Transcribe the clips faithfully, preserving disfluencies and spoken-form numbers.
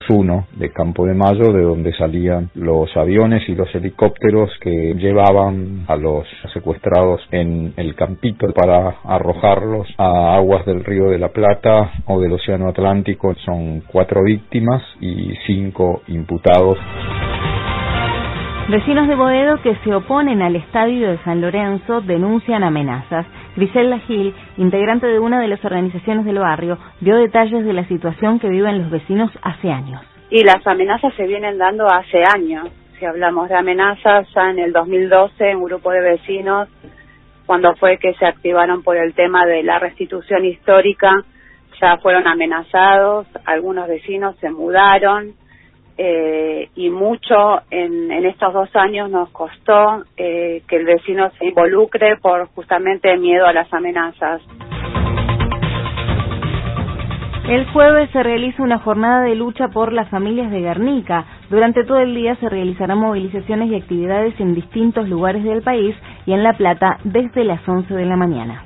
uno de Campo de Mayo, de donde salían los aviones y los helicópteros que llevaban a los secuestrados en el campito para arrojarlos a aguas del Río de la Plata o del Océano Atlántico. Son cuatro víctimas y cinco imputados. Vecinos de Boedo que se oponen al estadio de San Lorenzo denuncian amenazas. Griselda Gil, integrante de una de las organizaciones del barrio, dio detalles de la situación que viven los vecinos hace años. Y las amenazas se vienen dando hace años. Si hablamos de amenazas, ya en el dos mil doce un grupo de vecinos, cuando fue que se activaron por el tema de la restitución histórica, ya fueron amenazados, algunos vecinos se mudaron. Eh, y mucho en, en estos dos años nos costó eh, que el vecino se involucre por justamente miedo a las amenazas. El jueves se realiza una jornada de lucha por las familias de Guernica. Durante todo el día se realizarán movilizaciones y actividades en distintos lugares del país y en La Plata desde las once de la mañana.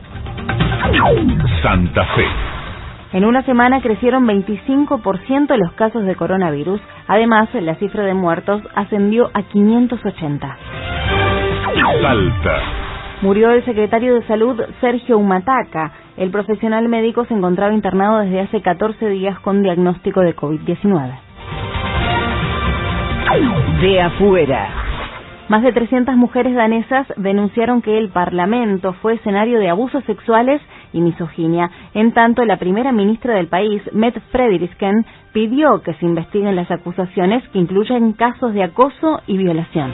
Santa Fe. En una semana crecieron veinticinco por ciento los casos de coronavirus. Además, la cifra de muertos ascendió a quinientos ochenta. Salta. Murió el secretario de Salud, Sergio Humataca. El profesional médico se encontraba internado desde hace catorce días con diagnóstico de COVID diecinueve. De afuera. Más de trescientas mujeres danesas denunciaron que el Parlamento fue escenario de abusos sexuales y misoginia. En tanto, la primera ministra del país, Mette Frederiksen, pidió que se investiguen las acusaciones que incluyen casos de acoso y violación.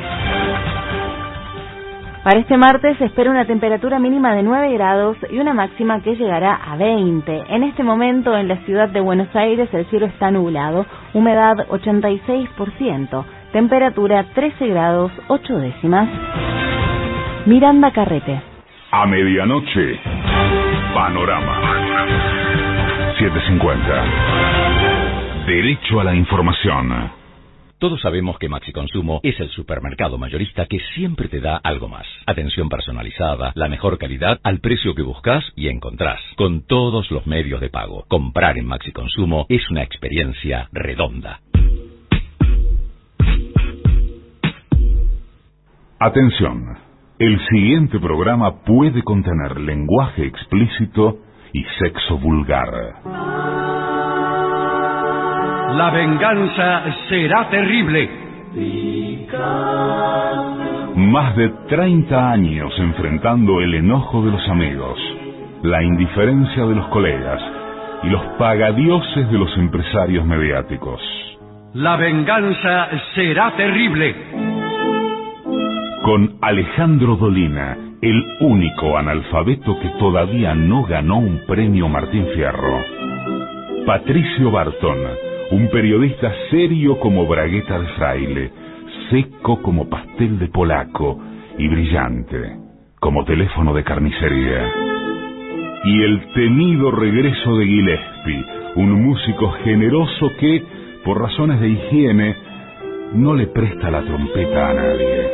Para este martes se espera una temperatura mínima de nueve grados y una máxima que llegará a veinte. En este momento en la ciudad de Buenos Aires el cielo está nublado, humedad ochenta y seis por ciento, temperatura trece grados ocho décimas. Miranda Carrete. A medianoche, Panorama. siete cincuenta. Derecho a la información. Todos sabemos que Maxi Consumo es el supermercado mayorista que siempre te da algo más. Atención personalizada, la mejor calidad al precio que buscas y encontrás, con todos los medios de pago. Comprar en Maxi Consumo es una experiencia redonda. Atención, el siguiente programa puede contener lenguaje explícito y sexo vulgar. La venganza será terrible. Más de treinta años enfrentando el enojo de los amigos, la indiferencia de los colegas y los pagadioses de los empresarios mediáticos. La venganza será terrible. Con Alejandro Dolina, el único analfabeto que todavía no ganó un premio Martín Fierro. Patricio Barton, un periodista serio como bragueta de fraile, seco como pastel de polaco y brillante como teléfono de carnicería. Y el temido regreso de Gillespie, un músico generoso que, por razones de higiene, no le presta la trompeta a nadie.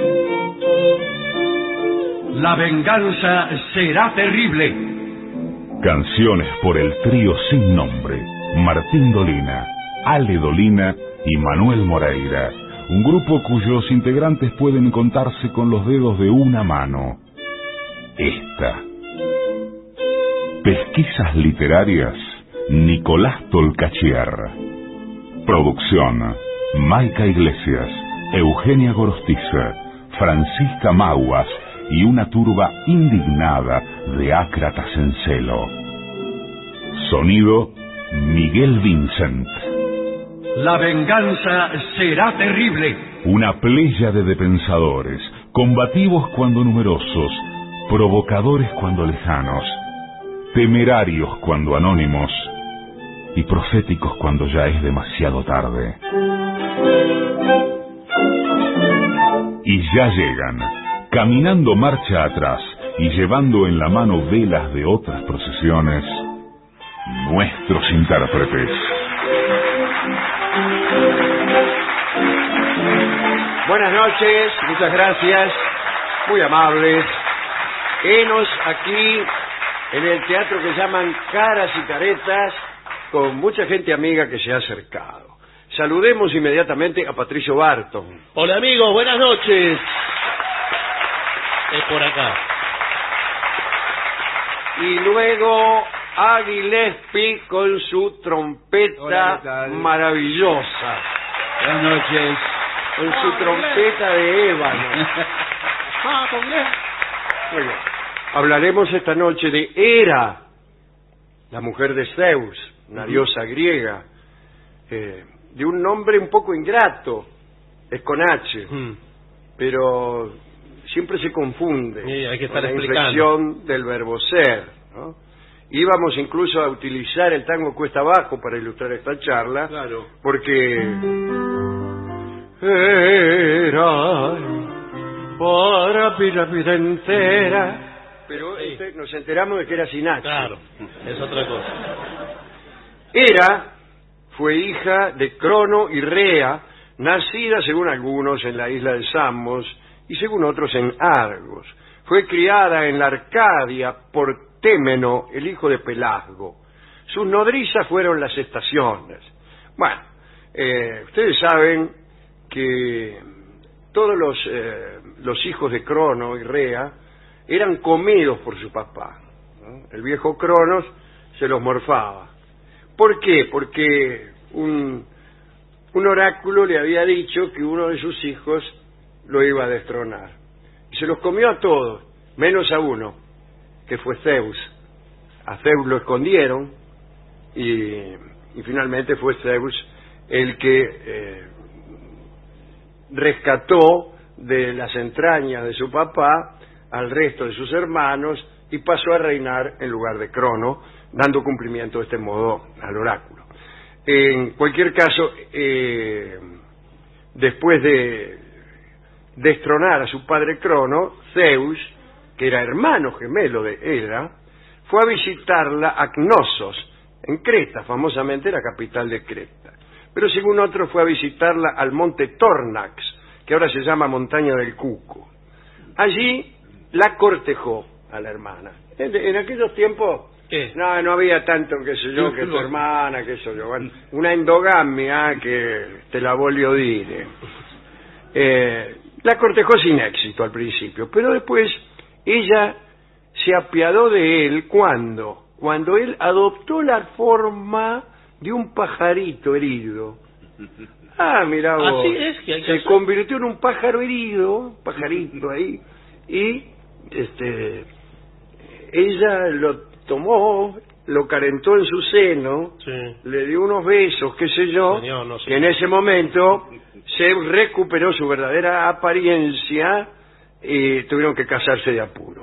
La venganza será terrible. Canciones por el trío sin nombre, Martín Dolina, Ale Dolina y Manuel Moreira, un grupo cuyos integrantes pueden contarse con los dedos de una mano. Esta. Pesquisas literarias, Nicolás Tolcachier. Producción, Maica Iglesias, Eugenia Gorostiza, Francisca Maguas y una turba indignada de ácratas en celo. Sonido, Miguel Vincent. La venganza será terrible. Una pléyade de pensadores, combativos cuando numerosos, provocadores cuando lejanos, temerarios cuando anónimos y proféticos cuando ya es demasiado tarde. Y ya llegan, caminando marcha atrás y llevando en la mano velas de otras procesiones, nuestros intérpretes. Buenas noches, muchas gracias, muy amables. Henos aquí en el teatro que llaman Caras y Caretas, con mucha gente amiga que se ha acercado. Saludemos inmediatamente a Patricio Barton. Hola amigos, buenas noches. Es por acá. Y luego a Gillespie con su trompeta Hola, maravillosa. Buenas noches. Con su trompeta de ébano. Muy bien. Hablaremos esta noche de Hera, la mujer de Zeus, una diosa griega, eh, de un nombre un poco ingrato, es con H, Mm. pero siempre se confunde Sí, hay que estar con la explicando. inflexión del verbo ser, ¿no? Íbamos incluso a utilizar el tango cuesta abajo para ilustrar esta charla, Claro. porque era para mi la vida entera, pero Sí. este, nos enteramos de que era sin H. Claro, es otra cosa. Hera fue hija de Crono y Rea, nacida según algunos en la isla de Samos y según otros en Argos. Fue criada en la Arcadia por Témeno, el hijo de Pelasgo. Sus nodrizas fueron las estaciones. Bueno, eh, ustedes saben que todos los, eh, los hijos de Crono y Rea eran comidos por su papá, ¿no? El viejo Cronos se los morfaba. ¿Por qué? Porque un, un oráculo le había dicho que uno de sus hijos lo iba a destronar. Y se los comió a todos, menos a uno, que fue Zeus. A Zeus lo escondieron y, y finalmente fue Zeus el que eh, rescató de las entrañas de su papá al resto de sus hermanos y pasó a reinar en lugar de Crono, dando cumplimiento de este modo al oráculo. En cualquier caso, eh, después de destronar a su padre Crono, Zeus, que era hermano gemelo de Hera, fue a visitarla a Cnosos, en Creta, famosamente la capital de Creta. Pero según otros fue a visitarla al monte Tornax, que ahora se llama Montaña del Cuco. Allí la cortejó a la hermana. En, en aquellos tiempos ¿Qué? no, no había tanto, qué sé yo, que tu hermana, qué sé yo, bueno, una endogamia que te la volvió dire. Eh, la cortejó sin éxito al principio, pero después ella se apiadó de él cuando, cuando él adoptó la forma de un pajarito herido. Ah, mirá vos, Así es que hay que se hacer. convirtió en un pájaro herido, un pajarito ahí, y este ella lo tomó, lo calentó en su seno, Sí. le dio unos besos, qué sé yo, Señor, no sé. que en ese momento se recuperó su verdadera apariencia y tuvieron que casarse de apuro.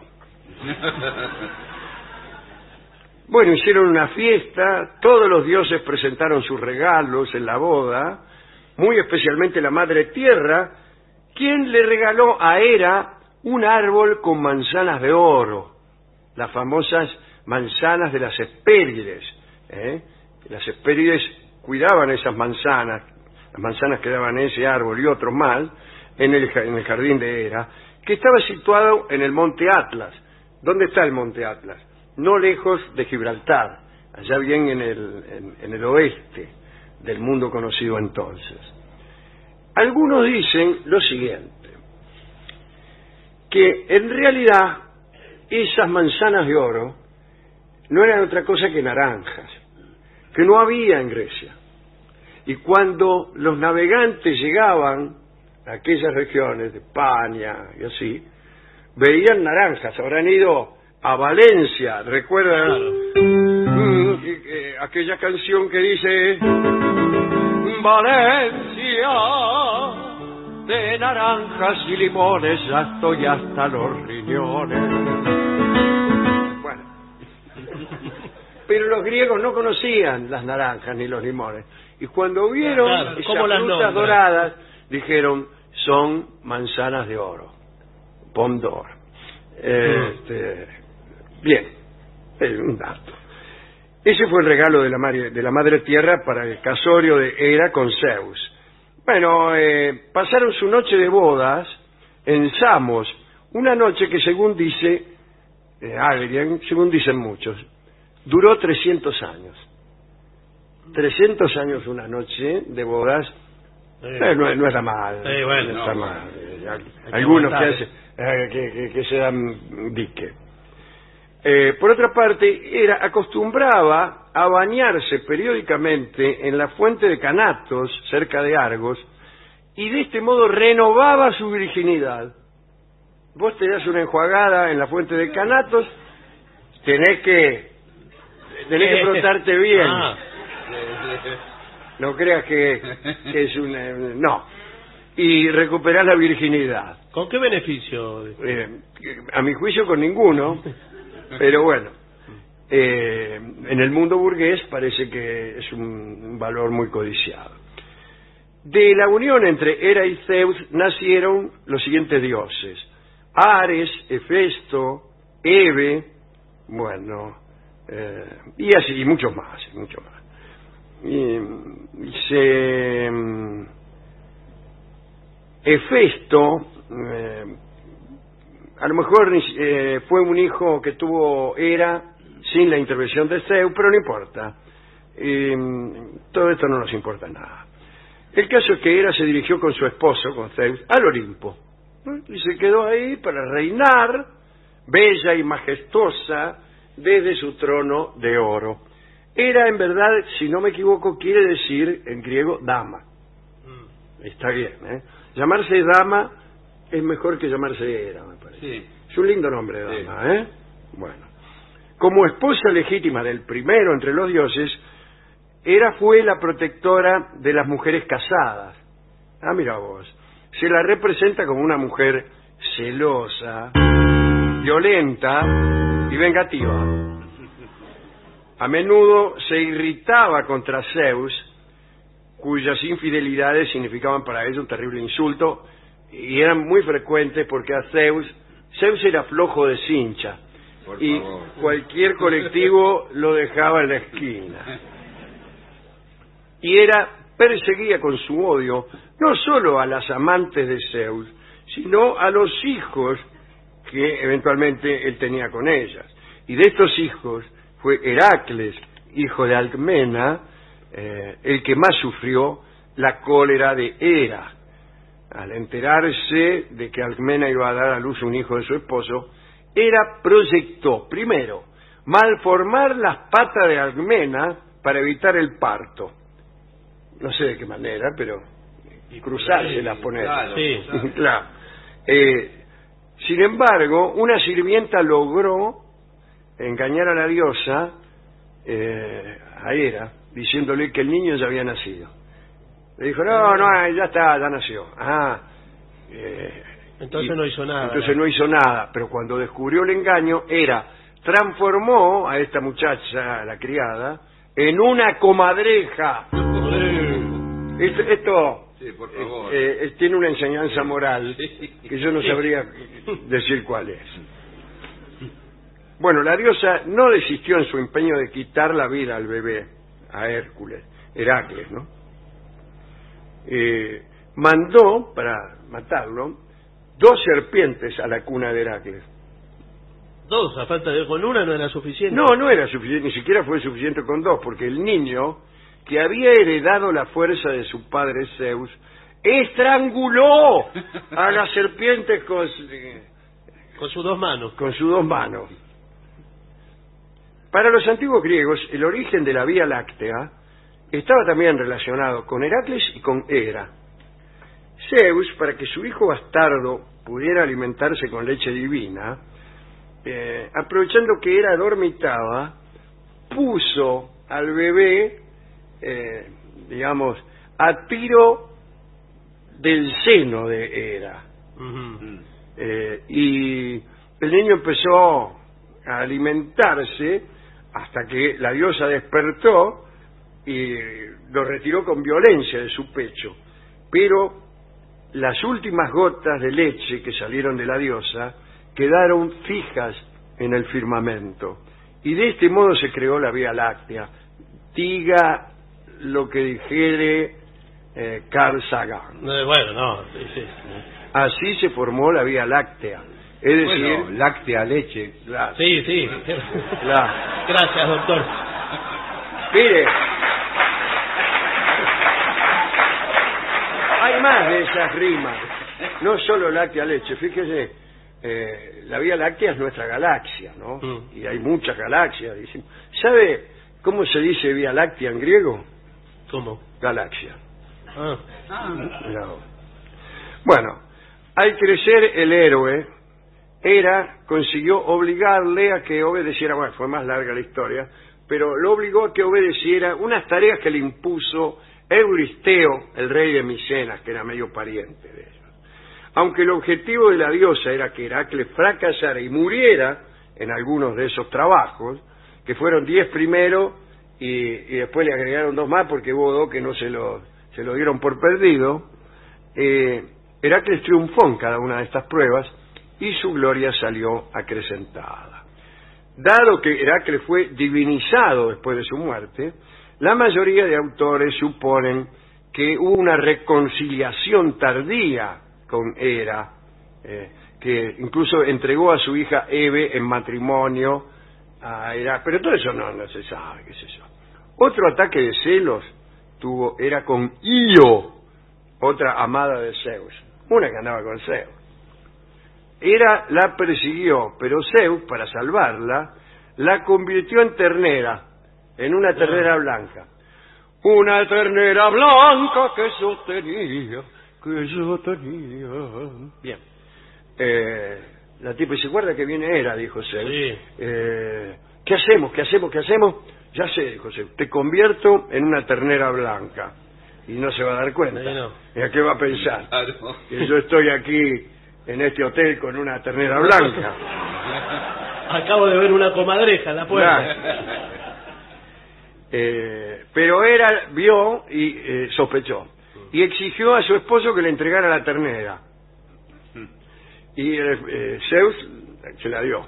Bueno, hicieron una fiesta, todos los dioses presentaron sus regalos en la boda, muy especialmente la Madre Tierra, quien le regaló a Hera un árbol con manzanas de oro, las famosas manzanas de las Hespérides. ¿eh? Las Hespérides cuidaban esas manzanas, las manzanas que daban ese árbol y otros más, en el, en el jardín de Hera, que estaba situado en el monte Atlas. ¿Dónde está el monte Atlas? No lejos de Gibraltar, allá bien en el, en, en el oeste del mundo conocido entonces. Algunos dicen lo siguiente, que en realidad esas manzanas de oro no eran otra cosa que naranjas, que no había en Grecia. Y cuando los navegantes llegaban a aquellas regiones de España y así, veían naranjas. Habrán ido a Valencia, ¿recuerdan? Mm, eh, aquella canción que dice Valencia, de naranjas y limones ya estoy hasta los riñones. Bueno, pero los griegos no conocían las naranjas ni los limones, y cuando vieron Claro, esas ¿cómo las frutas nombran? doradas dijeron son manzanas de oro, pomme d'or. Este, bien, es un dato. Ese fue el regalo de la, madre, de la Madre Tierra para el casorio de Hera con Zeus. Bueno, eh, pasaron su noche de bodas en Samos, una noche que según dice eh, alguien, según dicen muchos, duró trescientos años. trescientos años una noche de bodas eh, no, no está mal. Eh, bueno, no está no, mal. bueno. Algunos que, hace, eh, que, que, que se dan dique. Eh, por otra parte, era acostumbraba a bañarse periódicamente en la fuente de Canatos, cerca de Argos, y de este modo renovaba su virginidad. Vos te das una enjuagada en la fuente de Canatos, tenés que tenés que frotarte bien. Ah. No creas que, que es un... No. Y recuperás la virginidad. ¿Con qué beneficio? Eh, a mi juicio con ninguno, pero bueno. Eh, en el mundo burgués parece que es un valor muy codiciado. De la unión entre Hera y Zeus nacieron los siguientes dioses: Ares, Hefesto, Hebe, bueno, eh, y así, y muchos más, y muchos más. Y, y se... Hefesto, eh, a lo mejor eh, fue un hijo que tuvo Hera sin la intervención de Zeus, pero no importa. Eh, todo esto no nos importa nada. El caso es que Hera se dirigió con su esposo, con Zeus, al Olimpo, ¿no? Y se quedó ahí para reinar, bella y majestuosa, desde su trono de oro. Hera, en verdad, si no me equivoco, quiere decir en griego dama. Está bien, ¿eh? Llamarse dama es mejor que llamarse Hera, me parece. Sí. Es un lindo nombre, dama, sí. ¿eh? Bueno. Como esposa legítima del primero entre los dioses, Hera fue la protectora de las mujeres casadas. Ah, mira vos. Se la representa como una mujer celosa, violenta y vengativa. A menudo se irritaba contra Zeus, cuyas infidelidades significaban para ella un terrible insulto, y eran muy frecuentes porque a Zeus, Zeus era flojo de cincha, Por y favor. cualquier colectivo lo dejaba en la esquina. Y Hera perseguía con su odio no solo a las amantes de Zeus, sino a los hijos que eventualmente él tenía con ellas. Y de estos hijos fue Heracles, hijo de Alcmena, eh, el que más sufrió la cólera de Hera. Al enterarse de que Alcmena iba a dar a luz un hijo de su esposo, Hera proyectó, primero, malformar las patas de Alcmena para evitar el parto. No sé de qué manera, pero cruzárselas, poner. Claro, Sí. claro. Claro. Eh, sin embargo, una sirvienta logró engañar a la diosa, eh, a Hera, diciéndole que el niño ya había nacido. Le dijo, no, no, ya está, ya nació. Ah, eh, Entonces y, no hizo nada. Entonces no hizo nada, pero cuando descubrió el engaño, Hera transformó a esta muchacha, la criada, en una comadreja. Esto, esto Sí, por favor. eh, eh, tiene una enseñanza moral que yo no sabría decir cuál es. Bueno, la diosa no desistió en su empeño de quitar la vida al bebé, a Hércules, Heracles, ¿no? Eh, mandó, para matarlo, dos serpientes a la cuna de Heracles. Dos, a falta de con una no era suficiente. No, no era suficiente, ni siquiera fue suficiente con dos, porque el niño, que había heredado la fuerza de su padre Zeus, estranguló a las serpientes con, Con sus dos manos. con sus dos manos. Para los antiguos griegos, el origen de la Vía Láctea estaba también relacionado con Heracles y con Hera. Zeus, para que su hijo bastardo pudiera alimentarse con leche divina, eh, aprovechando que Hera dormitaba, puso al bebé, eh, digamos, a tiro del seno de Hera. Uh-huh. Eh, y el niño empezó a alimentarse hasta que la diosa despertó y lo retiró con violencia de su pecho. Pero las últimas gotas de leche que salieron de la diosa quedaron fijas en el firmamento. Y de este modo se creó la Vía Láctea. Diga lo que dijere eh, Carl Sagan. Eh, bueno, no. Sí, sí. Así se formó la Vía Láctea. Es decir, Bueno, láctea, leche. la- Sí, sí. la- Gracias, doctor. mire, más de esas rimas. No solo láctea leche, fíjese, eh, la Vía Láctea es nuestra galaxia, ¿no? Mm. Y hay muchas galaxias. ¿Sabe cómo se dice Vía Láctea en griego? ¿Cómo? Galaxia. Ah. No. Bueno, al crecer el héroe, Hera consiguió obligarle a que obedeciera, bueno, fue más larga la historia, pero lo obligó a que obedeciera unas tareas que le impuso Euristeo, el rey de Micenas, que era medio pariente de ellos. Aunque el objetivo de la diosa era que Heracles fracasara y muriera en algunos de esos trabajos, que fueron diez primero y, y después le agregaron dos más porque hubo dos que no se lo, se lo dieron por perdido, eh, Heracles triunfó en cada una de estas pruebas y su gloria salió acrecentada. Dado que Heracles fue divinizado después de su muerte, la mayoría de autores suponen que hubo una reconciliación tardía con Hera, eh, que incluso entregó a su hija Hebe en matrimonio a Hera, pero todo eso no, no se sabe, qué sé yo. Otro ataque de celos tuvo Hera con Io, otra amada de Zeus, una que andaba con Zeus. Hera la persiguió, pero Zeus, para salvarla, la convirtió en ternera, en una ternera blanca. Una ternera blanca que yo tenía, que yo tenía. Bien. Eh, la tipa dice, guarda que viene Hera, dijo Zeus. Sí. Eh, ¿Qué hacemos? ¿Qué hacemos? ¿Qué hacemos? Ya sé, dijo Zeus, te convierto en una ternera blanca. Y no se va a dar cuenta. Sí, no. ¿Y a qué va a pensar? Ah, no. Que yo estoy aquí en este hotel con una ternera blanca. Acabo de ver una comadreja en la puerta. Eh, pero Hera vio y eh, sospechó. Y exigió a su esposo que le entregara la ternera. Y eh, eh, Zeus se la dio.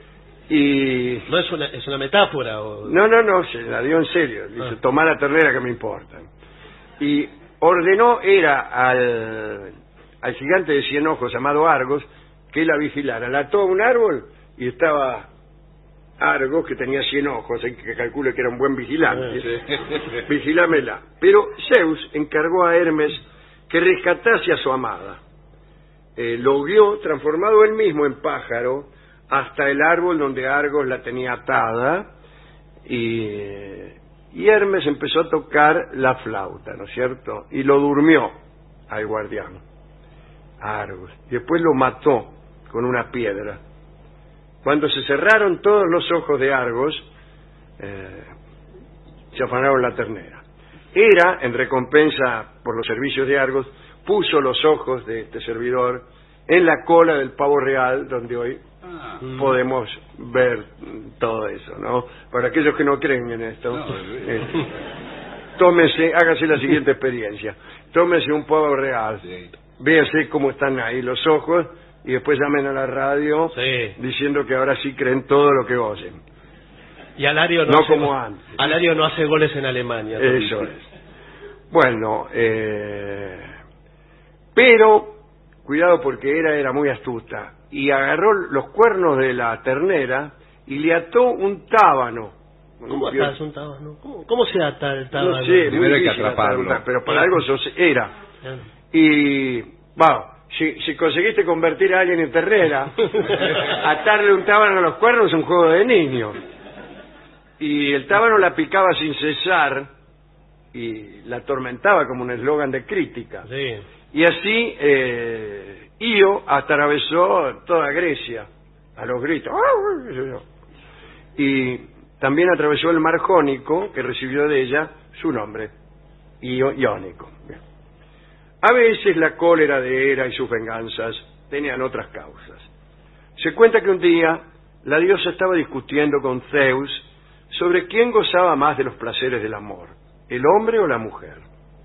Y no es una, es una metáfora. O... No, no, no, se la dio en serio. Dice, ah. Tomá la ternera que me importa. Y ordenó Hera al, al gigante de cien ojos llamado Argos que la vigilara. La ató a un árbol y estaba Argos, que tenía cien ojos, que calcule que era un buen vigilante. Sí. Vigilámela. Pero Zeus encargó a Hermes que rescatase a su amada. Eh, lo guió, transformado él mismo en pájaro, hasta el árbol donde Argos la tenía atada, y, y Hermes empezó a tocar la flauta, ¿no es cierto? Y lo durmió al guardián, a Argos. Y después lo mató con una piedra. Cuando se cerraron todos los ojos de Argos, eh, se afanaron la ternera. Hera, en recompensa por los servicios de Argos, puso los ojos de este servidor en la cola del pavo real, donde hoy ah, podemos ver todo eso, ¿no? Para aquellos que no creen en esto, no, eh, tómese, hágase la siguiente experiencia. Tómese un pavo real, sí. Véase cómo están ahí los ojos, y después llamen a la radio, sí, diciendo que ahora sí creen todo lo que oyen. Y Alario no, no hace, como antes. Alario no hace goles en Alemania. Eso es. Bueno, eh, pero cuidado, porque Hera era muy astuta y agarró los cuernos de la ternera y le ató un tábano. ¿Cómo atas un tábano? ¿Cómo, ¿Cómo se ata el tábano? No sé, primero hay que atraparlo. Atar, pero para algo sos Hera. Claro. Y, va, si, si conseguiste convertir a alguien en ternera, atarle un tábano a los cuernos es un juego de niños. Y el tábano la picaba sin cesar y la atormentaba como un eslogan de crítica. Sí. Y así eh, Io atravesó toda Grecia a los gritos. Y también atravesó el mar Jónico, que recibió de ella su nombre, Io Iónico. Bien. A veces la cólera de Hera y sus venganzas tenían otras causas. Se cuenta que un día la diosa estaba discutiendo con Zeus sobre quién gozaba más de los placeres del amor, el hombre o la mujer.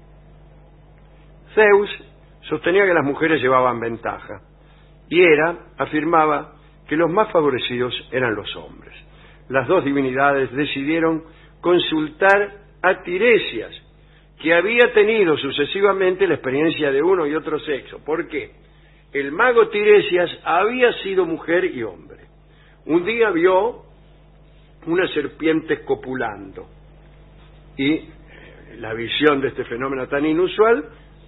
Zeus sostenía que las mujeres llevaban ventaja, y Hera afirmaba que los más favorecidos eran los hombres. Las dos divinidades decidieron consultar a Tiresias, que había tenido sucesivamente la experiencia de uno y otro sexo. ¿Por qué? El mago Tiresias había sido mujer y hombre. Un día vio una serpiente copulando, y la visión de este fenómeno tan inusual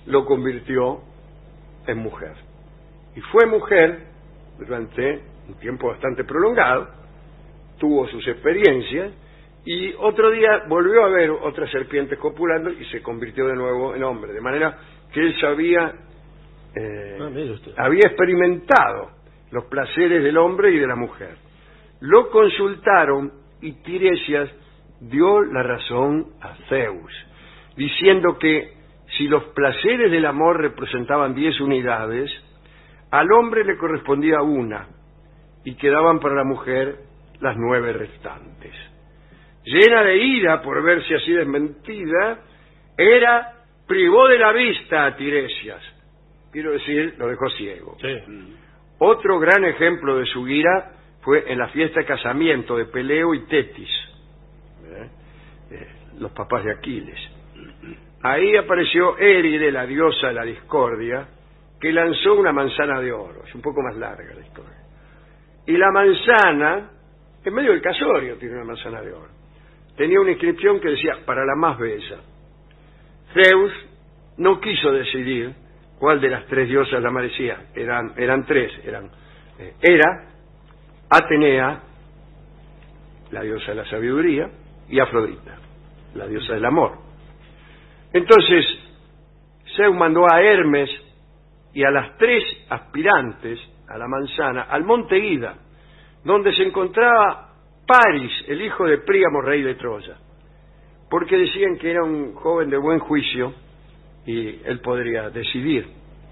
lo convirtió en mujer. Y fue mujer durante un tiempo bastante prolongado, tuvo sus experiencias, y otro día volvió a ver otras serpientes copulando y se convirtió de nuevo en hombre, de manera que él sabía, eh, ah, había experimentado los placeres del hombre y de la mujer. Lo consultaron y Tiresias dio la razón a Zeus, diciendo que si los placeres del amor representaban diez unidades, al hombre le correspondía una y quedaban para la mujer las nueve restantes. Llena de ira por verse así desmentida, Hera privó de la vista a Tiresias, quiero decir, lo dejó ciego. Sí. Otro gran ejemplo de su ira fue en la fiesta de casamiento de Peleo y Tetis, ¿eh? Eh, los papás de Aquiles. Ahí apareció Éride, la diosa de la discordia, que lanzó una manzana de oro. Es un poco más larga la historia. Y la manzana, en medio del casorio tiene una manzana de oro, tenía una inscripción que decía, para la más bella. Zeus no quiso decidir cuál de las tres diosas la merecía. Eran, eran tres, eran eh, Hera, Atenea, la diosa de la sabiduría, y Afrodita, la diosa del amor. Entonces, Zeus mandó a Hermes y a las tres aspirantes a la manzana al monte Ida, donde se encontraba Paris, el hijo de Príamo, rey de Troya, porque decían que era un joven de buen juicio y él podría decidir.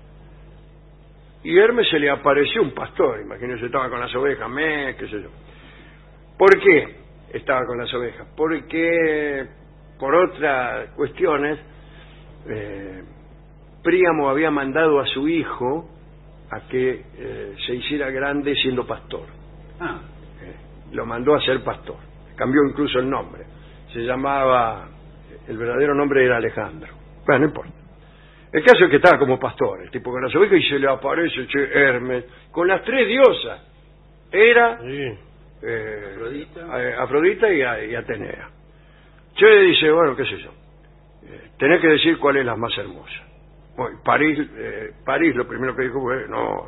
Y Hermes se le apareció un pastor, imagínense, estaba con las ovejas, me, qué sé yo. ¿Por qué estaba con las ovejas? Porque por otras cuestiones, eh, Príamo había mandado a su hijo a que eh, se hiciera grande siendo pastor. Ah. Eh, lo mandó a ser pastor. Cambió incluso el nombre. Se llamaba, el verdadero nombre era Alejandro. Bueno, no importa. El caso es que estaba como pastor, el tipo con las ovejas, y se le aparece che, Hermes, con las tres diosas. Hera, sí. eh, Afrodita, eh, Afrodita y, y Atenea. Che dice, bueno, qué sé yo, eh, tenés que decir cuál es la más hermosa. Bueno, París, eh, París lo primero que dijo fue, no,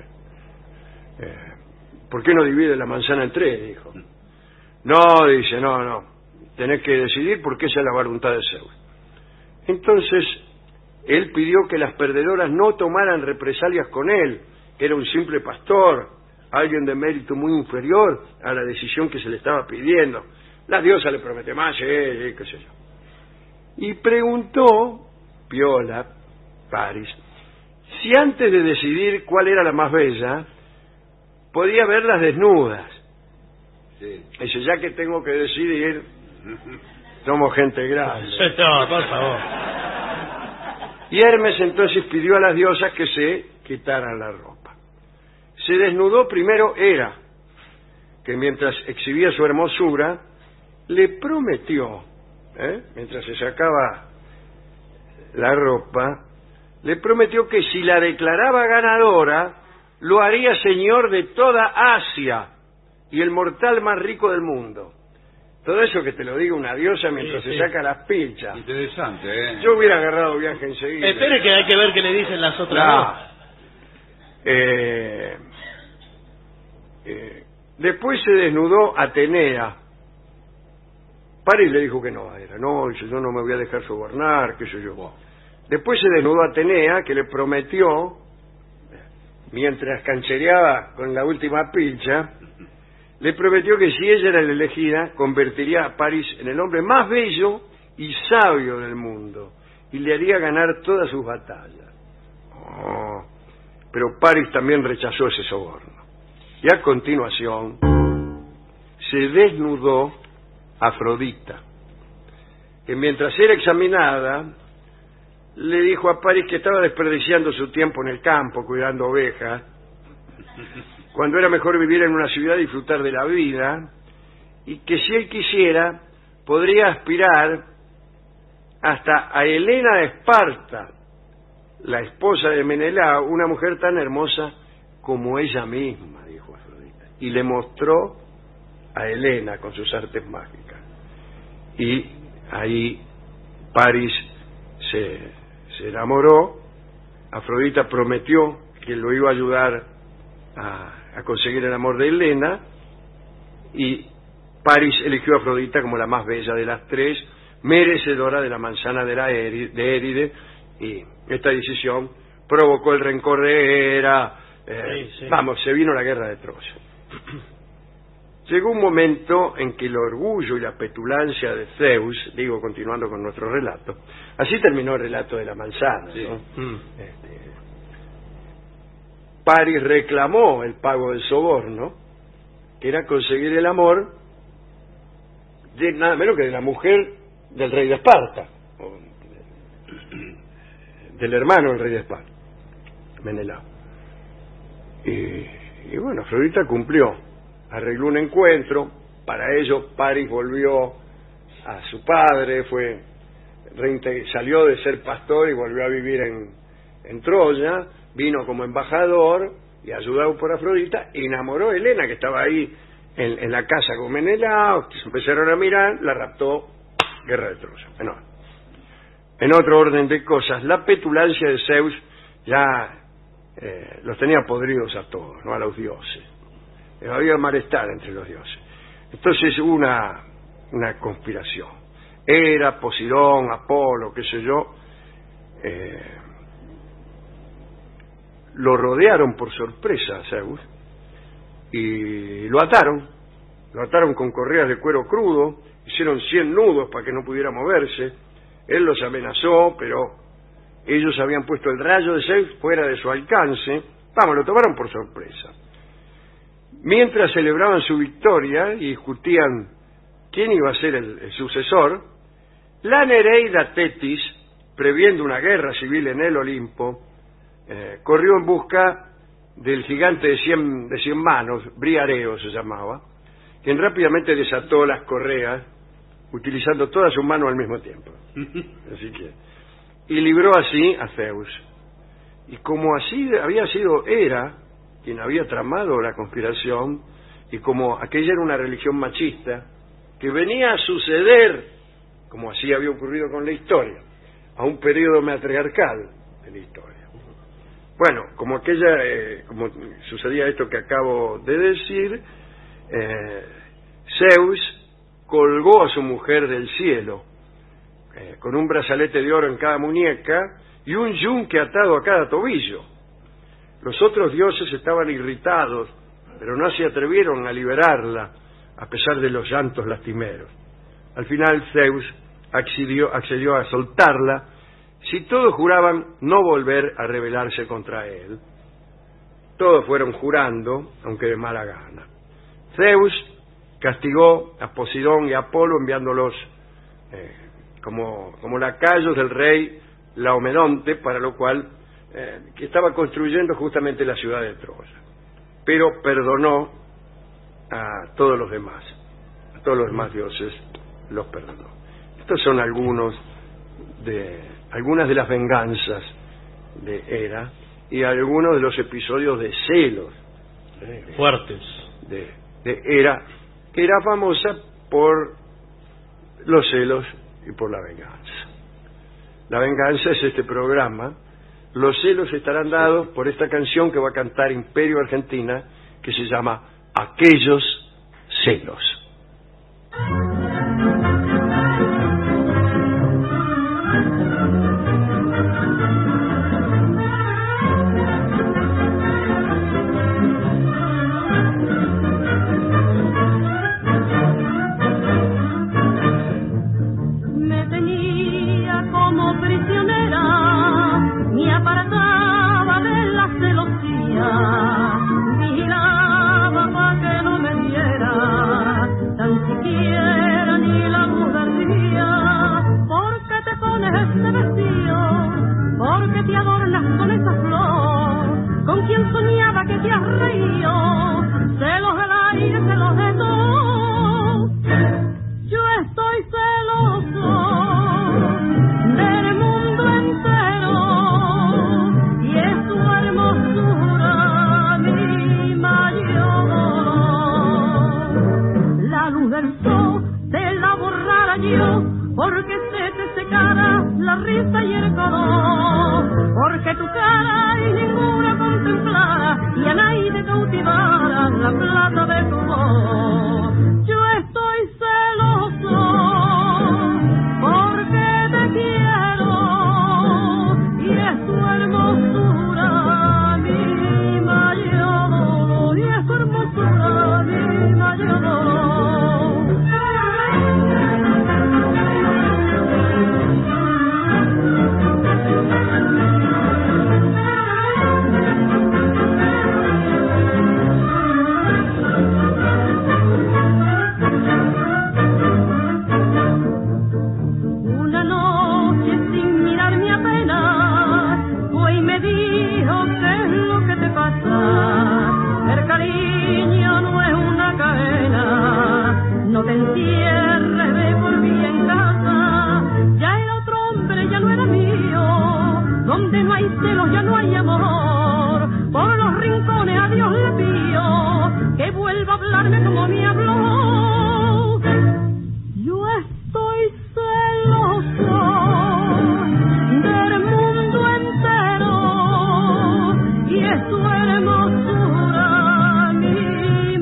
eh, ¿por qué no divide la manzana en tres? Dijo. No, dice, no, no, tenés que decidir porque esa es la voluntad de Zeus. Entonces, él pidió que las perdedoras no tomaran represalias con él, que era un simple pastor, alguien de mérito muy inferior a la decisión que se le estaba pidiendo. La diosa le promete más, eh, eh, qué sé yo. Y preguntó, Piola, Paris, si antes de decidir cuál era la más bella, podía verlas desnudas. Sí. Dice, ya que tengo que decidir, somos gente grande. No, por favor. Y Hermes entonces pidió a las diosas que se quitaran la ropa. Se desnudó primero Hera, que mientras exhibía su hermosura, le prometió, ¿eh? mientras se sacaba la ropa, le prometió que si la declaraba ganadora, lo haría señor de toda Asia y el mortal más rico del mundo. Todo eso que te lo diga una diosa mientras sí, se sí. saca las pinchas. Interesante, ¿eh? Yo hubiera agarrado viaje enseguida. Espere que hay que ver qué le dicen las otras no. dos. Eh, eh, después se desnudó Atenea. Paris le dijo que no, era, no, yo no me voy a dejar sobornar, qué sé yo. Wow. Después se desnudó Atenea, que le prometió, mientras canchereaba con la última pincha, le prometió que si ella era la elegida, convertiría a Paris en el hombre más bello y sabio del mundo, y le haría ganar todas sus batallas. Oh, pero Paris también rechazó ese soborno. Y a continuación, se desnudó Afrodita, que mientras era examinada, le dijo a Paris que estaba desperdiciando su tiempo en el campo, cuidando ovejas, cuando era mejor vivir en una ciudad y disfrutar de la vida, y que si él quisiera, podría aspirar hasta a Helena de Esparta, la esposa de Menelao, una mujer tan hermosa como ella misma, dijo Afrodita. Y le mostró a Helena con sus artes mágicas. Y ahí Paris se, se enamoró. Afrodita prometió que lo iba a ayudar a, a conseguir el amor de Helena, y Paris eligió a Afrodita como la más bella de las tres, merecedora de la manzana de, la Eri, de Éride, y esta decisión provocó el rencor de Hera. Eh, sí, sí. Vamos, se vino la guerra de Troya. Llegó un momento en que el orgullo y la petulancia de Zeus, digo continuando con nuestro relato, así terminó el relato de la manzana, sí. ¿no? Mm. Este, Paris reclamó el pago del soborno, que era conseguir el amor de nada menos que de la mujer del rey de Esparta, o del hermano del rey de Esparta, Menelao. Y, y bueno, Afrodita cumplió, arregló un encuentro. Para ello Paris volvió a su padre, fue salió de ser pastor y volvió a vivir en, en Troya, vino como embajador y ayudado por Afrodita, enamoró a Helena, que estaba ahí en, en la casa con Menelao, se empezaron a mirar, la raptó, guerra de Troya. Bueno, en otro orden de cosas, la petulancia de Zeus ya eh, los tenía podridos a todos, no a los dioses. Eh, había malestar entre los dioses. Entonces hubo una, una conspiración. Hera, Poseidón, Apolo, qué sé yo, eh, lo rodearon por sorpresa a Zeus y lo ataron, lo ataron con correas de cuero crudo, hicieron cien nudos para que no pudiera moverse. Él los amenazó, pero ellos habían puesto el rayo de Zeus fuera de su alcance. Vamos, lo tomaron por sorpresa. Mientras celebraban su victoria y discutían quién iba a ser el, el sucesor, la Nereida Tetis, previendo una guerra civil en el Olimpo, eh, corrió en busca del gigante de cien, de cien manos, Briareo se llamaba, quien rápidamente desató las correas, utilizando todas sus manos al mismo tiempo. Así que, y libró así a Zeus. Y como así había sido Hera quien había tramado la conspiración, y como aquella era una religión machista que venía a suceder, como así había ocurrido con la historia, a un periodo matriarcal de la historia. Bueno, como aquella, eh, como sucedía esto que acabo de decir, eh, Zeus colgó a su mujer del cielo, eh, con un brazalete de oro en cada muñeca y un yunque atado a cada tobillo. Los otros dioses estaban irritados, pero no se atrevieron a liberarla, a pesar de los llantos lastimeros. Al final Zeus accedió, accedió a soltarla, si todos juraban no volver a rebelarse contra él. Todos fueron jurando, aunque de mala gana. Zeus castigó a Poseidón y a Apolo, enviándolos eh, como, como lacayos del rey Laomedonte, para lo cual eh, que estaba construyendo justamente la ciudad de Troya. Pero perdonó a todos los demás, a todos los demás dioses los perdonó. Estos son algunos de algunas de las venganzas de Hera y algunos de los episodios de celos eh, fuertes de, de Hera, que era famosa por los celos y por la venganza. La venganza es este programa. Los celos estarán dados por esta canción que va a cantar Imperio Argentina, que se llama Aquellos celos. Vigilaba para que no me diera celos ya no hay amor. Por los rincones a Dios le pido que vuelva a hablarme como me habló. Yo estoy celoso del mundo entero y es su hermosura mi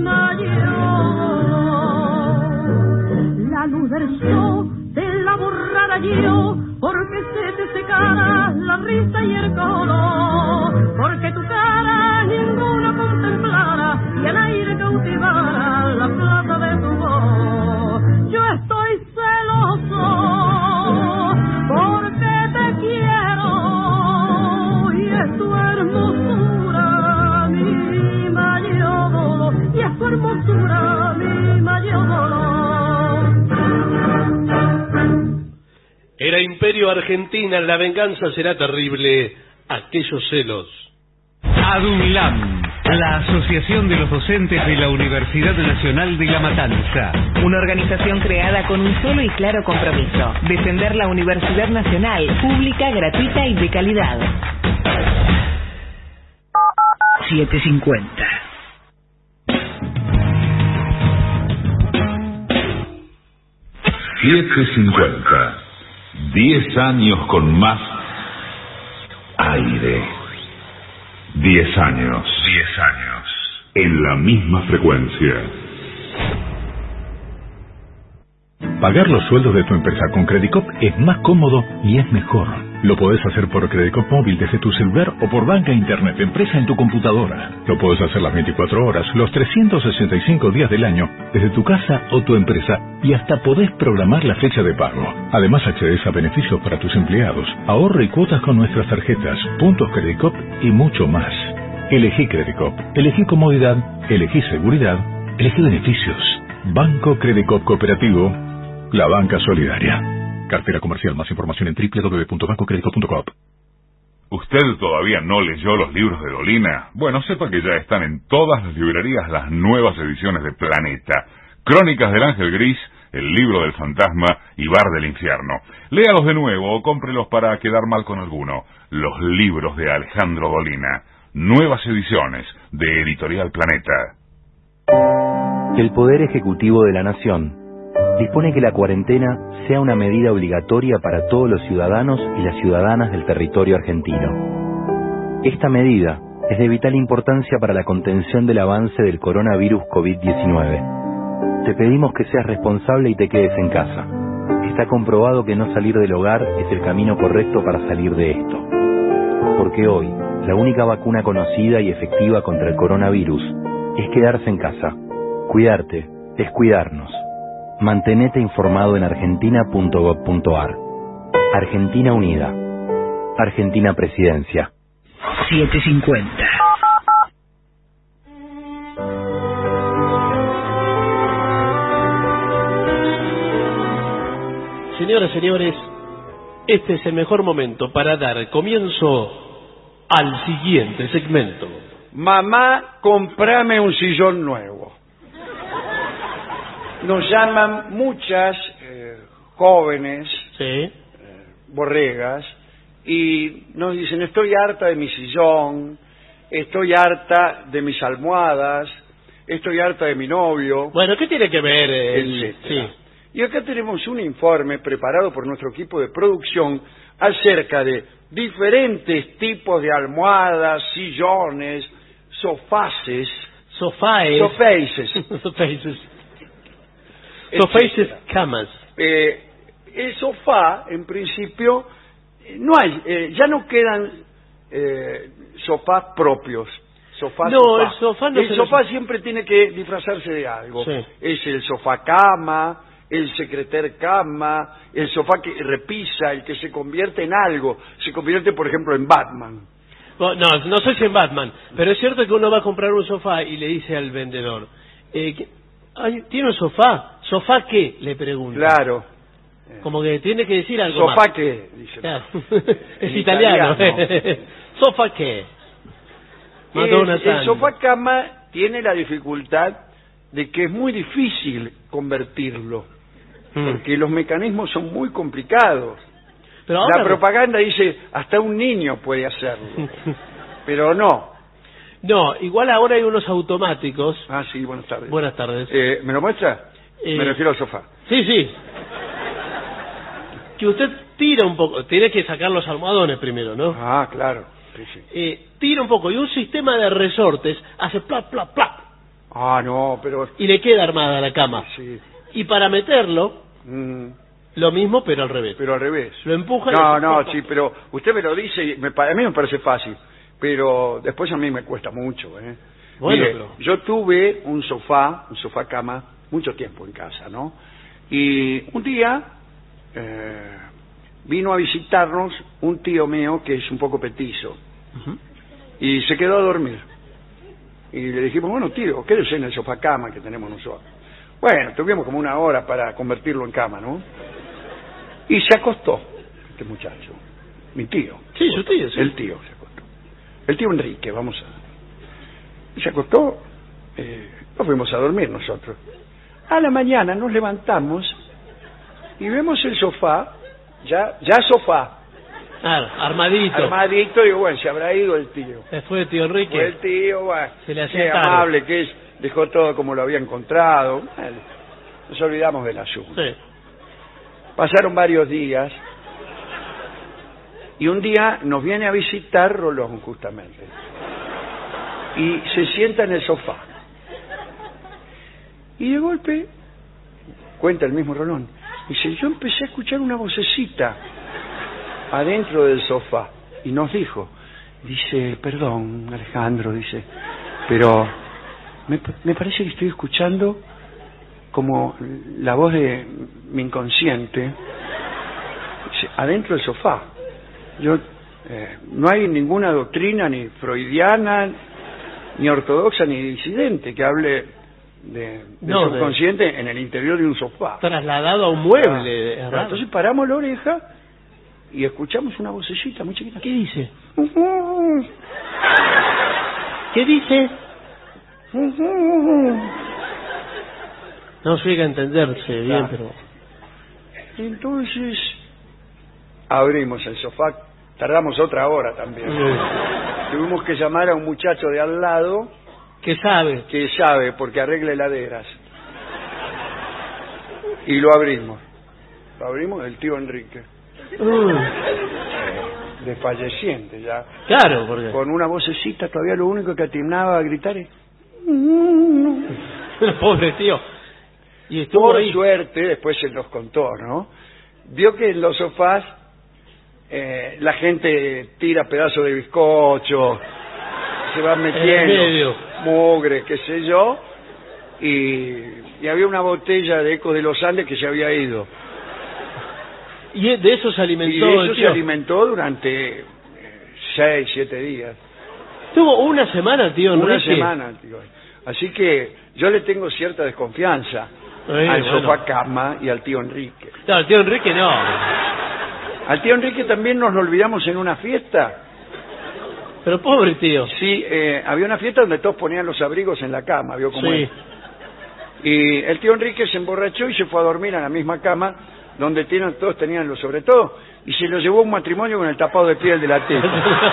mayor. La luz del sol te la borrara yo, porque se te secara la risa y el color, porque tu cara ninguno contemplara y el aire cautivara la plata de tu voz. Yo estoy celoso porque te quiero y es tu hermosura mi mayor dolor, y es tu hermosura mi mayor dolor. Era Imperio Argentina, la venganza será terrible, aquellos celos. ADUNLAM, la Asociación de los Docentes de la Universidad Nacional de La Matanza. Una organización creada con un solo y claro compromiso: defender la Universidad Nacional, pública, gratuita y de calidad. siete cincuenta. siete cincuenta. Diez años con más aire. Diez años. Diez años. En la misma frecuencia. Pagar los sueldos de tu empresa con Credicop es más cómodo y es mejor. Lo podés hacer por Credicop móvil desde tu celular o por banca internet empresa en tu computadora. Lo podés hacer las veinticuatro horas, los trescientos sesenta y cinco días del año, desde tu casa o tu empresa, y hasta podés programar la fecha de pago. Además accedes a beneficios para tus empleados, ahorro y cuotas con nuestras tarjetas, puntos Credicop y mucho más. Elegí Credicop, elegí comodidad, elegí seguridad, elegí beneficios. Banco Credicop Cooperativo, la banca solidaria. Cartera comercial. Más información en doble u doble u doble u punto banco credicop punto com. ¿Usted todavía no leyó los libros de Dolina? Bueno, sepa que ya están en todas las librerías las nuevas ediciones de Planeta. Crónicas del Ángel Gris, El libro del fantasma y Bar del infierno. Léalos de nuevo o cómprelos para quedar mal con alguno. Los libros de Alejandro Dolina. Nuevas ediciones de Editorial Planeta. El Poder Ejecutivo de la Nación dispone que la cuarentena sea una medida obligatoria para todos los ciudadanos y las ciudadanas del territorio argentino. Esta medida es de vital importancia para la contención del avance del coronavirus COVID diecinueve. Te pedimos que seas responsable y te quedes en casa. Está comprobado que no salir del hogar es el camino correcto para salir de esto. Porque hoy, la única vacuna conocida y efectiva contra el coronavirus es quedarse en casa. Cuidarte es cuidarnos. Mantenete informado en argentina punto gob punto ar. Argentina Unida. Argentina Presidencia. siete cincuenta. Señoras y señores, este es el mejor momento para dar comienzo al siguiente segmento. Mamá, comprame un sillón nuevo. Nos llaman muchas eh, jóvenes, sí. eh, borregas, y nos dicen: estoy harta de mi sillón, estoy harta de mis almohadas, estoy harta de mi novio. Bueno, ¿qué tiene que ver? El... etcétera. Sí. Y acá tenemos un informe preparado por nuestro equipo de producción acerca de diferentes tipos de almohadas, sillones, sofaces, sofaes, sofaces, sofaces, sofaces, camas. Eh, el sofá, en principio, no hay, eh, ya no quedan eh, sofás propios. Sofá, no, sofá. el sofá no. El sofá siempre tiene que disfrazarse de algo. Sí. Es el sofá cama, el secreter cama, el sofá que repisa, el que se convierte en algo. Se convierte, por ejemplo, en Batman. No, no, no sé si en Batman, pero es cierto que uno va a comprar un sofá y le dice al vendedor, eh, ¿tiene un sofá? ¿Sofá qué? Le pregunta. Claro. Como que tiene que decir algo ¿Sofá más. qué? Dice. Claro. Es italiano. italiano. ¿Sofá qué? El, el sofá cama tiene la dificultad de que es muy difícil convertirlo, mm. porque los mecanismos son muy complicados. Pero ahora la propaganda dice, hasta un niño puede hacerlo. Pero no. No, igual ahora hay unos automáticos. Ah, sí, buenas tardes. Buenas tardes. Eh, ¿Me lo muestra? Eh, Me refiero al sofá. Sí, sí. Que usted tira un poco, tiene que sacar los almohadones primero, ¿no? Ah, claro. Sí, sí. Eh, tira un poco y un sistema de resortes hace plap, plap, plap. Ah, no, pero... Y le queda armada la cama. Sí. Y para meterlo, Mm, lo mismo, pero al revés. pero al revés. Lo empuja y No, hace no, plap, sí, plap. pero usted me lo dice y me, pa- a mí me parece fácil. Pero después a mí me cuesta mucho, ¿eh? Bueno, Mire, pero- yo tuve un sofá, un sofá cama, mucho tiempo en casa, ¿no? Y un día eh, vino a visitarnos un tío mío que es un poco petizo. Ujú. Y se quedó a dormir. Y le dijimos, bueno, tío, quédese en el sofá cama que tenemos nosotros. Bueno, tuvimos como una hora para convertirlo en cama, ¿no? Y se acostó este muchacho, mi tío. Sí, su tío, sí. El tío se acostó. El tío Enrique, vamos a... Y se acostó, eh, nos fuimos a dormir nosotros. A la mañana nos levantamos y vemos el sofá, ya, ya sofá, Claro, armadito. armadito, y digo, bueno, se habrá ido el tío. Después de tío Enrique. Fue el tío, bueno, Se le qué hacía tarde. amable que es, dejó todo como lo había encontrado. Bueno, nos olvidamos del asunto. Sí. Pasaron varios días y un día nos viene a visitar Rolón, justamente. Y se sienta en el sofá. Y de golpe, cuenta el mismo Rolón, dice, yo empecé a escuchar una vocecita adentro del sofá. Y nos dijo, dice, perdón, Alejandro, dice, pero me, me parece que estoy escuchando como la voz de mi inconsciente, dice, adentro del sofá. Yo, eh, no hay ninguna doctrina ni freudiana, ni ortodoxa, ni disidente que hable de, del No, de- subconsciente en el interior de un sofá. Trasladado a un mueble. Ah, es raro. entonces paramos la oreja y escuchamos una vocecita muy chiquita. ¿Qué dice? ¿Qué dice? No llega a entenderse bien, Claro. pero... Entonces abrimos el sofá, tardamos otra hora también. Tuvimos que llamar a un muchacho de al lado ¿Qué sabe? que sabe porque arregla heladeras. Y lo abrimos. Lo abrimos el tío Enrique, Mm. desfalleciente ya, Claro, porque... con una vocecita, todavía lo único que atinaba a gritar es... Pobre tío. Y estuvo Por ahí. suerte, después se nos contó, ¿no? Vio que en los sofás eh, la gente tira pedazos de bizcocho, se va En medio. metiendo mugre, qué sé yo, y, y había una botella de Ecos de los Andes que se había ido. Y de eso se alimentó Y de el eso se tío. alimentó durante eh, seis, siete días. Tuvo una semana el tío Una Enrique. semana, tío. Así que yo le tengo cierta desconfianza Eh, al bueno. sofá cama y al tío Enrique. No, el tío Enrique no. Al tío Enrique también nos lo olvidamos en una fiesta. Pero pobre tío. Sí, eh, había una fiesta donde todos ponían los abrigos en la cama, ¿vio cómo Sí. es? Y el tío Enrique se emborrachó y se fue a dormir a la misma cama donde tienen, todos tenían los sobre todo, y se lo llevó a un matrimonio con el tapado de piel de la teta.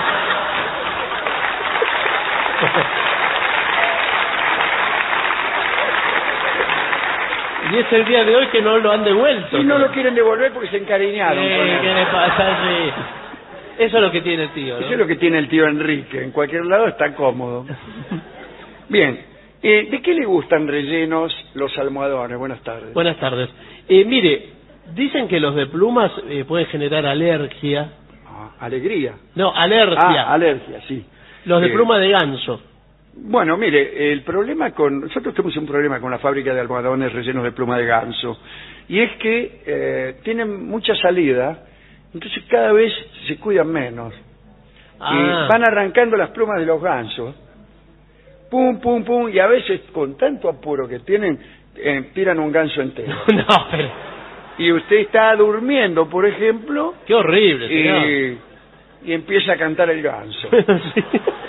Y es el día de hoy que no lo han devuelto. Y no lo quieren devolver porque se encariñaron con Eh, él. ¿Qué le pasa? Sí. Eso es lo que tiene el tío, ¿no? Eso es lo que tiene el tío Enrique. En cualquier lado está cómodo. Bien. Eh, ¿De qué le gustan rellenos los almohadones? Buenas tardes. Buenas tardes. Eh, mire, dicen que los de plumas eh, pueden generar alergia. Ah, alegría. No, alergia. Ah, alergia, sí. Los de Eh, pluma de ganso. Bueno, mire, el problema con... Nosotros tenemos un problema con la fábrica de almohadones rellenos de pluma de ganso. Y es que eh, tienen mucha salida, entonces cada vez se cuidan menos. Ah. Y van arrancando las plumas de los gansos. Pum, pum, pum. Y a veces, con tanto apuro que tienen, eh, tiran un ganso entero. No, pero... Y usted está durmiendo, por ejemplo... Qué horrible, señor. y, y empieza a cantar el ganso. Sí.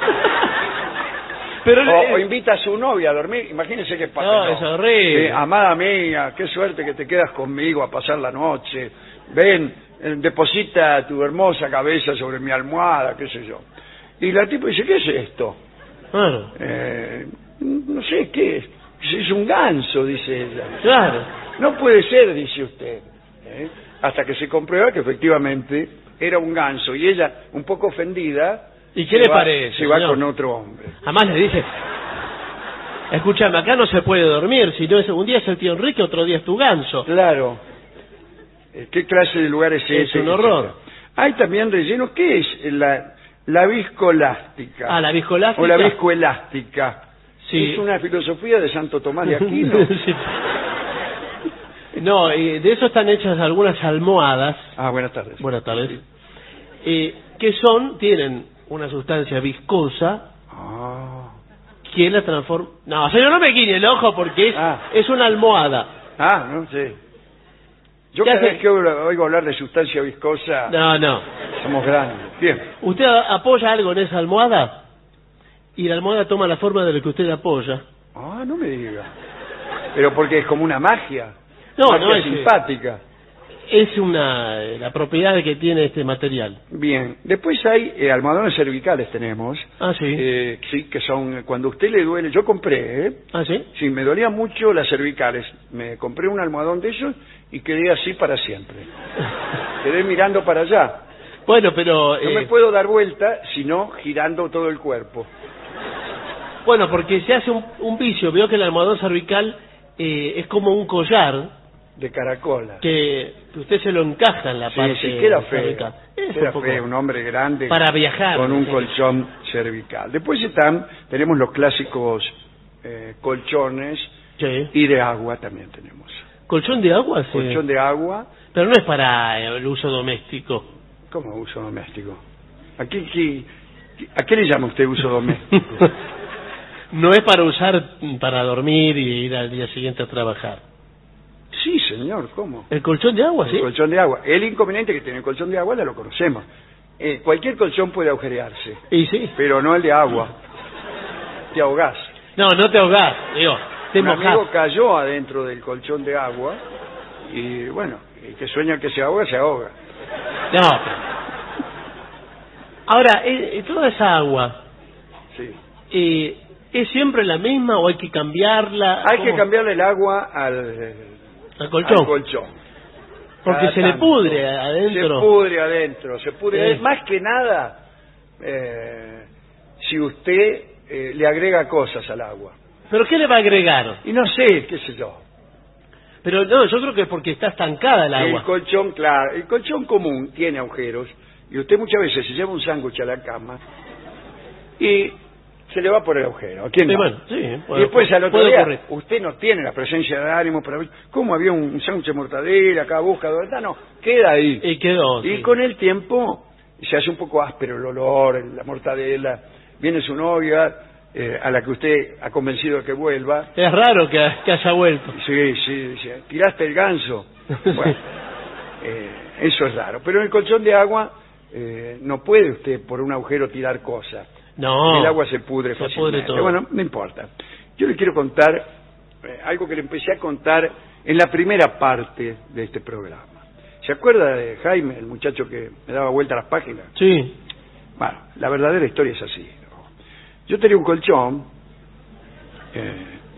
Pero O, eh, o invita a su novia a dormir, imagínese qué pasa. No, es horrible. Eh, amada mía, qué suerte que te quedas conmigo a pasar la noche. Ven, eh, deposita tu hermosa cabeza sobre mi almohada, qué sé yo. Y la tipa dice, ¿qué es esto? Claro. Eh, no sé, ¿qué es? Es un ganso, dice ella. Claro. No puede ser, dice usted. ¿eh? Hasta que se comprueba que efectivamente era un ganso. Y ella, un poco ofendida... ¿Y qué le va, parece? Se va señor? con otro hombre. Además le dice... Escúchame, acá no se puede dormir, si no es un día es el tío Enrique, otro día es tu ganso. Claro. ¿Qué clase de lugar es ese? Es un horror. Hay también relleno. ¿Qué es la, la viscoelástica? Ah, la viscoelástica. O la viscoelástica. Sí. Es una filosofía de Santo Tomás de Aquino. Sí. No, eh, de eso están hechas algunas almohadas. Ah, buenas tardes. Buenas tardes. Sí. Eh, que son, tienen una sustancia viscosa. Ah. Que la transforma... No, señor, no me guiñe el ojo porque es, ah. es una almohada. Ah, no sé. Yo cada vez que oigo hablar de sustancia viscosa... No, no. Somos grandes. Bien. Usted apoya algo en esa almohada y la almohada toma la forma de lo que usted apoya. Ah, no me diga. Pero porque es como una magia. No, magia no es simpática. Es una la propiedad que tiene este material. Bien. Después hay eh, almohadones cervicales tenemos. Ah, sí. Eh, sí, que son cuando a usted le duele. Yo compré, ¿eh? Ah, sí. Sí, me dolían mucho las cervicales. Me compré un almohadón de esos y quedé así para siempre. Quedé mirando para allá. Bueno, pero... No eh... me puedo dar vuelta, sino girando todo el cuerpo. Bueno, porque se hace un, un vicio. Veo que el almohadón cervical eh, es como un collar... De caracola. Que usted se lo encaja en la sí, parte sí, queda feo. cervical. Queda un, feo, un hombre grande. Para viajar. Con un sí. colchón cervical. Después están, tenemos los clásicos eh, colchones sí. y de agua también tenemos. ¿Colchón de agua? Sí. Colchón de agua. Pero no es para el uso doméstico. ¿Cómo uso doméstico? ¿A qué, qué, ¿A qué le llama usted uso doméstico? No es para usar para dormir y ir al día siguiente a trabajar. Sí, señor, ¿cómo? ¿El colchón de agua, sí? El colchón de agua. El inconveniente que tiene el colchón de agua ya lo conocemos. Eh, cualquier colchón puede agujerearse. Y sí. Pero no el de agua. Te ahogás. No, no te ahogás, digo, te Un mojás. amigo cayó adentro del colchón de agua y, bueno, el que sueña que se ahoga, se ahoga. No. Ahora, eh, toda esa agua... Sí. Eh, ¿Es siempre la misma o hay que cambiarla? Hay ¿Cómo? que cambiarle el agua al... ¿Al colchón? Al colchón. Porque Cada se tanto. le pudre adentro. Se pudre adentro, se pudre. Eh. Más que nada, eh, si usted eh, le agrega cosas al agua. ¿Pero qué le va a agregar? Y no sé, qué sé yo. Pero no, yo creo que es porque está estancada el agua. El colchón, claro, el colchón común tiene agujeros y usted muchas veces se lleva un sándwich a la cama y se le va por el agujero. ¿A quién Sí, no? bueno, sí, puede, y después al otro puede día, ocurrir. usted no tiene la presencia de ánimo para ver cómo había un sándwich de mortadela, acá busca, de verdad, no, queda ahí. Y quedó. Y Sí. con el tiempo se hace un poco áspero el olor, la mortadela, viene su novia, eh, a la que usted ha convencido de que vuelva. Es raro que, que haya vuelto. Sí, sí, dice, tiraste el ganso. Bueno, eh, eso es raro. Pero en el colchón de agua eh, no puede usted por un agujero tirar cosas. No. El agua se pudre se fácilmente. pudre todo. Bueno, no importa. Yo le quiero contar eh, algo que le empecé a contar en la primera parte de este programa. ¿Se acuerda de Jaime, el muchacho que me daba vuelta a las páginas? Sí. Bueno, la verdadera historia es así, ¿no? Yo tenía un colchón eh,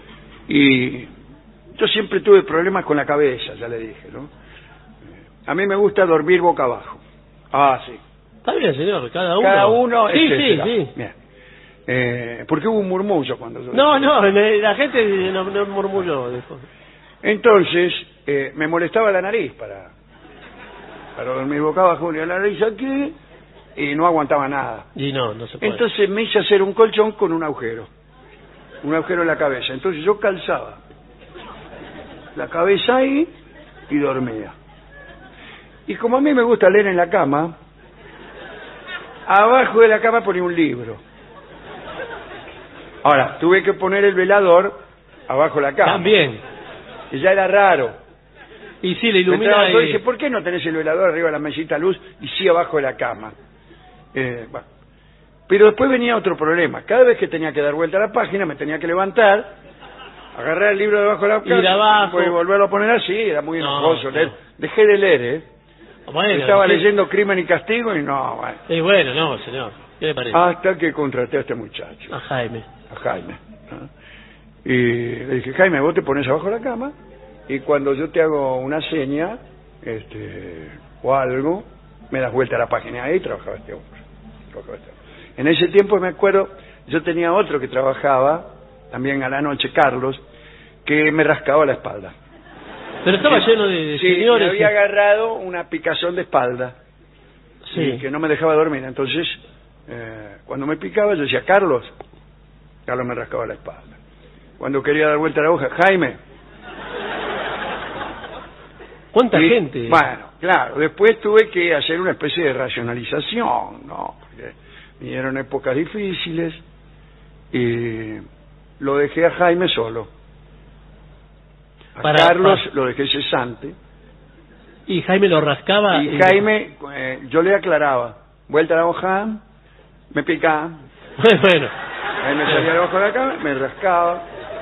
y yo siempre tuve problemas con la cabeza, ya le dije, ¿no? Eh, a mí me gusta dormir boca abajo. Ah, sí. Está bien, señor, cada uno. Cada uno, Sí, etcétera. sí, sí. Bien. Eh, porque hubo un murmullo cuando yo... No, no, la gente no, no murmuró. Dijo. Entonces, eh, me molestaba la nariz para, para dormir boca abajo, la nariz aquí, y no aguantaba nada. Y no, no se puede. Entonces me hice hacer un colchón con un agujero. Un agujero en la cabeza. Entonces yo calzaba la cabeza ahí y dormía. Y como a mí me gusta leer en la cama, abajo de la cama ponía un libro. Ahora, tuve que poner el velador abajo de la cama. También. Y ya era raro. Y sí, le Me ilumina. entraba todo y Y... dije, ¿por qué no tenés el velador arriba de la mesita luz y sí abajo de la cama? Eh, bueno. Pero después venía otro problema. Cada vez que tenía que dar vuelta a la página, me tenía que levantar, agarrar el libro debajo de la cama Ir abajo. y volverlo a poner así. Era muy No, enojoso no. leer. Dejé de leer, ¿eh? Bueno, Estaba ¿qué? leyendo Crimen y Castigo y no, bueno. Y bueno, no, señor. ¿Qué le parece? Hasta que contraté a este muchacho. A Jaime. A Jaime. ¿no? Y le dije, Jaime, vos te pones abajo de la cama y cuando yo te hago una seña este, o algo, me das vuelta a la página. Ahí trabajaba este hombre. Trabajaba este hombre. En ese tiempo me acuerdo, yo tenía otro que trabajaba, también a la noche, Carlos, que me rascaba la espalda. Pero estaba Sí, lleno de, de sí, señores. me había agarrado una picazón de espalda. Sí. Y que no me dejaba dormir. Entonces, eh, cuando me picaba, yo decía, Carlos. Carlos me rascaba la espalda. Cuando quería dar vuelta a la hoja, Jaime. ¿Cuánta Y, gente? Bueno, claro. Después tuve que hacer una especie de racionalización, ¿no? Porque vinieron épocas difíciles y lo dejé a Jaime solo. A Para- Carlos para- lo dejé cesante. Y Jaime lo rascaba. Y Jaime, eh, yo le aclaraba, vuelta a la hoja, me picaba. Bueno. Ahí me salía debajo de la cama, me rascaba.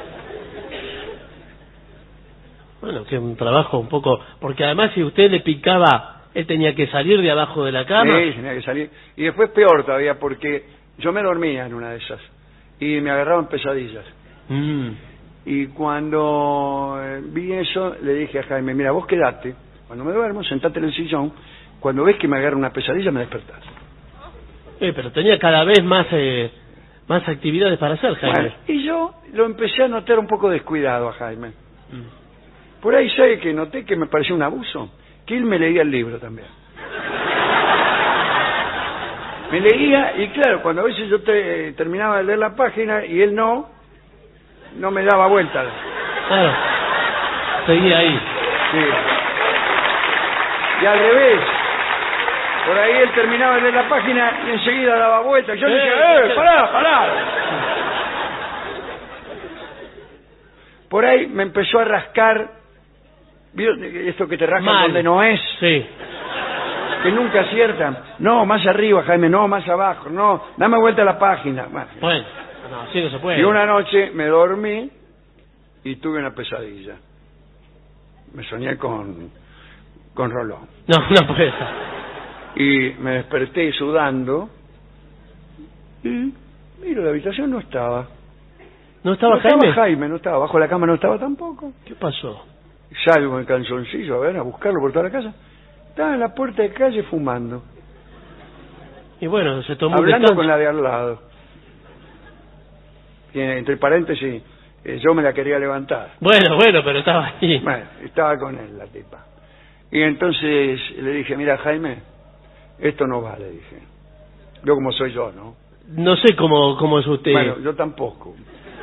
Bueno, que un trabajo un poco... Porque además si usted le picaba, él tenía que salir de abajo de la cama. Sí, tenía que salir. Y después peor todavía, porque yo me dormía en una de esas. Y me agarraban pesadillas. Mm. Y cuando eh, vi eso, le dije a Jaime, mira, vos quedate. Cuando me duermo, sentate en el sillón. Cuando ves que me agarra una pesadilla, me despertás. Eh, pero tenía cada vez más eh, más actividades para hacer, Jaime. Bueno, y yo lo empecé a notar un poco descuidado a Jaime. Por ahí sabe que noté que me pareció un abuso, que él me leía el libro también. Me leía y claro, cuando a veces yo te, terminaba de leer la página y él no, no me daba vuelta. Claro. Seguía ahí. Sí. Y al revés. Por ahí él terminaba de leer la página y enseguida daba vuelta. Yo le Eh, decía, ¡eh, eh, pará, pará! Por ahí me empezó a rascar, ¿vio esto que te rascan Mal. donde no es? Sí. Que nunca aciertan. No, más arriba, Jaime, no, más abajo, no, dame vuelta a la página. Bueno, Bueno, no, así no se puede. y una noche me dormí y tuve una pesadilla. Me soñé con, con Rolón. No, no puede ser. Y me desperté sudando y miro, la habitación no estaba. ¿No estaba no Jaime? estaba Jaime, no estaba. Bajo la cama no estaba tampoco. ¿Qué pasó? Salgo en calzoncillo a ver, a buscarlo por toda la casa. Estaba en la puerta de calle fumando. Y bueno, se tomó un Hablando descanso. con la de al lado. Y entre paréntesis, eh, yo me la quería levantar. Bueno, bueno, pero estaba ahí. Bueno, estaba con él la tipa. Y entonces le dije, mira Jaime, esto no va, le dije. Yo como soy yo, ¿no? No sé cómo, cómo es usted. Bueno, yo tampoco.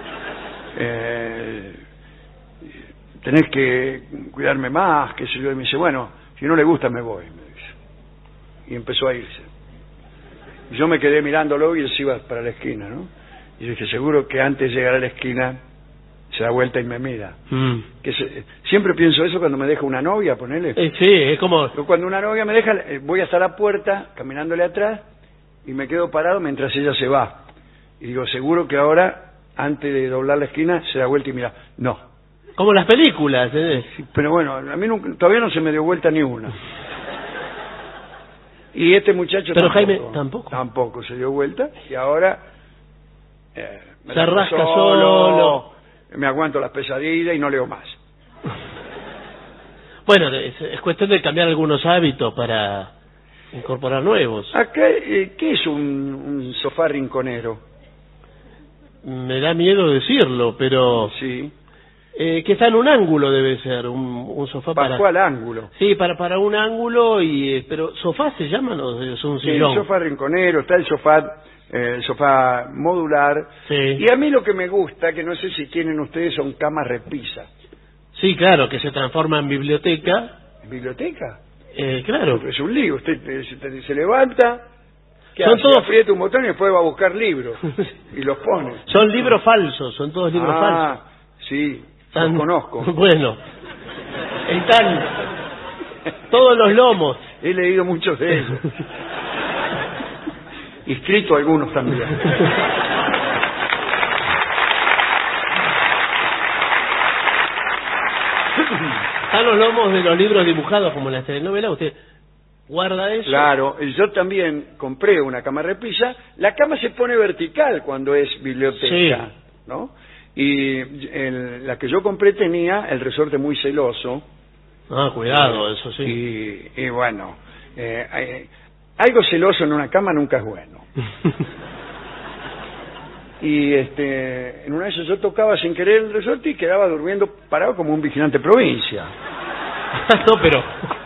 Eh, tenés que cuidarme más, qué sé yo. Y me dice, bueno, si no le gusta me voy, me dice. Y empezó a irse. Y yo me quedé mirándolo y él se iba para la esquina, ¿no? Y dije, seguro que antes de llegar a la esquina se da vuelta y me mira. Mm. Que se, siempre pienso eso cuando me deja una novia, ponele. Eh, sí, es como... Yo cuando una novia me deja, eh, voy hasta la puerta, caminándole atrás, y me quedo parado mientras ella se va. Y digo, seguro que ahora, antes de doblar la esquina, se da vuelta y mira. No. Como las películas, ¿eh? Sí, pero bueno, a mí nunca, todavía no se me dio vuelta ni una. Y este muchacho Pero tampoco, Jaime, tampoco. Tampoco se dio vuelta, y ahora... Eh, me Se la rasca solo, solo. me aguanto las pesadillas y no leo más. Bueno, es, es cuestión de cambiar algunos hábitos para incorporar nuevos. Acá, eh, ¿qué es un, un sofá rinconero? Me da miedo decirlo, pero... Sí. Eh, que está en un ángulo debe ser, un, un sofá para... ¿Para cuál ángulo? Sí, para para un ángulo, y eh, pero ¿sofá se llaman o es un Sí, sillón? el sofá rinconero, está el sofá, eh, el sofá modular. Sí. Y a mí lo que me gusta, que no sé si tienen ustedes, son camas repisa. Sí, claro, que se transforma en biblioteca. ¿En biblioteca? Eh, claro. Es un lío, usted eh, se, se levanta, ¿qué Son hace? todos- Aprieta un botón y después va a buscar libros y los pone. Son libros falsos, son todos libros falsos. Ah, sí, Están- los conozco. Bueno, están todos los lomos. He leído muchos de ellos. Y escrito algunos también. Están los lomos de los libros dibujados como en las telenovelas. Usted guarda eso. Claro, yo también compré una cama repisa. La cama se pone vertical cuando es biblioteca, sí. ¿no? Y el, la que yo compré tenía el resorte muy celoso. Ah, cuidado, eso sí. Y, y bueno, eh, eh, algo celoso en una cama nunca es bueno. Y este, en una de esas yo tocaba sin querer el resorte y quedaba durmiendo parado como un vigilante provincia. No, pero...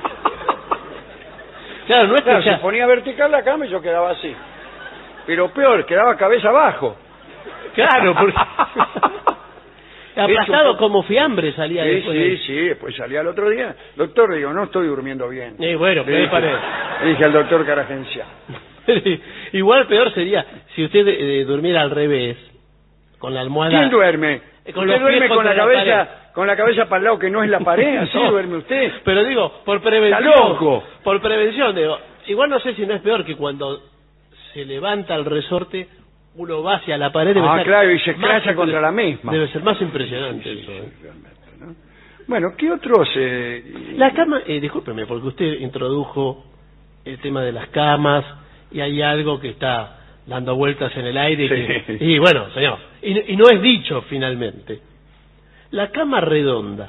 Claro, no es que claro, ya... se ponía vertical la cama y yo quedaba así. Pero peor, quedaba cabeza abajo. Claro, porque... Aplastado como fiambre salía sí, después. Sí, sí, después salía el otro día. Doctor, digo, no estoy durmiendo bien. Y bueno, le dije, le dije al doctor Caragencia. Igual peor sería si usted eh, durmiera al revés, con la almohada... ¿Quién duerme? Con ¿Usted los duerme con la, la cabeza pared. con la cabeza para el lado que no es la pared? ¿Así no. duerme usted? Pero digo, por prevención... ¡Está loco! Por prevención, digo, igual no sé si no es peor que cuando se levanta el resorte, uno va hacia la pared... Debe ah, ser claro, y se escracha contra la misma. Debe ser más impresionante sí, sí, eso. Sí, realmente, ¿no? Bueno, ¿qué otros...? Eh... La cama, eh, discúlpeme, porque usted introdujo el tema de las camas y hay algo que está dando vueltas en el aire. Sí. Que, y bueno, señor, y, y no es dicho finalmente. La cama redonda.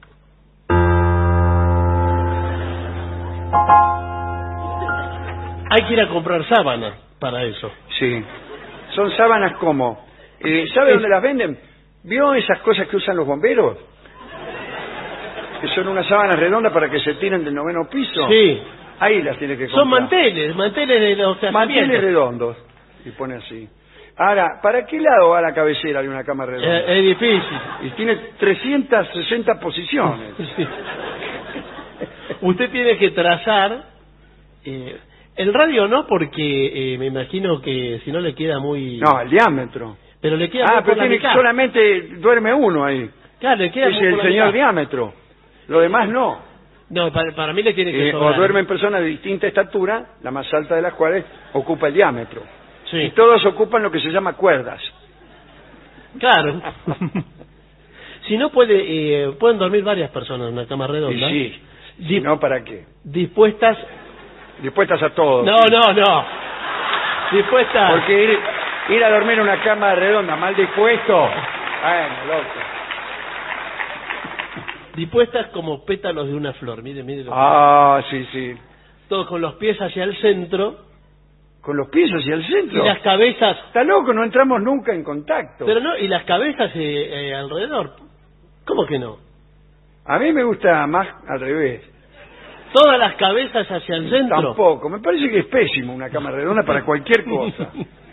Hay que ir a comprar sábanas para eso. Sí. Son sábanas como... Eh, ¿Sabe es... dónde las venden? ¿Vio esas cosas que usan los bomberos? Que son unas sábanas redondas para que se tiren del noveno piso. Sí. Ahí las tiene que comprar. Son manteles, manteles de los casamientos. Manteles redondos. Y pone así. Ahora, ¿para qué lado va la cabecera de una cama redonda? Eh, es difícil. Y tiene trescientas sesenta posiciones. Sí. Usted tiene que trazar... Eh, el radio no, porque eh, me imagino que si no le queda muy... No, el diámetro. Pero le queda ah, muy pero por la tiene mitad. solamente duerme uno ahí. Claro, le queda es muy el por la señor mitad. diámetro. Lo demás no. No, para, para mí le tiene que eh, sobrar. O duermen personas de distinta estatura, la más alta de las cuales ocupa el diámetro. Sí. Y todos ocupan lo que se llama cuerdas. Claro. Si no puede, eh, pueden dormir varias personas en una cama redonda. Y sí. Si no, ¿para qué? Dispuestas... Dispuestas a todo. No, no, no. Dispuestas... Porque ir, ir a dormir en una cama redonda mal dispuesto... Bueno, loco. Dispuestas como pétalos de una flor. Mire, mire. Ah, sí, sí. Todos con los pies hacia el centro. ¿Con los pies hacia el centro? Y las cabezas... Está loco, no entramos nunca en contacto. Pero no, y las cabezas eh, eh, alrededor. ¿Cómo que no? A mí me gusta más al revés. Todas las cabezas hacia el centro. Tampoco, me parece que es pésimo una cama redonda para cualquier cosa.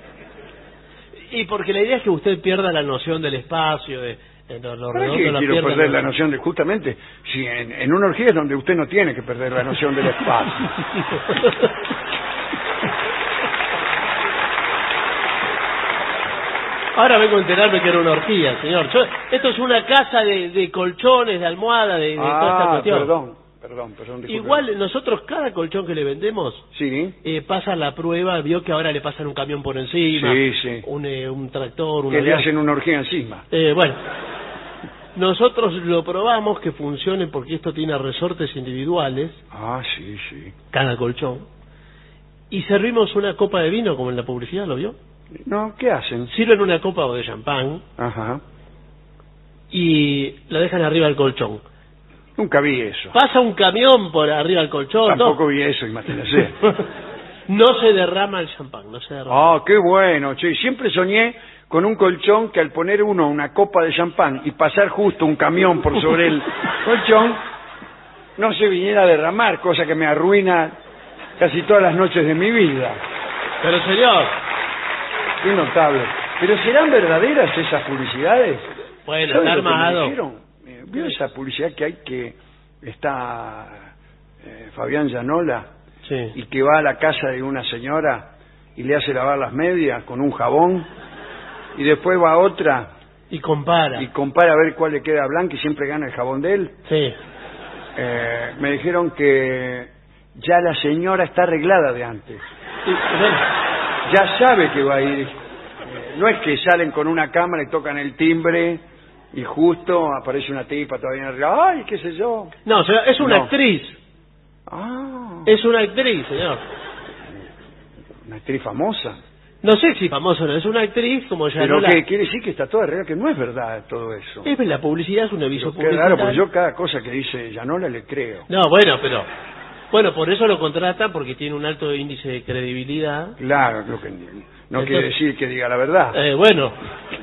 Y porque la idea es que usted pierda la noción del espacio, de, de lo, lo ¿Para redondo, qué la quiero pierda perder la... la noción de justamente? Si en, en una orgía es donde usted no tiene que perder la noción del espacio. Ahora vengo a enterarme que era una orgía, señor. Yo, esto es una casa de, de colchones, de almohada, de, de ah, toda esta cuestión. perdón, perdón, perdón. Disculpe. Igual nosotros cada colchón que le vendemos sí. eh, pasa la prueba, vio que ahora le pasan un camión por encima, sí, sí. Un, eh, un tractor, un que avión. le hacen una orgía encima. Eh, bueno, nosotros lo probamos que funcione porque esto tiene resortes individuales. Ah, sí, sí. Cada colchón. Y servimos una copa de vino, como en la publicidad, ¿lo vio? No, ¿qué hacen? Sirven una copa o de champán. Ajá. Y la dejan arriba del colchón. Nunca vi eso. Pasa un camión por arriba del colchón. Tampoco no. vi eso, imagínese. No se derrama el champán, no se derrama. Ah, qué bueno, che. Siempre soñé con un colchón que al poner uno una copa de champán y pasar justo un camión por sobre el colchón, no se viniera a derramar, cosa que me arruina casi todas las noches de mi vida. Pero señor... Qué notable. ¿Pero serán verdaderas esas publicidades? Bueno, está armado. ¿Vio esa publicidad que hay que está eh, Fabián Llanola? Sí. Y que va a la casa de una señora y le hace lavar las medias con un jabón y después va a otra y compara y compara a ver cuál le queda blanca y siempre gana el jabón de él. Sí. Eh, me dijeron que ya la señora está arreglada de antes. Sí, bueno. Ya sabe que va a ir. Eh, no es que salen con una cámara y tocan el timbre y justo aparece una tipa todavía arreglada. Ay, qué sé yo. No, o sea, es una no. actriz. Ah. no. Es una actriz, señor. ¿Una actriz famosa? No sé si famosa o no, es una actriz como ya Pero no que la... quiere decir que está toda regla, que no es verdad todo eso. Es la publicidad, es un aviso Qué publicitario. raro, porque yo cada cosa que dice Yanola le creo. No, bueno, pero... Bueno, por eso lo contratan, porque tiene un alto índice de credibilidad. Claro, creo que no Entonces, quiere decir que diga la verdad. Eh, bueno.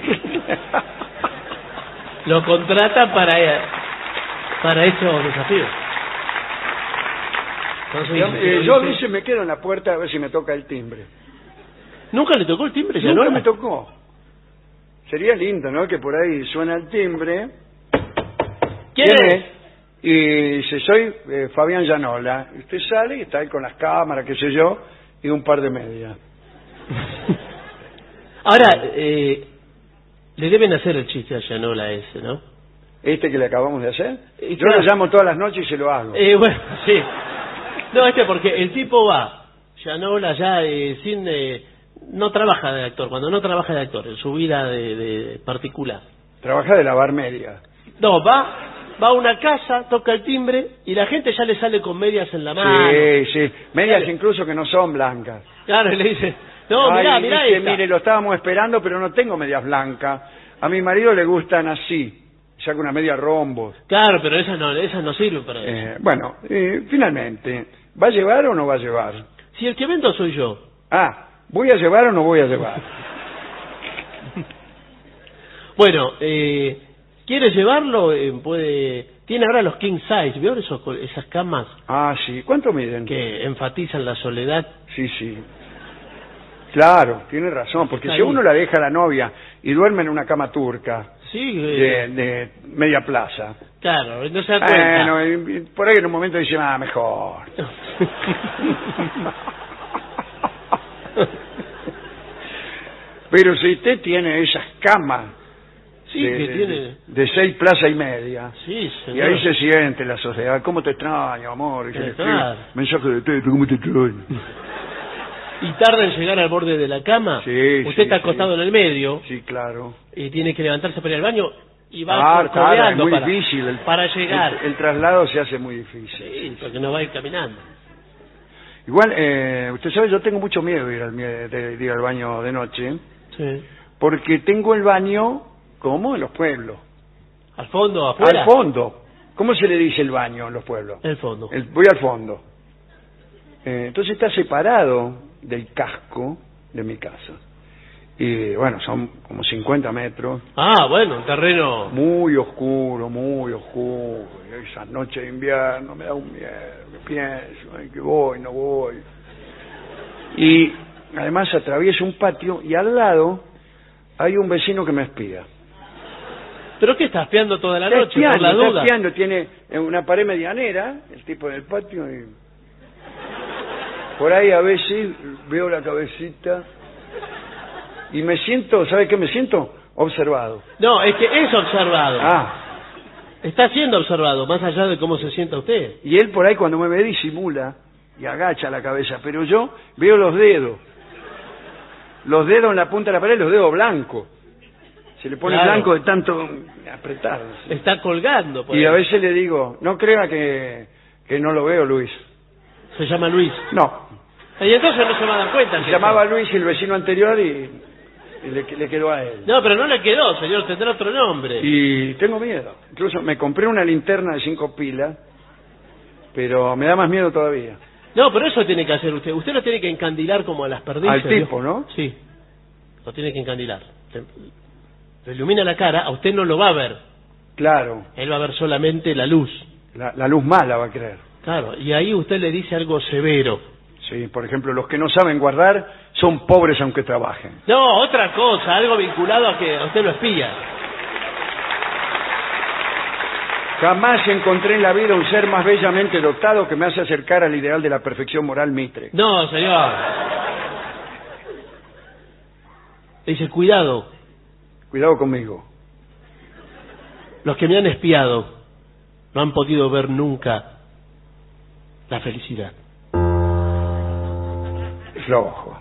Lo contratan para, para estos desafíos. Entonces, yo, dice, eh, yo a dice- veces me quedo en la puerta a ver si me toca el timbre. ¿Nunca le tocó el timbre? Nunca Yanola? me tocó. Sería lindo, ¿no? Que por ahí suena el timbre. ¿Quién es? Y dice, soy eh, Fabián Yanola. Y usted sale y está ahí con las cámaras, qué sé yo, y un par de medias. Ahora, eh, le deben hacer el chiste a Yanola ese, ¿no? ¿Este que le acabamos de hacer? Eh, Yo claro. lo llamo todas las noches y se lo hago. Eh, bueno, sí. No, este porque el tipo va, Yanola ya eh, sin... Eh, no trabaja de actor, cuando no trabaja de actor, en su vida de, de particular. Trabaja de lavar medias. No, va, va a una casa, toca el timbre y la gente ya le sale con medias en la mano. Sí, sí. Medias Dale. incluso que no son blancas. Claro, y le dice, no, Ay, mirá, mirá dice, esta. mire, lo estábamos esperando, pero no tengo medias blancas. A mi marido le gustan así. Saca una media rombos. Claro, pero esas no, esas no sirven para eso. Eh, bueno, eh, finalmente, ¿va a llevar o no va a llevar? Si el que vendo soy yo. Ah, ¿voy a llevar o no voy a llevar? Bueno, eh, ¿quiere llevarlo? Eh, puede. Tiene ahora los king size, ¿vio esos, esas camas Ah, sí. ¿Cuánto miden? que enfatizan la soledad? Sí, sí. Claro, tiene razón, porque Está si ahí. uno la deja a la novia y duerme en una cama turca Sí, de, eh, de media plaza, claro, no se da cuenta. bueno, y- y por ahí en un momento dice, ah, mejor. Pero si usted tiene esas camas Sí, de, que de- tiene. de seis plazas y media, Sí, y señor. ahí se siente la sociedad, ¿cómo te extraño, amor? Y se le escribe, Claro. mensaje de texto, ¿cómo te extraño? Y tarda en llegar al borde de la cama. Sí, Usted sí, está sí. acostado en el medio Sí, claro. y tiene que levantarse para ir al baño y va Claro, claro, es codeando muy para, difícil. El, para llegar. El, el traslado se hace muy difícil. Sí, porque no va a ir caminando. Igual, eh, usted sabe, yo tengo mucho miedo de ir, al, mie- de, de ir al baño de noche, Sí. porque tengo el baño, como en los pueblos, ¿Al fondo, afuera? al fondo. ¿Cómo se le dice el baño en los pueblos? El fondo. El- voy al fondo. Eh, entonces está separado del casco de mi casa. Y bueno, son como cincuenta metros. Ah, bueno, un terreno... Muy oscuro, muy oscuro. Y esas noches de invierno me da un miedo, que pienso, ay, que voy, no voy. Y además atravieso un patio y al lado hay un vecino que me espía. ¿Pero qué está espiando toda la Está noche? espiando, por la está duda. espiando, tiene una pared medianera, el tipo del patio, y por ahí a veces veo la cabecita y me siento, ¿sabe qué me siento? Observado. No, es que es observado. Ah, Está siendo observado, más allá de cómo se sienta usted. y él por ahí cuando me ve disimula y agacha la cabeza, pero yo veo los dedos. Los dedos en la punta de la pared, los dedos blancos. Se le pone Claro. blanco de tanto apretar. Está colgando. por Y a ahí. veces le digo, no crea que, que no lo veo, Luis. Se llama Luis. No, Y entonces no se va a dar cuenta. se que- llamaba Luis y el vecino anterior y, y le, le quedó a él. No, pero no le quedó, señor, tendrá otro nombre. Y tengo miedo. Incluso me compré una linterna de cinco pilas, pero me da más miedo todavía. No, pero eso tiene que hacer usted. Usted lo tiene que encandilar como a las perdices. Al ¿vio? tipo, ¿no? Sí. Lo tiene que encandilar. Se- Le ilumina la cara, a usted no lo va a ver. Claro, Él va a ver solamente la luz. la, la luz mala va a creer. Claro, y ahí usted le dice algo severo. Sí, por ejemplo, los que no saben guardar son pobres aunque trabajen. No, otra cosa, algo vinculado a que a usted lo espía. Jamás encontré en la vida un ser más bellamente dotado que me hace acercar al ideal de la perfección moral Mitre. No, señor. Dice, cuidado, Cuidado conmigo. los que me han espiado no han podido ver nunca la felicidad. Flojo.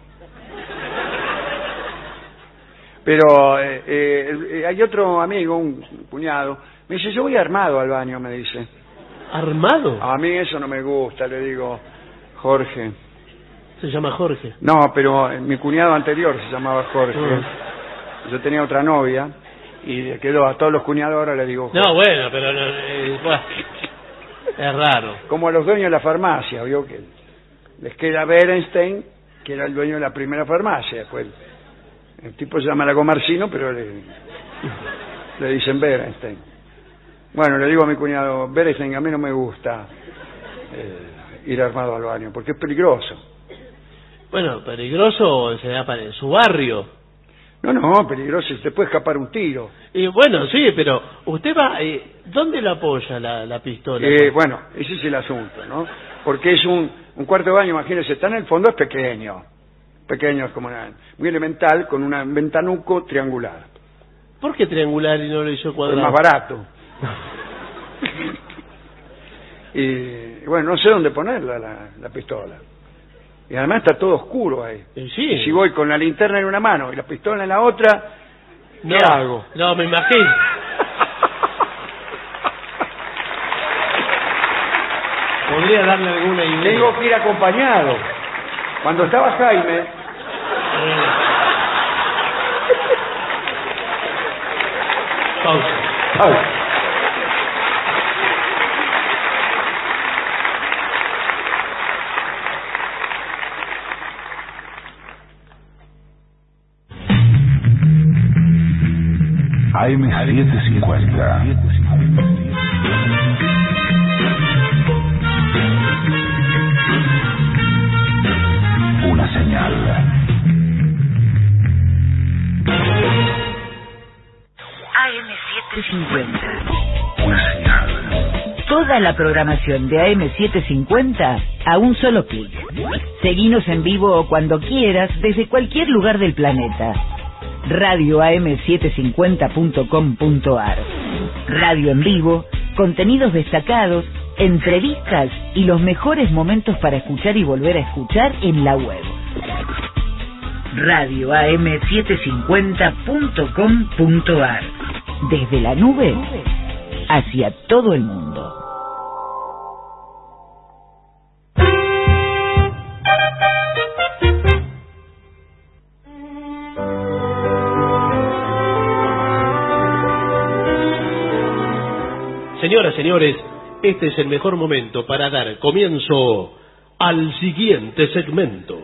Pero eh, eh, hay otro amigo, un cuñado, me dice, yo voy armado al baño, me dice. ¿Armado? A mí eso no me gusta, le digo. Jorge. Se llama Jorge. No, pero mi cuñado anterior se llamaba Jorge. Uh. Yo tenía otra novia y quedó a todos los cuñados ahora le digo Jorge. No, bueno, pero no, eh, bueno, es raro. Como a los dueños de la farmacia, vio que les queda Berenstein, que era el dueño de la primera farmacia. Después el tipo se llama Lagomarsino, pero le, le dicen Berenstein. Bueno, le digo a mi cuñado, Berenstein, a mí no me gusta eh, ir armado al baño, porque es peligroso. Bueno, peligroso se da para en su barrio. No, no, peligroso, se puede escapar un tiro. Y bueno, sí, pero usted va, eh, ¿dónde lo apoya la, la pistola? Eh, bueno, ese es el asunto, ¿no? Porque es un, un cuarto de baño, imagínese, está en el fondo, es pequeño. Pequeño, es como una, muy elemental, con un ventanuco triangular. ¿Por qué triangular y no lo hizo cuadrado? Es más barato. Y bueno, no sé dónde ponerla la, la pistola. Y además está todo oscuro ahí. Sí. Y si voy con la linterna en una mano y la pistola en la otra, ¿qué no, hago? No, me imagino. Podría darle alguna idea. Tengo que ir acompañado. Cuando estaba Jaime... Eh. Pausa. Pausa. A M setecientos cincuenta. Una señal. A M setecientos cincuenta. Una señal. Toda la programación de A M setecientos cincuenta a un solo clic. Seguinos en vivo o cuando quieras desde cualquier lugar del planeta. radio a m setecientos cincuenta punto com punto a r. Radio en vivo, contenidos destacados, entrevistas y los mejores momentos para escuchar y volver a escuchar en la web. radio a m setecientos cincuenta punto com punto a r. Desde la nube hacia todo el mundo. Señoras, señores, este es el mejor momento para dar comienzo al siguiente segmento.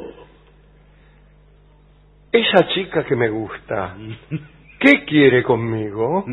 Esa chica que me gusta, ¿qué quiere conmigo?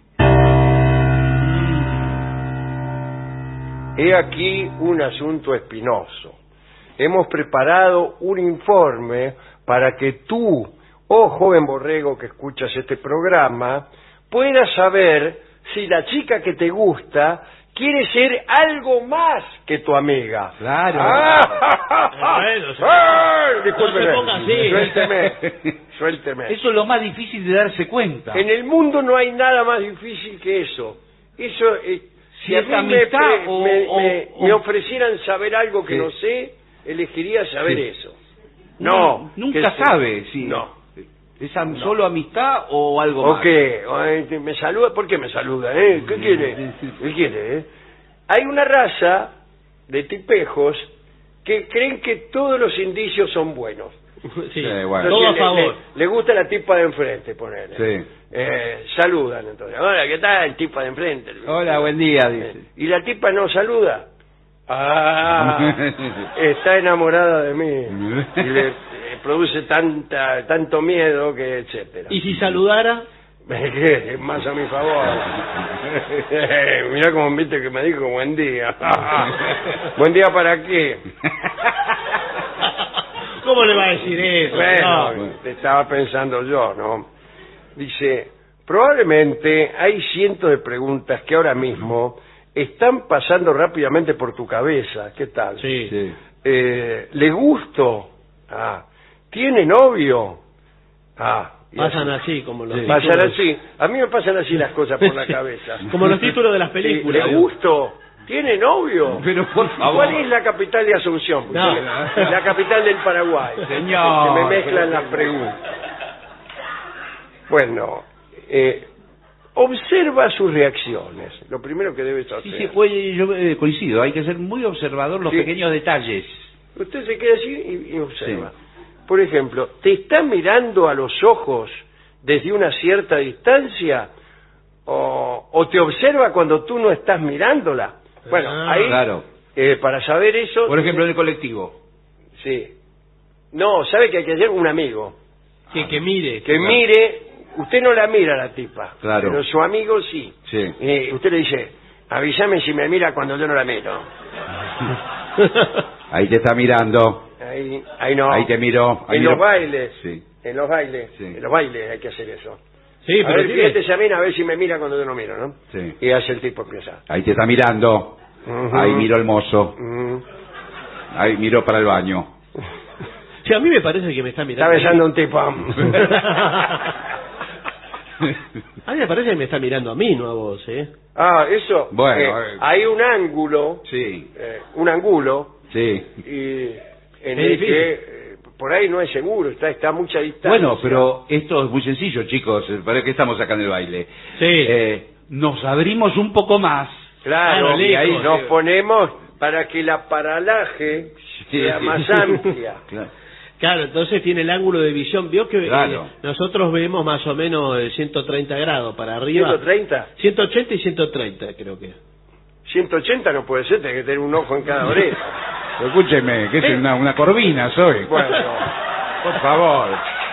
He aquí un asunto espinoso. Hemos preparado un informe para que tú, oh joven borrego que escuchas este programa, puedas saber si la chica que te gusta quiere ser algo más que tu amiga. Claro. Ah, bueno, sí. ¡Ay! Discúlpeme. No se ponga así. Suélteme. Suélteme. Eso es lo más difícil de darse cuenta. En el mundo no hay nada más difícil que eso. Eso eh, Si si a es mí me, amistad pre- o- me, o- me- o- me ofrecieran saber algo que Sí. no sé, elegiría saber Sí. eso. No. Nunca que sabe si No. es am- solo amistad o algo ¿O más. qué? O, eh, ¿Me saluda? ¿Por qué me saluda? ¿Eh? ¿Qué quiere? ¿Qué quiere? Eh? Hay una raza de tipejos que creen que todos los indicios son buenos. Sí, Eh, bueno. todo a le, favor. le- le gusta la tipa de enfrente, ponele. Sí. Eh, saludan entonces. Hola, ¿qué tal? El tipa de enfrente. Hola, buen día, dice. ¿Y la tipa no saluda? Ah, está enamorada de mí. Y le eh, produce tanta, tanto miedo que etcétera. ¿Y si saludara? ¿Qué? Es más a mi favor. Mirá como viste que me dijo buen día. ¿Buen día para qué? ¿Cómo le va a decir eso? Bueno, No. te estaba pensando yo, ¿no? Dice, probablemente hay cientos de preguntas que ahora mismo están pasando rápidamente por tu cabeza. ¿Qué tal? Sí. Sí. Eh, ¿Le gusto? Ah. ¿Tiene novio? Ah. y Pasan así. así, como los Pasan títulos. así. A mí me pasan así las cosas por la Sí. cabeza. Como los títulos de las películas. ¿Le gusto? ¿Tiene novio? Pero por favor. ¿Cuál es la capital de Asunción? No. La capital del Paraguay. Señor. Se me mezclan las preguntas. Bueno, eh, observa sus reacciones. Lo primero que debes hacer. Sí se puede, yo eh, coincido, hay que ser muy observador los Sí. pequeños detalles. Usted se queda así y, y observa. Sí. Por ejemplo, ¿te está mirando a los ojos desde una cierta distancia o, o te observa cuando tú no estás mirándola? Bueno, ah, ahí, claro. eh, para saber eso... Por ejemplo, en el colectivo. Sí. No, ¿sabe que hay que hacer un amigo? Que, que mire. Que claro. mire, usted no la mira a la tipa, claro. pero su amigo sí. Sí. Y usted le dice, avísame si me mira cuando yo no la miro. Ahí te está mirando. Ahí, ahí no. Ahí te miro. Ahí en miro. los bailes. Sí. En los bailes. Sí. En los bailes hay que hacer eso. Sí, a pero ver, tiene... fíjate esa mina a ver si me mira cuando yo no miro, ¿no? Sí. Y hace el tipo empieza. Ahí te está mirando. Uh-huh. Ahí miro el mozo. Uh-huh. Ahí miro para el baño. Sí, a mí me parece que me está mirando. Está besando a un tipo. A mí me parece que me está mirando a mí, no a vos, ¿eh? Ah, eso. Bueno, eh, hay un ángulo. Sí. Eh, un ángulo. Sí. Y en es el difícil. que eh, por ahí no es seguro, está, está a mucha distancia. Bueno, pero esto es muy sencillo, chicos. ¿Para qué estamos acá en el baile? Sí. Eh, nos abrimos un poco más. Claro, Claro, y ahí lejos, nos sí. ponemos para que la paralaje Sí, sea sí. más amplia. Claro. Claro, entonces tiene el ángulo de visión. Vio que Claro. eh, nosotros vemos más o menos de ciento treinta grados para arriba. ¿ciento treinta? ciento ochenta y ciento treinta, creo que. ciento ochenta no puede ser, tiene que tener un ojo en cada oreja. Escúcheme, que es una, una corvina soy. Bueno, Por favor.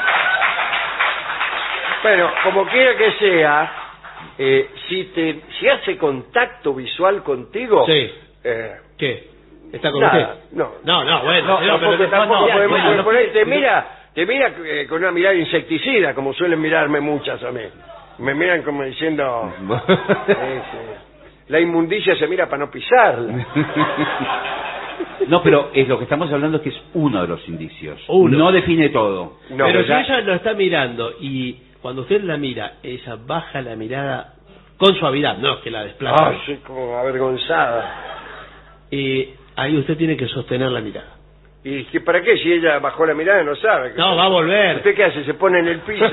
bueno, como quiera que sea, eh, si te si hace contacto visual contigo, Sí. eh, ¿Qué? ¿Está con nada, usted? no. No, no, bueno. No, no, tampoco, pero- tampoco no, no, podemos bueno, poner- no, te pero- mira, te mira eh, con una mirada insecticida, como suelen mirarme muchas a mí. Me miran como diciendo, eh, sí, la inmundicia se mira para no pisarla. No, pero es lo que estamos hablando es que es uno de los indicios. Uno. No define todo. No, pero ya- si ella lo está mirando y cuando usted la mira, ella baja la mirada con suavidad, no es que la desplaza. Ah, sí, como avergonzada. Y ahí usted tiene que sostener la mirada. ¿Y qué, para qué? Si ella bajó la mirada no sabe. No, va a volver. ¿Usted qué hace? Se pone en el piso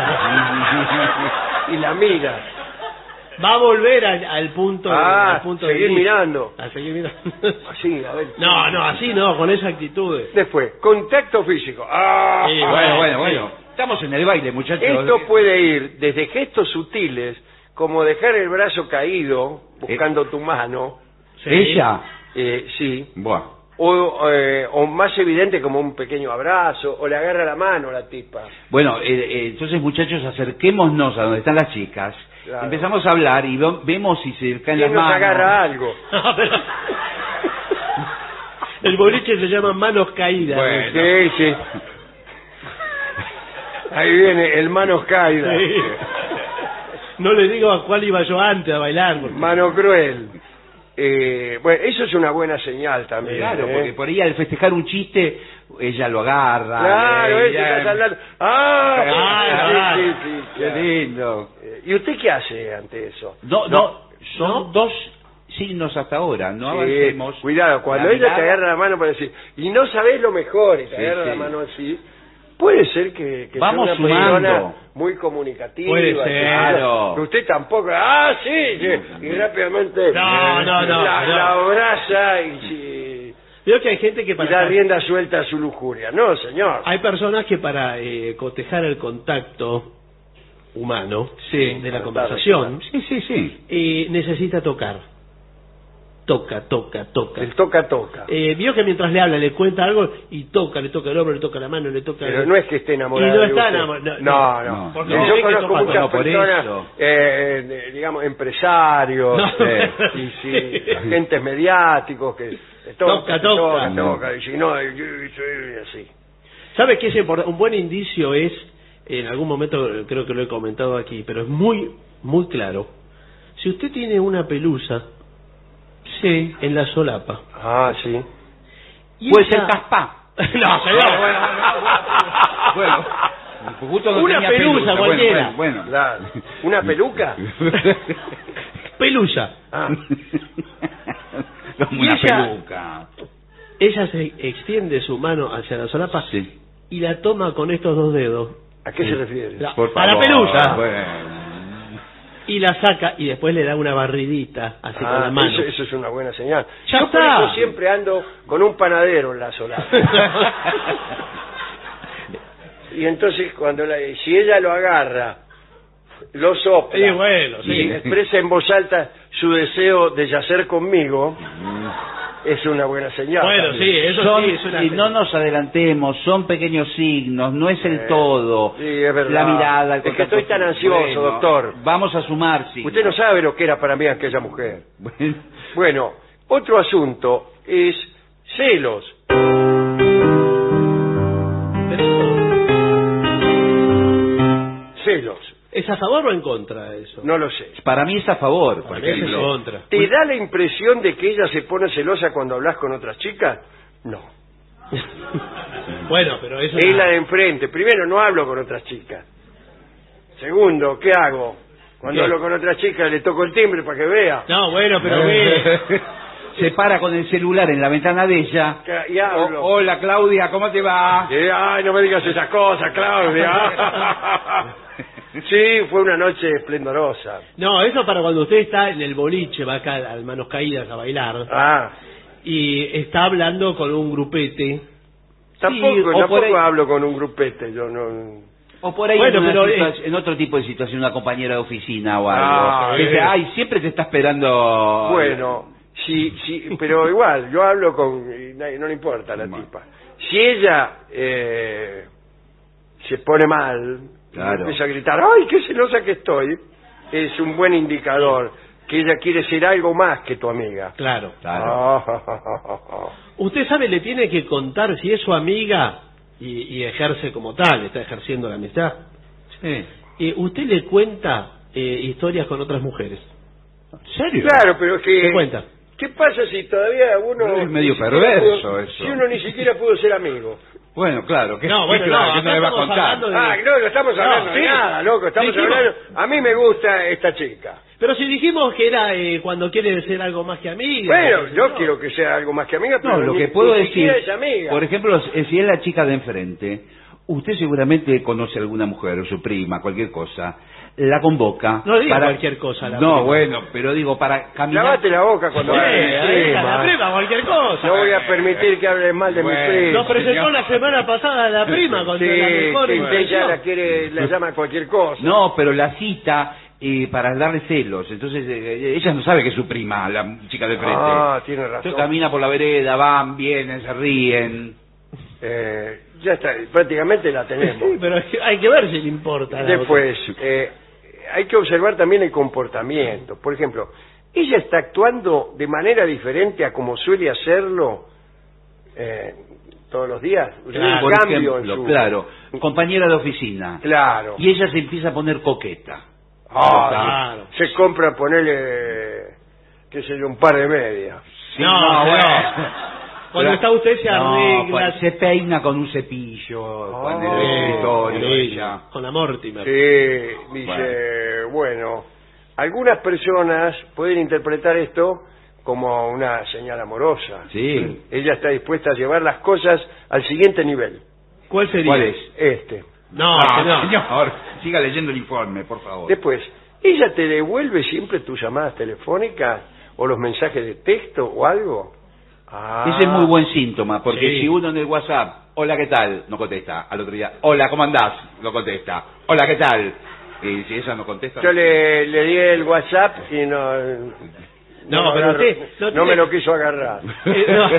y la mira. Va a volver al, al punto. Ah, al punto seguir de mirando. A seguir mirando. Así, a ver. No, no, así no, con esa actitud. Después, contacto físico. Ah, Sí, Bueno, bueno, sí. bueno. Estamos en el baile, muchachos. Esto puede ir desde gestos sutiles, como dejar el brazo caído, buscando tu mano. Sí. Ella. Eh, sí. Buah. O, eh, o más evidente como un pequeño abrazo, o le agarra la mano a la tipa. Bueno, eh, eh, entonces, muchachos, acerquémonos a donde están las chicas. Claro. Empezamos a hablar y ve- vemos si se caen las ¿Quién nos manos. agarra algo? No, pero- El boliche se llama manos caídas. Bueno. Sí, sí. Ahí viene el manos caídas. Sí. No le digo a cuál iba yo antes a bailar. porque- Mano cruel. Eh, bueno, eso es una buena señal también. Claro, ¿eh? porque por ahí al festejar un chiste, ella lo agarra. Claro, eh, ese ella- estás hablando. ¡Ah! Ah, sí, sí, sí, Qué claro. lindo. Eh, ¿Y usted qué hace ante eso? No, no, son ¿No? dos signos hasta ahora, no Sí, avancemos. cuidado, cuando La ella te mirada- agarra la mano para decir, y no sabés lo mejor, y te Sí, agarra la sí. mano así, puede ser que, que Vamos sea una sumando. persona muy comunicativa. Puede que- ser. Claro. Que usted tampoco, ah, sí, sí, y rápidamente No, no, no, la, no. la abraza y, sí, Veo que hay gente que y para da rienda suelta a su lujuria. No, señor. hay personas que para eh, cotejar el contacto humano Sí. de la conversación Sí, sí, sí. eh, necesita tocar. Toca, toca, toca. El toca-toca. Eh, vio que mientras le habla le cuenta algo y toca, le toca el hombro, le toca la mano, le toca. Pero el... no es que esté enamorado Y no de está usted. enamorado, No, no, no. no. Porque Yo usted que conozco toca- muchas no, por personas, eso. eh, de- digamos, empresarios, No. eh, y sí, agentes mediáticos que que Toca, que toca. toca, toca, y si no, yo soy así. ¿Sabe qué es import- un buen indicio es, en algún momento eh, creo que lo he comentado aquí, pero es muy, muy claro. Si usted tiene una pelusa Sí. en la solapa. Ah, sí. y Puede ella- ser Caspá. No, señor. Bueno, justo no Una tenía pelusa cualquiera. Bueno, bueno, Claro. ¿Una peluca? Pelusa. Ah. Como Y una ella- peluca. Ella se extiende su mano hacia la solapa Sí. y la toma con estos dos dedos. ¿A qué se refiere? La- Por para favor. pelusa. Bueno. y la saca y después le da una barridita así Ah, con la mano. Eso, eso es una buena señal. Ya Yo por está. eso siempre ando con un panadero en la solapa. Y entonces cuando la, si ella lo agarra, lo sopla Y bueno, sí. y expresa en voz alta su deseo de yacer conmigo, es una buena señal. Bueno, también. sí, eso Son- sí es una y no nos adelantemos, son pequeños signos, no es el Eh, todo. sí, es verdad. La mirada, el Es que contacto estoy tan físico. ansioso, doctor. Vamos a sumar, sí. Usted no sabe lo que era para mí aquella mujer. Bueno, otro asunto es celos. Celos. ¿Es a favor o en contra de eso? No lo sé. Para mí es a favor, por Para mí es en ejemplo. contra. ¿Te da la impresión de que ella se pone celosa cuando hablas con otras chicas? No. Bueno, pero eso... Es la de enfrente. Primero, no hablo con otras chicas. Segundo, ¿qué hago? Cuando ¿Qué? hablo con otras chicas le toco el timbre para que vea. No, bueno, pero ve... Se para con el celular en la ventana de ella. Y hablo. O- hola Claudia, ¿cómo te va? Eh, ay, no me digas esas cosas, Claudia. Sí, fue una noche esplendorosa. No, eso para cuando usted está en el boliche, va acá al Manos Caídas a bailar, Ah, y está hablando con un grupete. tampoco, Sí, o tampoco por ahí- hablo con un grupete, yo no... O por ahí Bueno, en, una pero situa- es- en otro tipo de situación, una compañera de oficina o algo. Ah, Que dice, eh. ay, siempre te está esperando. Bueno, sí, sí, pero igual, yo hablo con... y no, no le importa a la tipa. Si ella eh, se pone mal, Claro. empieza a gritar, ¡ay, qué celosa que estoy! Es un buen indicador que ella quiere ser algo más que tu amiga. Claro. Claro. Usted sabe, le tiene que contar si es su amiga y, y ejerce como tal, está ejerciendo la amistad. Sí. Eh, usted le cuenta eh, historias con otras mujeres. ¿En serio? Claro, pero es que... ¿Qué cuenta? ¿Qué pasa si todavía uno... No, es medio ni siquiera perverso pudo- eso. Si uno ni siquiera pudo ser amigo. Bueno, claro. ¿qué- No, bueno, claro, no, ¿qué acá me le va a estamos contar? hablando de- Ah, no, no estamos No, hablando de sí. nada, loco. Estamos Dijimos- hablando... A mí me gusta esta chica. Pero si dijimos que era eh, cuando quiere ser algo más que amiga. Bueno, eh, yo no. quiero que sea algo más que amiga, pero No, lo ni- que puedo ni decir, siquiera es amiga. por ejemplo, eh, si es la chica de enfrente, usted seguramente conoce a alguna mujer o su prima, cualquier cosa, la convoca. No diga para... cualquier cosa. La No, prima. bueno, pero digo, para caminar... Lavate la boca cuando Sí, hables de mi ahí está, prima. la prima, cualquier cosa. No voy a permitir que hables mal de Bueno, mi prima. Nos presentó señor. la semana pasada la prima con Sí, la mejor que usted ya impresión. la quiere, la llama cualquier cosa. No, pero la cita eh, para darle celos. Entonces, eh, ella no sabe que es su prima, la chica de frente. Ah, tiene razón. Entonces camina por la vereda, van, vienen, se ríen. Eh, ya está, prácticamente la tenemos. Sí, pero hay que ver si le importa. la Después, eh, hay que observar también el comportamiento. Por ejemplo, ella está actuando de manera diferente a como suele hacerlo eh, todos los días. Claro, un por cambio ejemplo, en su... claro, compañera de oficina. Claro. Y ella se empieza a poner coqueta. Ah, Claro. se compra ponerle, qué sé yo, un par de medias. Sí, No, bueno. Cuando Pero- está usted se No, arregla. pues, se peina con un cepillo Ah, en el escritorio. Sí, ella. con la Mortimer. Sí, dice, bueno, algunas personas pueden interpretar esto como una señal amorosa. Sí. Ella está dispuesta a llevar las cosas al siguiente nivel. ¿Cuál sería? ¿Cuál es? Este. No, Ah, señor. señor, siga leyendo el informe, por favor. Después, ¿ella te devuelve siempre tus llamadas telefónicas o los mensajes de texto o algo? Ah. Ese es muy buen síntoma, porque Sí. si uno en el WhatsApp, hola, ¿qué tal? No contesta. Al otro día, hola, ¿cómo andás? No contesta. Hola, ¿qué tal? Y si ella no contesta... Yo le, le di el WhatsApp y no... No, me pero agarró- usted no no tiene- me lo quiso agarrar. Eh, no.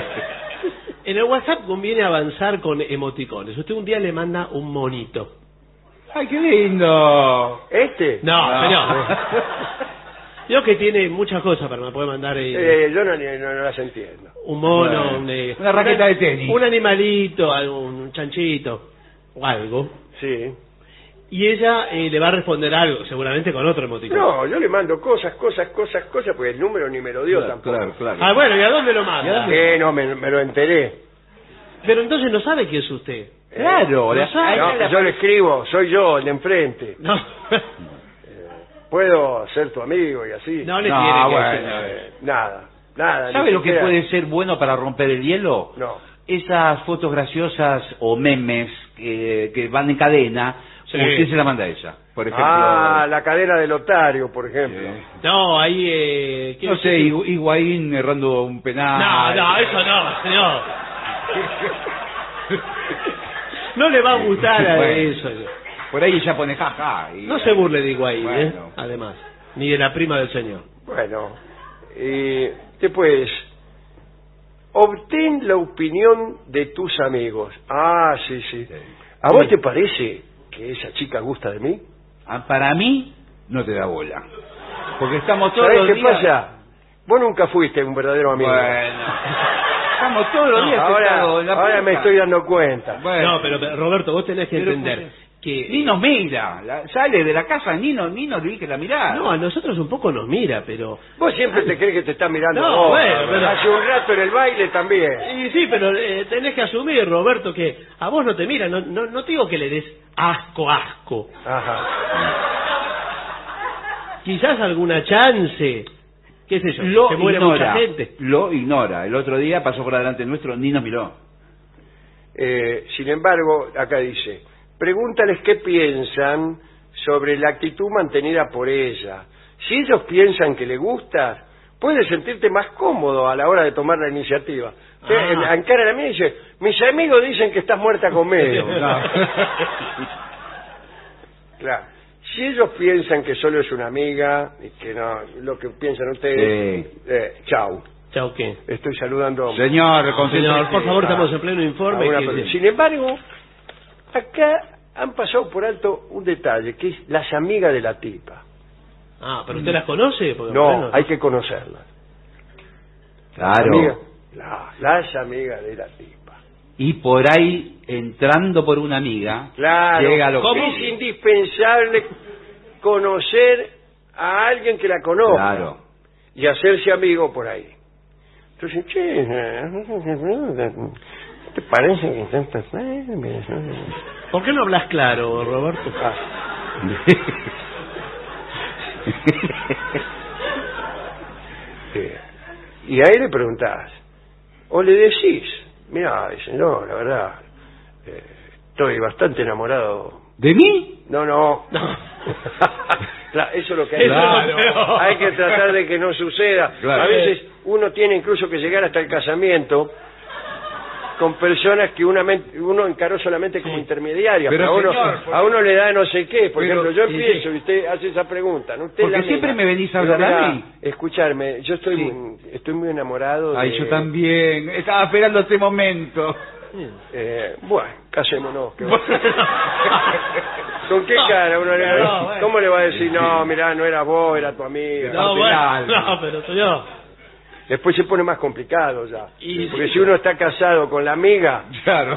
En el WhatsApp conviene avanzar con emoticones. Usted un día le manda un monito. ¡Ay, qué lindo! ¿Este? No, No. señor. Yo que tiene muchas cosas para me puede mandar eh, Eh, yo no, no, no las entiendo. un mono, Bueno, un, eh, una raqueta de tenis. un animalito, algo, un chanchito o algo. Sí. Y ella eh, le va a responder algo, seguramente con otro emoticón. No, yo le mando cosas, cosas, cosas, cosas, porque el número ni me lo dio Claro, tampoco. claro, claro. Ah, bueno, ¿y a dónde lo manda? Eh, no, me, me lo enteré. Pero entonces no sabe quién es usted. Claro, Eh, la- no sabe. No, la- yo le escribo, soy yo, el de enfrente. No, Puedo ser tu amigo y así. no le No, tiene que bueno. decir. Eh, nada, nada. ¿Sabe ni lo que siquiera- puede ser bueno para romper el hielo? No. Esas fotos graciosas o memes que, que van en cadena, Sí. Usted se la manda a ella, por ejemplo. Ah, la cadena de Lotario, por ejemplo. Sí. No, ahí... Eh, No sé, Higu- Higuaín errando un penal. No, no, eso no, señor. No le va a gustar a Bueno, eso. Por ahí ella pone jaja. Y... No se burle de Higuaín, Bueno. ¿eh? Además. Ni de la prima del señor. Bueno, y después, obtén la opinión de tus amigos. Ah, sí, sí. ¿A vos te parece que esa chica gusta de mí? Ah, para mí, no te da bola. Porque estamos todos ¿Sabés los qué días... pasa? Vos nunca fuiste un verdadero amigo. Bueno. Estamos todos los No, días ahora, sentados en la ahora puerta. me estoy dando cuenta. Bueno. No, pero, pero, Roberto, vos tenés que Pero, entender que... Ni nos mira, la- sale de la casa, ni nos, ni nos dirige la mirada. No, a nosotros un poco nos mira, pero... Vos siempre te crees que te está mirando. No, a vos. bueno, pero- Hace un rato en el baile también. Y sí, pero eh, tenés que asumir, Roberto, que a vos no te mira. No, no, no te digo que le des asco, asco. Ajá. Quizás alguna chance, qué sé yo, Lo se muere ignora, mucha gente. lo ignora. El otro día pasó por delante nuestro, ni nos miró. Eh, sin embargo, acá dice, pregúntales qué piensan sobre la actitud mantenida por ella. Si ellos piensan que le gustas, puedes sentirte más cómodo a la hora de tomar la iniciativa. Usted, Ah. encara a mí y dice, mis amigos dicen que estás muerta conmigo. No. Claro. Si ellos piensan que solo es una amiga y que no, lo que piensan ustedes, Sí. eh, chau. Chao, ¿qué? Estoy saludando. Señor, Señor, por favor, Ah. estamos en pleno informe. a una que- persona. Sin embargo, acá han pasado por alto un detalle, que es las amigas de la tipa. Ah, ¿pero usted las conoce? Porque, No, bueno, hay que conocerlas. Claro. Amigas- la- las amigas de la tipa. Y por ahí, entrando por una amiga, Claro, llega lo es que... indispensable conocer a alguien que la conozca Claro. y hacerse amigo por ahí. Entonces, che, ¿te parece que tantas... ¿Por qué no hablas claro, Roberto? Ah. Sí. Y ahí le preguntás, o le decís, mira, dice, no, la verdad, eh, estoy bastante enamorado. ¿De mí? No, no. No. Claro, eso es lo que hay. Claro. Hay que tratar de que no suceda. Claro. A veces uno tiene incluso que llegar hasta el casamiento con personas que una men- uno encaró solamente como intermediarias. Pero, Pero a uno, señor, porque- a uno le da no sé qué. Por Pero- ejemplo, yo sí, empiezo sí. y usted hace esa pregunta. ¿no? Usted es Porque la siempre amiga. me venís a Digo, hablar a mirá, mí. escucharme, yo estoy, Sí. muy- estoy muy enamorado Ay, de... yo también. Estaba esperando este momento. Eh, bueno, casémonos. que- ¿Con qué cara uno le va a decir? No, bueno. ¿Cómo le va a decir? No, mirá, no era vos, era tu amiga. No, bueno, no, pero señor. Después se pone más complicado ya. Y- Porque si uno está casado con la amiga, Claro.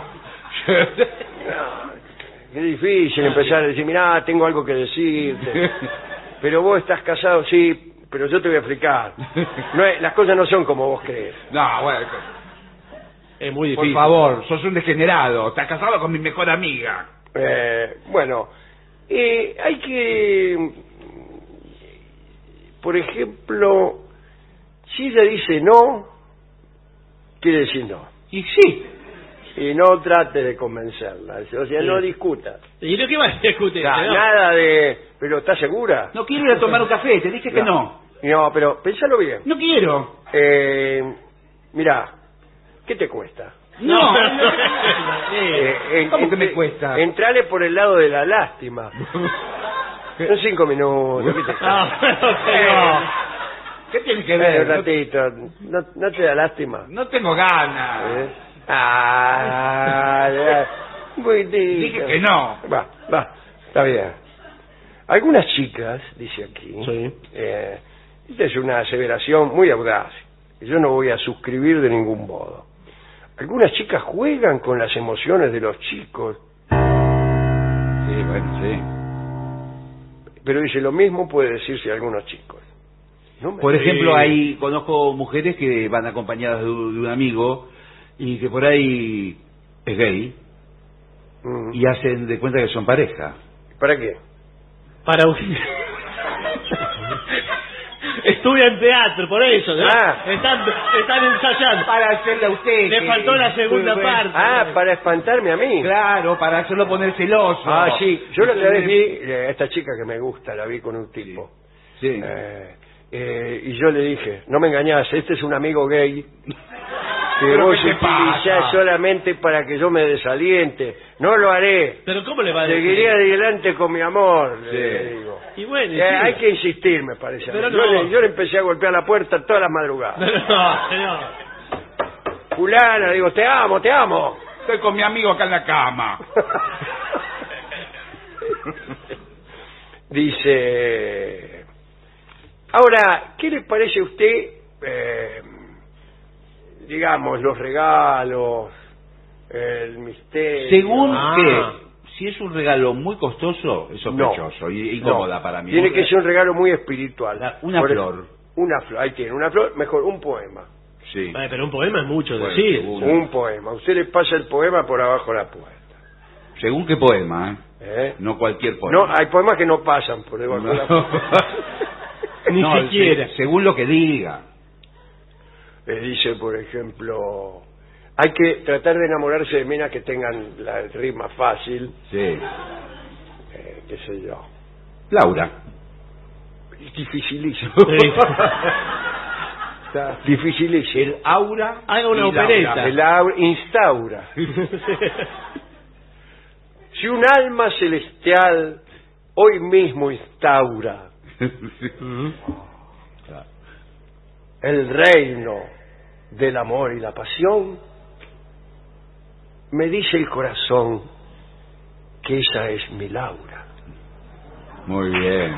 es difícil empezar a decir, mirá, tengo algo que decirte. Pero vos estás casado, sí, pero yo te voy a explicar. No es- las cosas no son como vos crees. No, bueno. Es muy Por difícil. favor, sos un degenerado. Estás casado con mi mejor amiga. Eh, bueno, eh, hay que, por ejemplo, si ella dice no, quiere decir no. Y sí. Y no trate de convencerla. O sea, no Sí. discuta. ¿Y no qué va a discutir? Ya, señor? nada de, pero ¿estás segura? No quiero ir a tomar un café, te dije que no. No, pero pensalo bien. No quiero. Eh, mirá, ¿qué te cuesta? No. Eh, en- ¿Cómo que me en- cuesta? Entrale por el lado de la lástima. Son cinco minutos. ¿qué te- Ah, bueno, señor. ¿Qué tiene que Eh, ver? un ratito, no, no te da lástima. No tengo ganas. ¿Eh? Ah, ya, un poquitito. Dije que no. Va, va, está bien. Algunas chicas, dice aquí, Sí. eh, esta es una aseveración muy audaz, que yo no voy a suscribir de ningún modo. Algunas chicas juegan con las emociones de los chicos, Sí, bueno, sí. pero dice lo mismo puede decirse de algunos chicos. No me- Por ejemplo, Sí. hay conozco mujeres que van acompañadas de un, de un amigo y que por ahí es gay Mm. y hacen de cuenta que son pareja. ¿Para qué? Para un... Estudian teatro, por eso, ¿no? Ah. Están, están ensayando. Para hacerle a usted. Le que- faltó la segunda Muy bueno. parte. Ah, para espantarme a mí. Claro, para hacerlo poner celoso. Ah, sí. Yo la otra vez vi eh, a esta chica que me gusta, la vi con un tipo. Sí. Eh, eh, y yo le dije, no me engañás, este es un amigo gay que ¿Pero vos qué te utilizás pasa? solamente para que yo me desaliente. No lo haré. Pero ¿cómo le va a decir? Seguiré adelante con mi amor, Sí. le digo. Y bueno, y Eh, sí. hay que insistir, me parece. a mí. Pero yo, no. le, yo le empecé a golpear la puerta todas las madrugadas. No, no. Fulana, digo, te amo, te amo. Estoy con mi amigo acá en la cama. Dice, ahora, ¿qué le parece a usted, eh, digamos, los regalos, el misterio? Según Ah. que, si es un regalo muy costoso, es sospechoso y incómoda No. para mí. Tiene que ser un regalo muy espiritual. La- una Por flor. ejemplo, Una flor, ahí tiene, una flor, mejor, un poema. Sí. Ay, pero un poema es mucho Bueno, decir. según, Un poema. Usted le pasa el poema por abajo de la puerta. según qué poema, ¿eh? ¿eh? No cualquier poema. No, hay poemas que no pasan por debajo de la puerta. Ni No, siquiera. se- según lo que diga. Le dice, por ejemplo, hay que tratar de enamorarse de minas que tengan la rima fácil, Sí. eh, qué sé yo. Laura. Es dificilísimo. Sí. Está dificilísimo. El aura. Haga una y Laura. opereta. El aura instaura. Si un alma celestial hoy mismo instaura el reino del amor y la pasión, me dice el corazón que esa es mi Laura. Muy bien.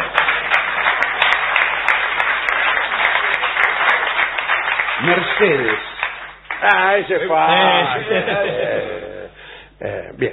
Mercedes. Ah, ese es fácil. Eh, Eh, eh, bien.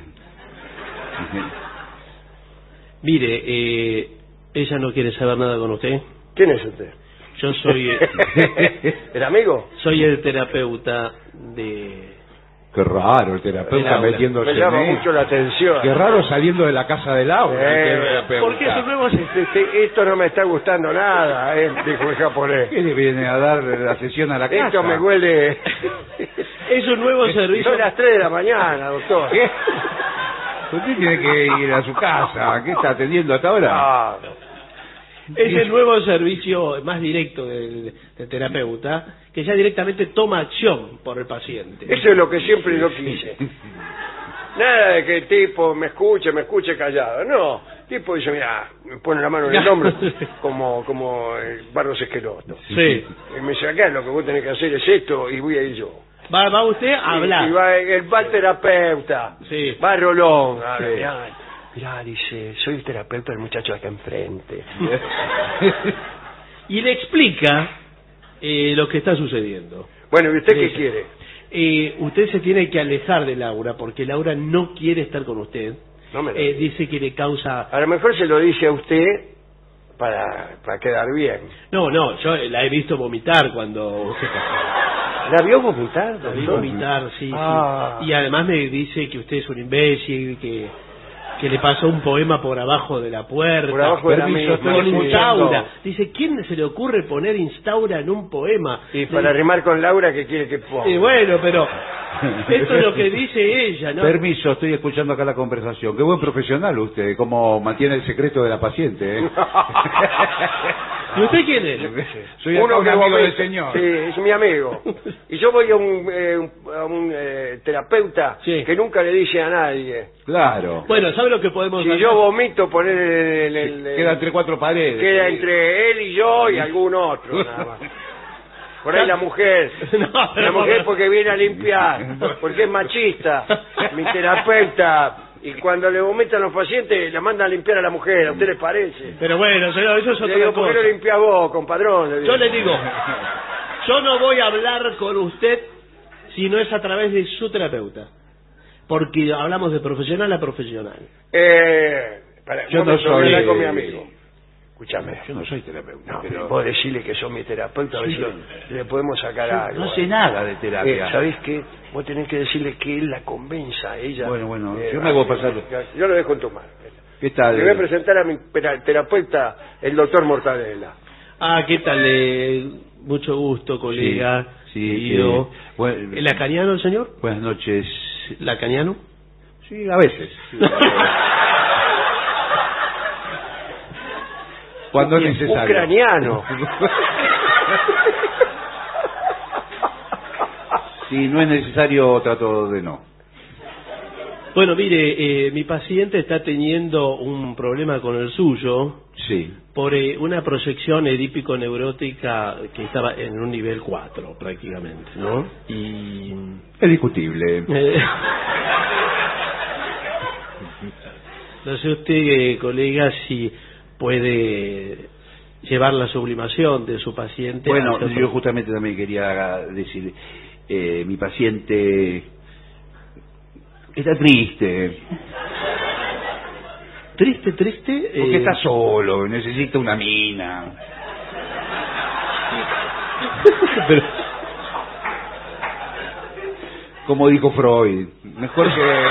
Mire, eh, ella no quiere saber nada con usted. ¿Quién es usted? Yo soy eh, ¿El amigo? soy el terapeuta de... Qué raro el terapeuta Laura. metiéndose Me llama en mucho la atención. Qué raro saliendo de la casa de Laura. Eh, el terapeuta. ¿Por qué esos nuevos... Este, esto no me está gustando nada, eh, dijo el japonés. ¿Qué le viene a dar la sesión a la casa? Esto me huele... Esos nuevos servicios... Son las tres de la mañana, doctor. ¿Qué? Usted tiene que ir a su casa. ¿Qué está atendiendo hasta ahora? Ah, Es el nuevo servicio más directo del, del terapeuta, que ya directamente toma acción por el paciente. eso es lo que siempre yo quise. Nada de que el tipo me escuche, me escuche callado. No, el tipo dice, mira, me pone la mano en el hombro como, como el Barros Esqueloto. Sí. Y me dice, acá lo que vos tenés que hacer es esto y voy a ir yo. Va, va usted a hablar. Y, y va, el, va el terapeuta, Sí. va Rolón. A Sí. ver, mirá, mirá, dice, soy el terapeuta del muchacho de acá enfrente. Y le explica eh, lo que está sucediendo. Bueno, ¿y usted Le qué dice, quiere? eh, usted se tiene que alejar de Laura, porque Laura no quiere estar con usted. No me lo Eh, diga. dice que le causa... A lo mejor se lo dice a usted para, para quedar bien. No, no, yo la he visto vomitar cuando se casó. ¿La vio vomitar, La vi doctor? vomitar, sí, Ah. sí. Y además me dice que usted es un imbécil, que, que le pasó un poema por abajo de la puerta. Por abajo de la Permiso, misma, con sí. instaura. Dice, ¿quién se le ocurre poner instaura en un poema? Y para rimar con Laura, ¿qué quiere que ponga? Y bueno, pero esto es lo que dice ella, ¿no? Permiso, estoy escuchando acá la conversación. Qué buen profesional usted, cómo mantiene el secreto de la paciente. ¿eh? ¿Y usted quién es? Soy acá un que amigo vomita. del señor. Sí, es mi amigo. Y yo voy a un, eh, un- a un eh, terapeuta Sí. que nunca le dice a nadie. Claro. Bueno, ¿sabe lo que podemos Si hacer? yo vomito, poner el... el- el- el- Queda entre cuatro paredes. queda entre él y yo y algún otro, nada más. Por ahí la mujer. No, pero La mujer por- porque viene a limpiar, porque es machista. Mi terapeuta. Y cuando le vomitan los pacientes, la mandan a limpiar a la mujer. ¿A usted le parece? Pero bueno, señor, eso es Le otra digo, ¿por qué cosa. no limpias vos, compadrón? Le digo. Yo le digo, yo no voy a hablar con usted si no es a través de su terapeuta. Porque hablamos de profesional a profesional. Eh, para, Yo vos no me soy- sorprendés con mi amigo. Escúchame. Yo no soy terapeuta, No, pero... vos decirle que sos mi terapeuta, a ver Sí, si yo- le podemos sacar algo. No sé nada de terapia. Eh, ¿Sabés qué? Vos tenés que decirle que él la convenza a ella. Bueno, bueno, Eh, yo me hago eh, pasar. Yo lo dejo en tu mano. ¿Qué tal? Le voy a presentar a mi pera- terapeuta, el doctor Mortadela. Ah, ¿qué tal? Eh, mucho gusto, colega. Sí, sí, Yo. sí. Bueno, ¿Lacaniano el señor? Buenas noches. ¿Lacaniano? Sí, a veces. Sí, a veces. Cuando es necesario. Ucraniano. Si no es necesario, trato de no. Bueno, mire, eh, mi paciente está teniendo un problema con el suyo. Sí. Por eh, una proyección edípico-neurótica que estaba en un nivel cuatro, prácticamente, ¿no? Y... Es discutible. Eh... No sé usted, eh, colega, si puede llevar la sublimación de su paciente. Bueno, a... yo justamente también quería decir, eh, mi paciente está triste. Triste, triste. Porque eh... está solo, necesita una mina. Pero... Como dijo Freud, mejor que...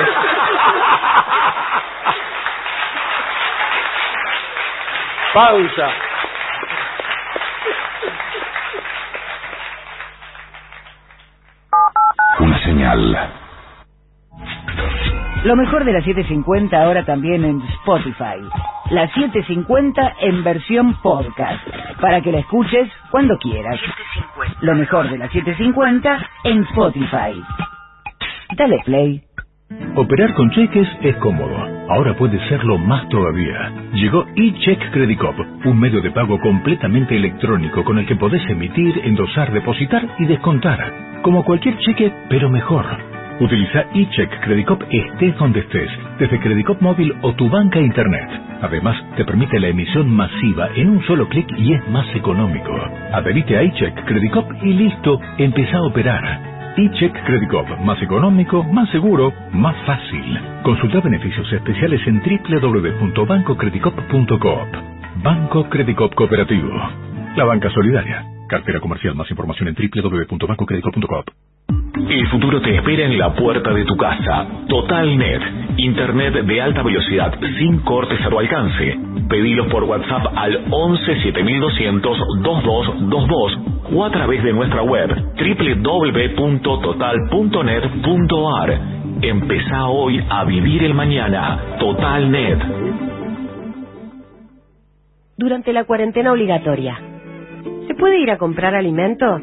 Pausa. Una señal. Lo mejor de la setecientos cincuenta ahora también en Spotify. La setecientos cincuenta en versión podcast, para que la escuches cuando quieras. Lo mejor de la setecientos cincuenta en Spotify. Dale play. Operar con cheques es cómodo. Ahora puede serlo más todavía. Llegó eCheck Credit Cop, un medio de pago completamente electrónico con el que podés emitir, endosar, depositar y descontar. Como cualquier cheque, pero mejor. Utiliza eCheck Credit Cop estés donde estés, desde Credit Cop móvil o tu banca internet. Además, te permite la emisión masiva en un solo clic y es más económico. Adherite a eCheck Credit Cop y listo, empezá a operar. eCheck Credit Cop, más económico, más seguro, más fácil. Consulta beneficios especiales en doble u doble u doble u punto banco credit cop punto coop. Banco Credit Cop Cooperativo. La banca solidaria. Cartera comercial. Más información en doble u doble u doble u punto banco credit cop punto coop. El futuro te espera en la puerta de tu casa. TotalNet. Internet de alta velocidad sin cortes a tu alcance. Pedilos por WhatsApp al once siete mil doscientos veintidós veintidós o a través de nuestra web doble u doble u doble u punto total punto net punto a r. Empezá hoy a vivir el mañana. TotalNet. Durante la cuarentena obligatoria, ¿se puede ir a comprar alimentos?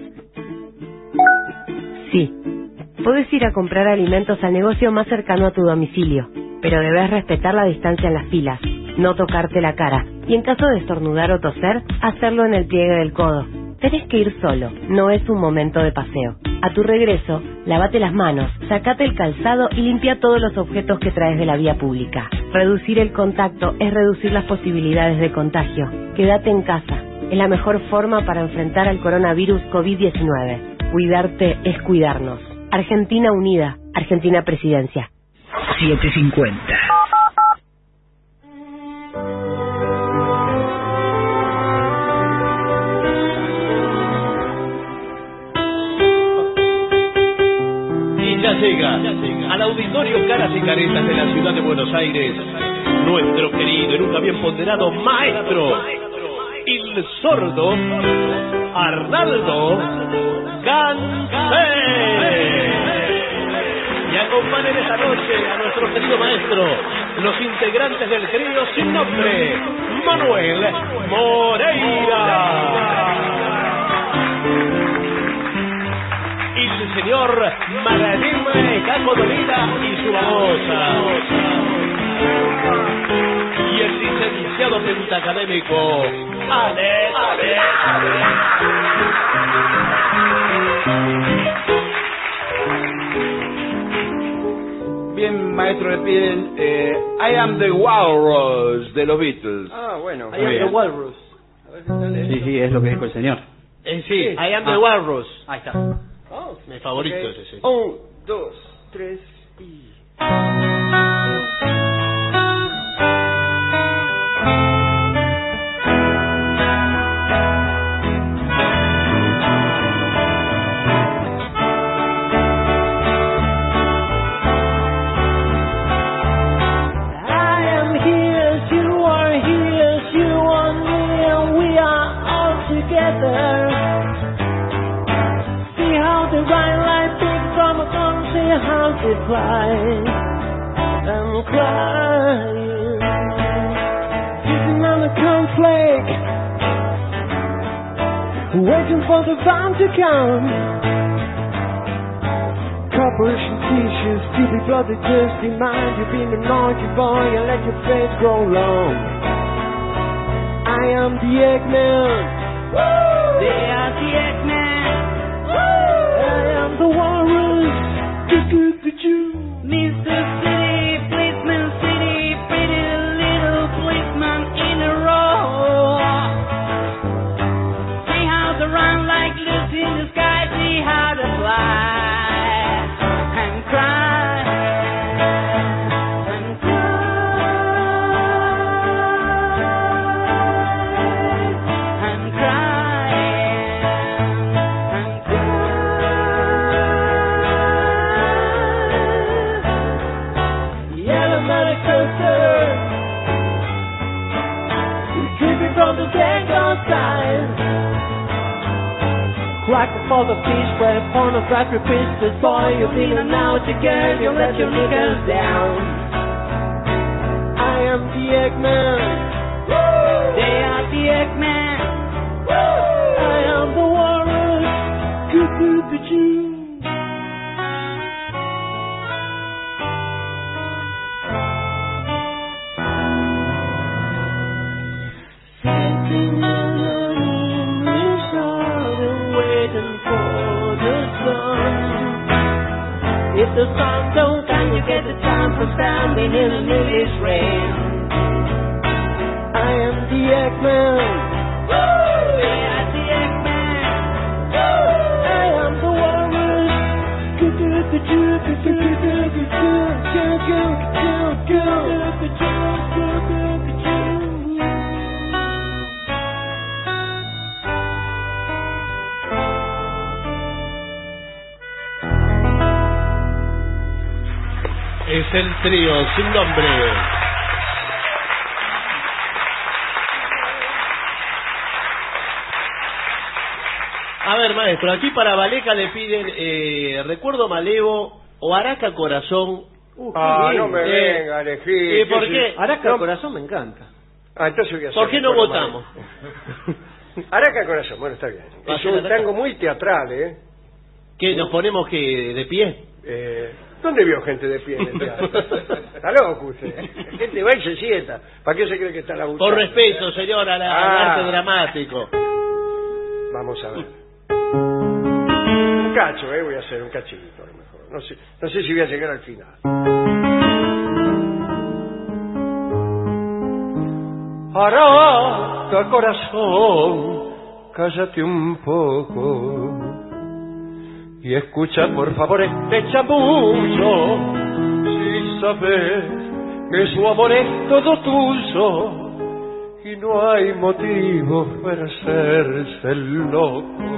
Sí, puedes ir a comprar alimentos al negocio más cercano a tu domicilio, pero debes respetar la distancia en las filas, no tocarte la cara, y en caso de estornudar o toser, hacerlo en el pliegue del codo. Tenés que ir solo, no es un momento de paseo. A tu regreso, lávate las manos, sacate el calzado y limpia todos los objetos que traes de la vía pública. Reducir el contacto es reducir las posibilidades de contagio. Quédate en casa, es la mejor forma para enfrentar al coronavirus COVID diecinueve. Cuidarte es cuidarnos. Argentina Unida, Argentina Presidencia. setecientos cincuenta. Y ya llega al auditorio Caras y Caretas de la ciudad de Buenos Aires nuestro querido y nunca bien ponderado maestro, el sordo Arnaldo Gansé. Y acompañen esta noche a nuestro querido maestro, los integrantes del trío sin nombre, Manuel Moreira y el señor Maradime Cacodolina y su babosa, y el licenciado pentacadémico Ale, Ale, Ale. Bien, maestro, le piden eh, I Am the Walrus de los Beatles. Ah, bueno. I am the Walrus. Sí, sí, es lo que dijo el señor. Eh, sí, I am the Ah. Walrus. Ahí está. Oh, Mi favorito okay. es ese. Un, dos, tres y... I am here, you are here, you are near, we are all together. multiplying and crying, sitting on a cornflake, waiting for the van to come. Corporation tissues, stupid bloody thirsty mind. You've been a naughty boy and let your face grow long. I am the Eggman. Woo! They are the Eggman. Woo! I am the walrus. Mister City, policeman city, pretty little policeman in a row. See how to run like Lucy in the sky, see how to fly. For the fish, where pornography priestess, boy, you've been a naughty girl, you let your knickers down. I am the Eggman. Woo! They are the Eggman. Woo! I am the walrus. Coo-coo-coo-choo. If the sun don't come, you get the time for standing in the newest rain. I am the Eggman. Woo! They are the Eggman. Woo! I am the walrus. Es el trío sin nombre. A ver, maestro, aquí para Baleca le piden eh, Recuerdo Malevo o Araca Corazón. Uh, ah, no me eh, venga a elegir. ¿Y por qué? Araca no. Corazón me encanta. Ah, entonces voy a hacer ¿Por qué no votamos? Araca Corazón, bueno, está bien. Es un tango muy teatral, ¿eh? ¿Qué, nos ponemos que de pie? Eh... ¿Dónde vio gente de pie en el teatro? Está loco usted. La gente va y se sienta. ¿Para qué se cree que está la butaca? Por respeto, señor, al ah. arte dramático. Vamos a ver. Un cacho, ¿eh? Voy a hacer un cachito a lo mejor. No sé, no sé si voy a llegar al final. Araca, corazón, cállate un poco y escucha por favor este chamullo. Si sabes que su amor es todo tuyo y no hay motivo para hacerse el loco.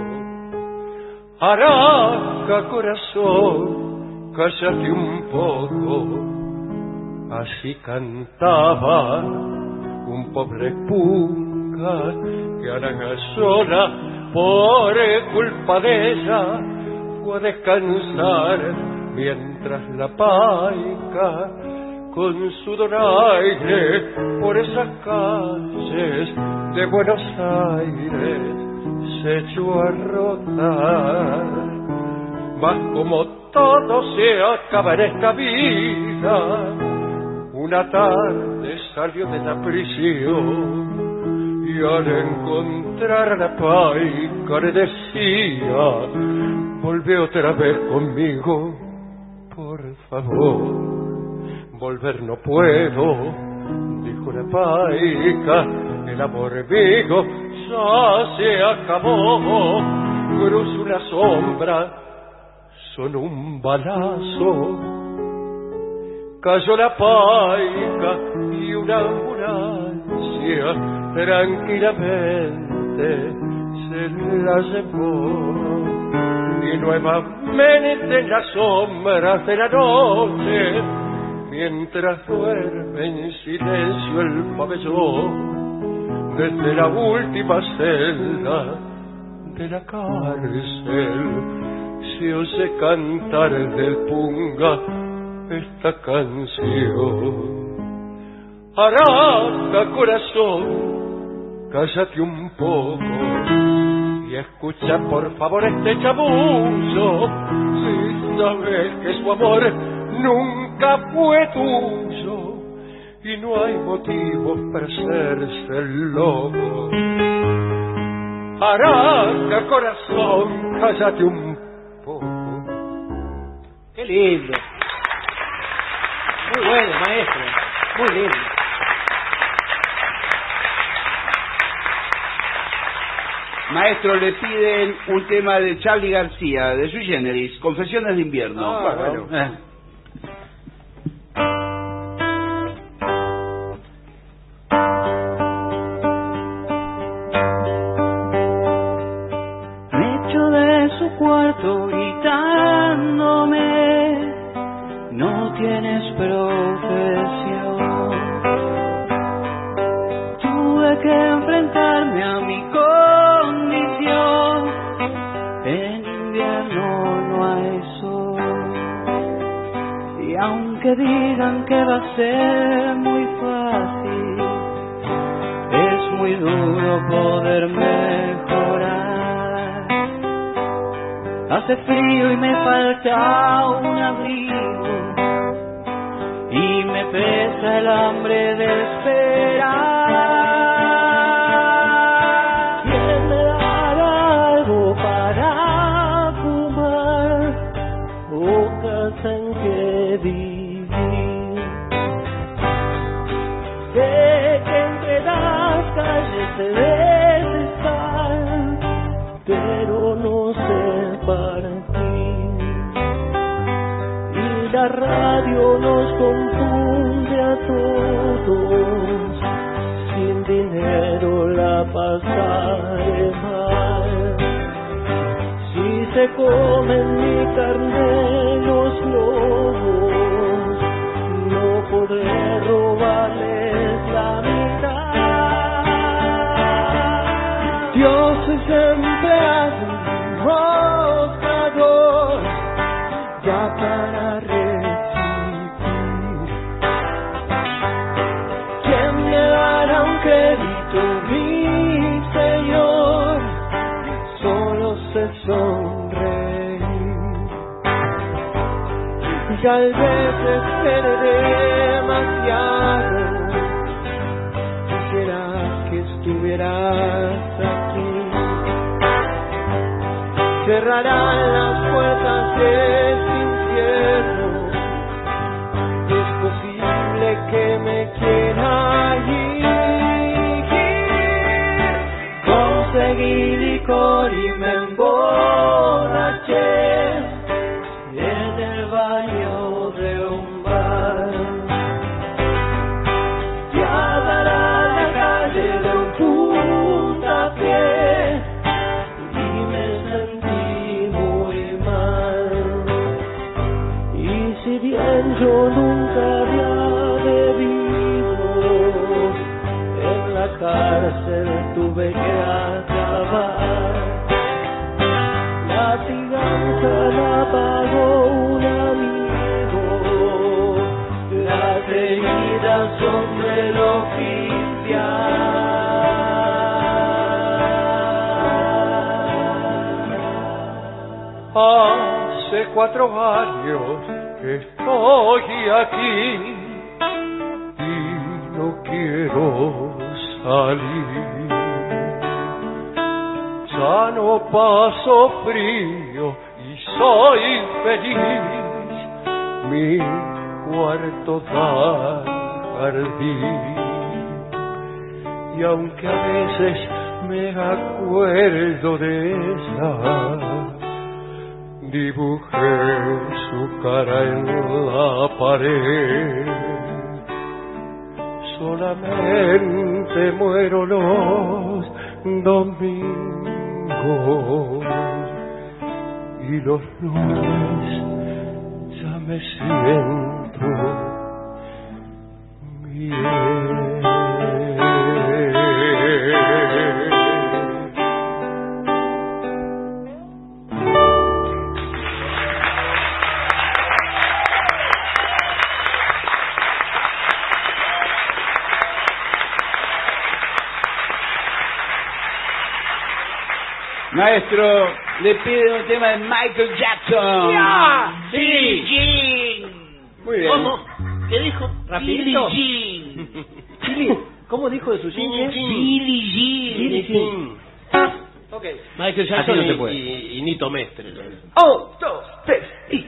Araca, corazón, cállate un poco. Así cantaba un pobre punga que Araca sola por culpa de ella a descansar mientras la paica con su donaire por esas calles de Buenos Aires se echó a rodar. Mas como todo se acaba en esta vida, una tarde salió de la prisión y al encontrar a la paica le decía: volvé otra vez conmigo, por favor. Volver no puedo, dijo la paica, el amor mío ya se acabó. Cruzó una sombra, sonó un balazo, cayó la paica y una ambulancia tranquilamente se la llevó. Y nuevamente en las sombras de la noche, mientras duerme en silencio el pabellón, desde la última celda de la cárcel se oye cantar del punga esta canción. Araca, corazón, cállate un poco y escucha por favor este chamuyo. Si sabes que su amor nunca fue tuyo y no hay motivos para hacerse el loco. Araca, corazón, cállate un poco. Qué lindo. Muy bueno, maestro. Muy lindo. Maestro, le piden un tema de Charly García, de Sui Generis, Confesiones de Invierno. Ah, bueno. Eh. Me echo de su cuarto gritándome, no tienes profesión. Tuve que enfrentarme a mi condición, en invierno no hay sol. Y aunque digan que va a ser muy fácil, es muy duro poder mejorar. Hace frío y me falta un abrigo, y me pesa el hambre de esperar. ¿Quién me dará algo para fumar o casa en que vivir? Sé que entre las calles se debe estar, pero no sé partir. Y la radio nos confunde a todos, sin dinero la pasaré mal. Si se comen mi carne los lobos, no podré robarles la mitad. Dios siempre hace un mostrador ya para recibir. ¿Quién me dará un crédito, mi Señor? Solo sé sonreír. Y tal vez espere demasiado, quisiera que estuvieras aquí. Cerrarán las puertas de este infierno, es posible que me quiera ir. Conseguí licor y me emborraché en el baño de un bar. Ya dará la calle de un puntapié y me sentí muy mal. Y si bien yo nunca había bebido, en la cárcel tuve que acabar. La fianza la pagó un amigo, las heridas son del oficial. Hace cuatro años que estoy aquí y no quiero salir. Ya no paso frío y soy feliz. Mi cuarto da jardín. Y aunque a veces me acuerdo de ella, dibujé su cara en la pared. Solamente muero los domingos y los lunes ya me siento bien. Maestro, le pido un tema de Michael Jackson. ¡Ya! Sí. Billie Jean. Muy bien. ¿Cómo? ¿Qué dijo? ¿Rapidito? Billie Jean. Billie- ¿Cómo dijo de su jean? Billie Jean. Billie Jean. Ok. Michael Jackson Así no se y, puede. y, y Nito Mestre. Oh, dos, tres, y...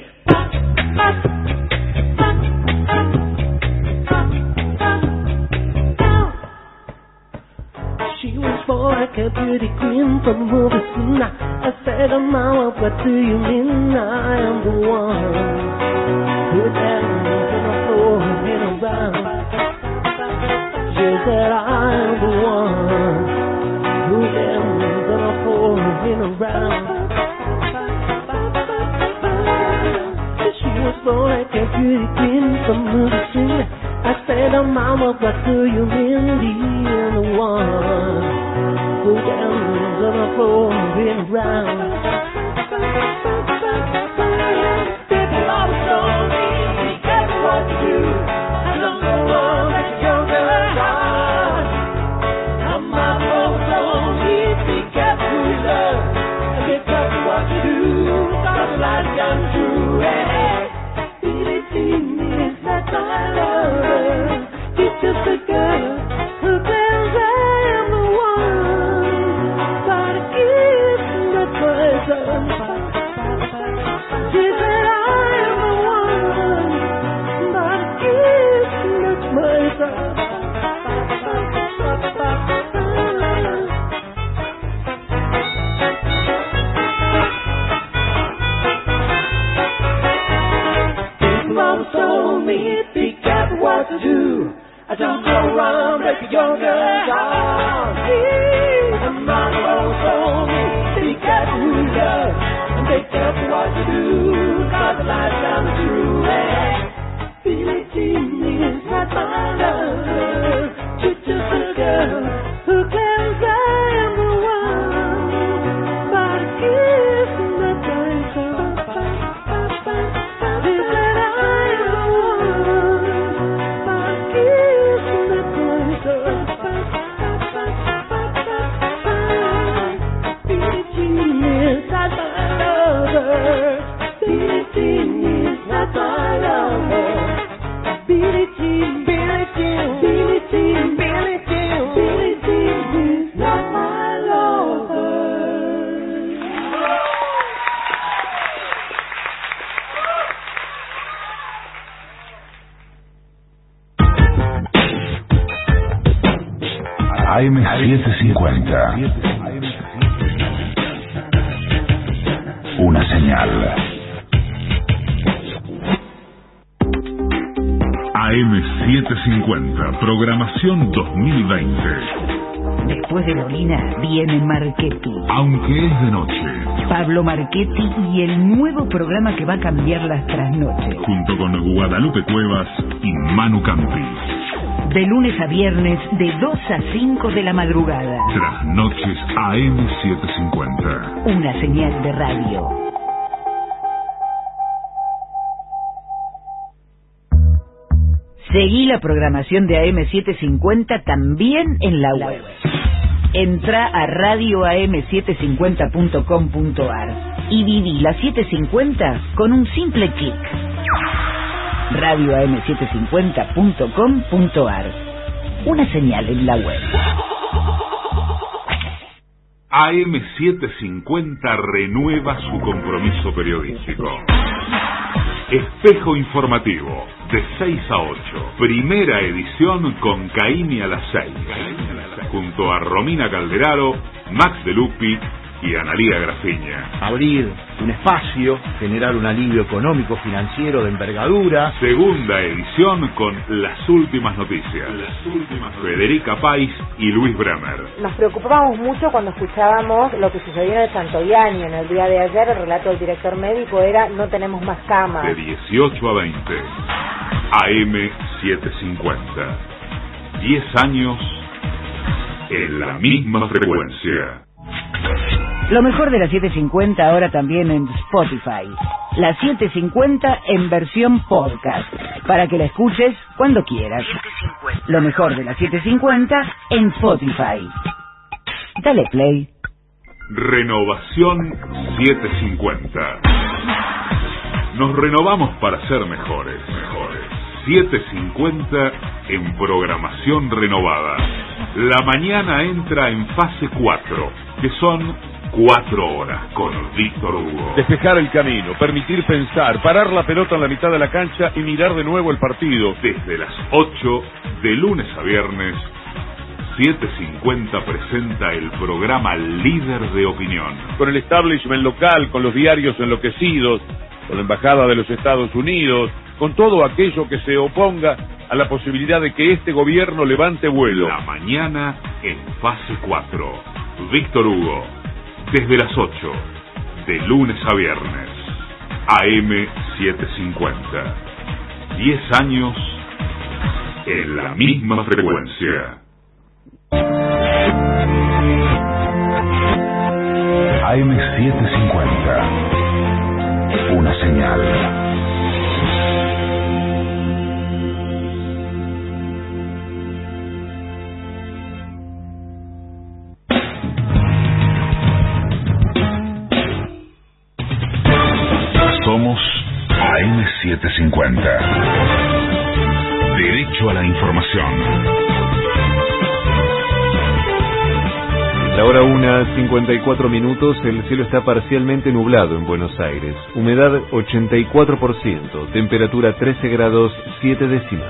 She was born like a beauty queen from the movie scene. I said, oh, mama, what do you mean? I am the one who dances on the floor in around. She said, I am the one who dances on the floor in around. She was born like a beauty queen from the movie scene. I said, oh, mama, what do you mean? Being the one who dances on the floor and around. Baby, love told me, be careful what you do. I don't know what that young girl does. And my mama told me, be careful who you love. And be careful what you do. Cause the light comes through. Hey, Billie Jean is not my lover. She's just a girl who claims I am the one. But a kiss that poison. She said I am the one. But a kiss that poison. Mom told me, be careful what to do. I don't go around breaking your girl's heart. And Mom told me, be careful who you love. And be careful what you do. Cause the light comes through. Hey, Billie Jean is not my lover. She's just a girl who claims I am the one. But a kiss in the dark. She said I am the one. But a kiss in the dark. Billie Jean is not my lover. Billie Jean is not my lover. Billie Jean, Billie Jean, Billie Jean, Billie Jean, Billie Jean is not my lover. A M setecientos cincuenta. Una señal. A M setecientos cincuenta, programación dos mil veinte. Después de Dolina viene Marchetti. Aunque es de noche. Pablo Marchetti y el nuevo programa que va a cambiar las trasnoches. Junto con Guadalupe Cuevas y Manu Campi. De lunes a viernes, de dos a cinco de la madrugada. Trasnoches A M setecientos cincuenta. Una señal de radio. Seguí la programación de A M setecientos cincuenta también en la web. Entra a radio a m setecientos cincuenta punto com punto a r y viví la setecientos cincuenta con un simple clic. radio a m setecientos cincuenta punto com punto a r. Una señal en la web. A M setecientos cincuenta renueva su compromiso periodístico. Espejo Informativo, de seis a ocho. Primera edición con Caimi a las seis. Junto a Romina Calderaro, Max De Lupi y Analía Grafiña. Abrir un espacio, generar un alivio económico, financiero de envergadura. Segunda edición con Las Últimas Noticias. Las últimas Federica País y Luis Bremer. Nos preocupábamos mucho cuando escuchábamos lo que sucedió en el Santoyani en el día de ayer. El relato del director médico era: no tenemos más camas. De dieciocho a veinte. A M setecientos cincuenta. Diez años en la misma frecuencia. Lo mejor de la setecientos cincuenta ahora también en Spotify. La setecientos cincuenta en versión podcast, para que la escuches cuando quieras. Lo mejor de la setecientos cincuenta en Spotify. Dale play. Renovación setecientos cincuenta. Nos renovamos para ser mejores, mejores. setecientos cincuenta en programación renovada. La mañana entra en fase cuatro, que son cuatro horas con Víctor Hugo. Despejar el camino, permitir pensar, parar la pelota en la mitad de la cancha y mirar de nuevo el partido. Desde las ocho, de lunes a viernes, setecientos cincuenta presenta el programa Líder de Opinión. Con el establishment local, con los diarios enloquecidos, con la Embajada de los Estados Unidos, con todo aquello que se oponga a la posibilidad de que este gobierno levante vuelo. La mañana en fase cuatro. Víctor Hugo, desde las ocho, de lunes a viernes, A M setecientos cincuenta. diez años en la misma frecuencia. A M setecientos cincuenta. Una señal. Somos A M setecientos cincuenta. Derecho a la información. La hora una, cincuenta y cuatro minutos, el cielo está parcialmente nublado en Buenos Aires. Humedad ochenta y cuatro por ciento, temperatura trece grados siete décimas.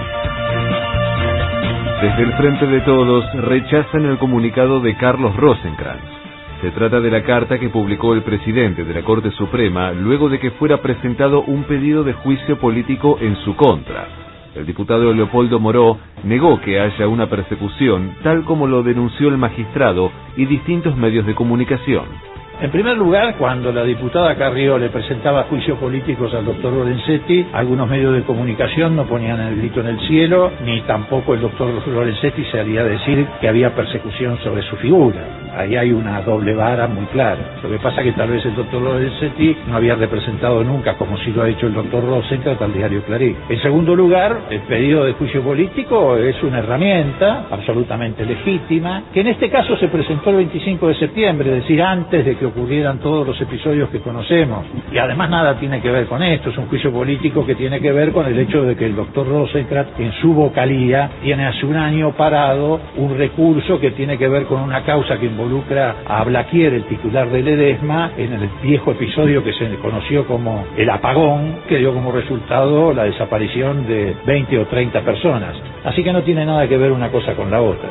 Desde el Frente de Todos rechazan el comunicado de Carlos Rosenkrantz. Se trata de la carta que publicó el presidente de la Corte Suprema luego de que fuera presentado un pedido de juicio político en su contra. El diputado Leopoldo Moró negó que haya una persecución, tal como lo denunció el magistrado y distintos medios de comunicación. En primer lugar, cuando la diputada Carrió le presentaba juicios políticos al doctor Lorenzetti, algunos medios de comunicación no ponían el grito en el cielo, ni tampoco el doctor Lorenzetti se haría decir que había persecución sobre su figura. Ahí hay una doble vara muy clara. Lo que pasa es que tal vez el doctor Lorenzetti no había representado nunca, como sí lo ha hecho el doctor Rosenkrantz, al diario Clarín. En segundo lugar, el pedido de juicio político es una herramienta absolutamente legítima, que en este caso se presentó el veinticinco de septiembre, es decir, antes de que ocurrieran todos los episodios que conocemos. Y además nada tiene que ver con esto, es un juicio político que tiene que ver con el hecho de que el doctor Rosenkrantz, en su vocalía, tiene hace un año parado un recurso que tiene que ver con una causa que involucra a Blaquier, el titular del Edesma, en el viejo episodio que se conoció como el apagón, que dio como resultado la desaparición de veinte o treinta personas. Así que no tiene nada que ver una cosa con la otra.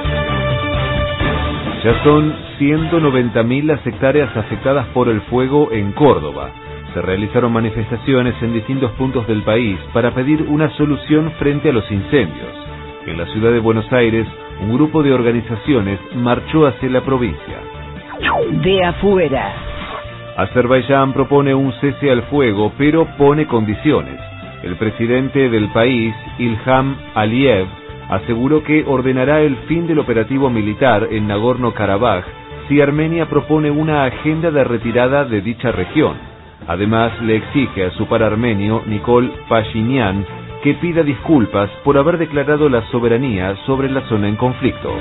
Ya son ciento noventa mil las hectáreas afectadas por el fuego en Córdoba. Se realizaron manifestaciones en distintos puntos del país para pedir una solución frente a los incendios. En la ciudad de Buenos Aires, un grupo de organizaciones marchó hacia la provincia. De afuera. Azerbaiyán propone un cese al fuego, pero pone condiciones. El presidente del país, Ilham Aliyev, aseguró que ordenará el fin del operativo militar en Nagorno-Karabaj si Armenia propone una agenda de retirada de dicha región. Además, le exige a su par armenio, Nikol Pashinyan, que pida disculpas por haber declarado la soberanía sobre la zona en conflicto.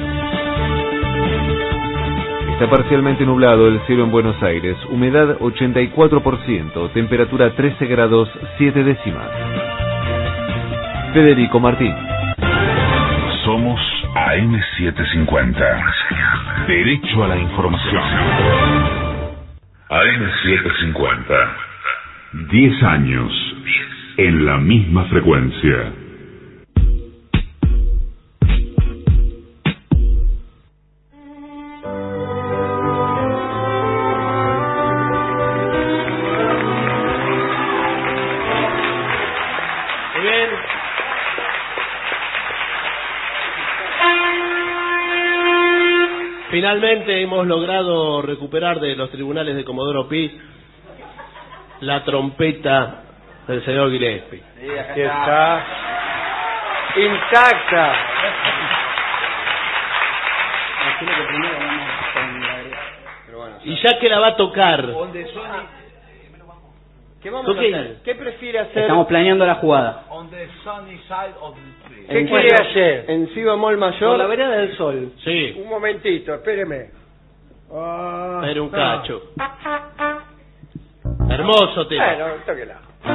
Está parcialmente nublado el cielo en Buenos Aires, humedad ochenta y cuatro por ciento, temperatura trece grados siete décimas. Federico Martín. Somos A M setecientos cincuenta. Derecho a la información. A M setecientos cincuenta. diez años en la misma frecuencia. Muy bien. Finalmente hemos logrado recuperar de los tribunales de Comodoro Pi la trompeta del señor Gillespie. Sí, aquí está, intacta. Y ya que la va a tocar, ¿Qué vamos a hacer? ¿Qué prefiere hacer? Estamos planeando la jugada. ¿Qué quiere hacer? En si bemol mayor. Por la vereda del sol. Sí. Un momentito, espéreme. Ah, Era un ah. cacho. Hermoso tema. Bueno, tóquela.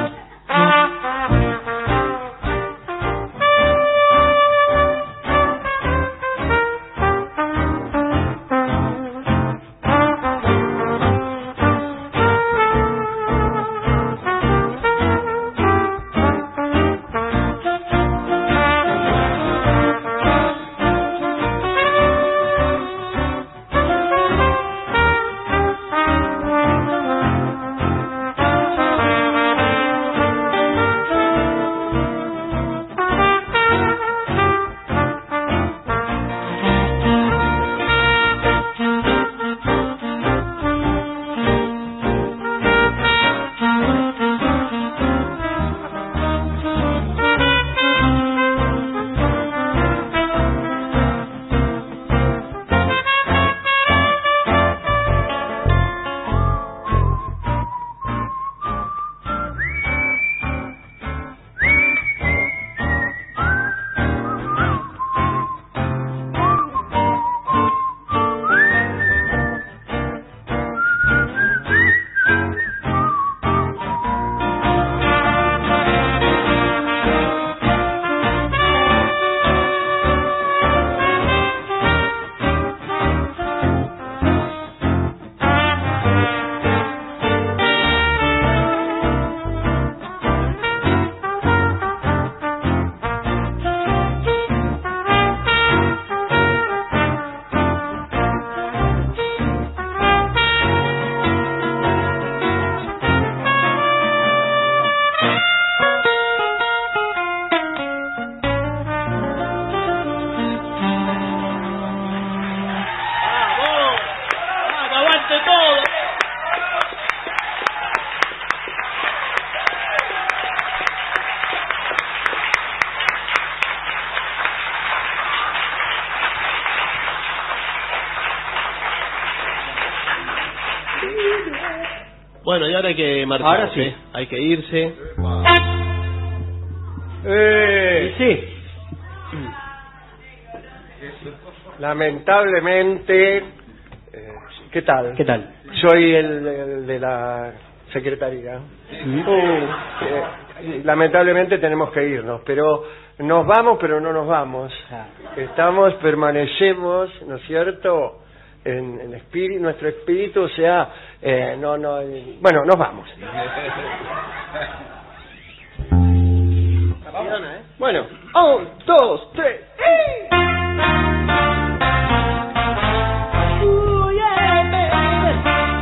Bueno, y ahora hay que marchar. Ahora sí. ¿eh? Hay que irse. Eh, sí. Lamentablemente, eh, ¿qué tal? ¿Qué tal? Soy el, el de la secretaría. Eh, lamentablemente tenemos que irnos, pero nos vamos, pero no nos vamos. Estamos, permanecemos, ¿no es cierto? En, en espíritu, nuestro espíritu, o sea, eh, no, no, eh, bueno, nos vamos. Bueno, un, dos, tres. Ooh, yeah, baby.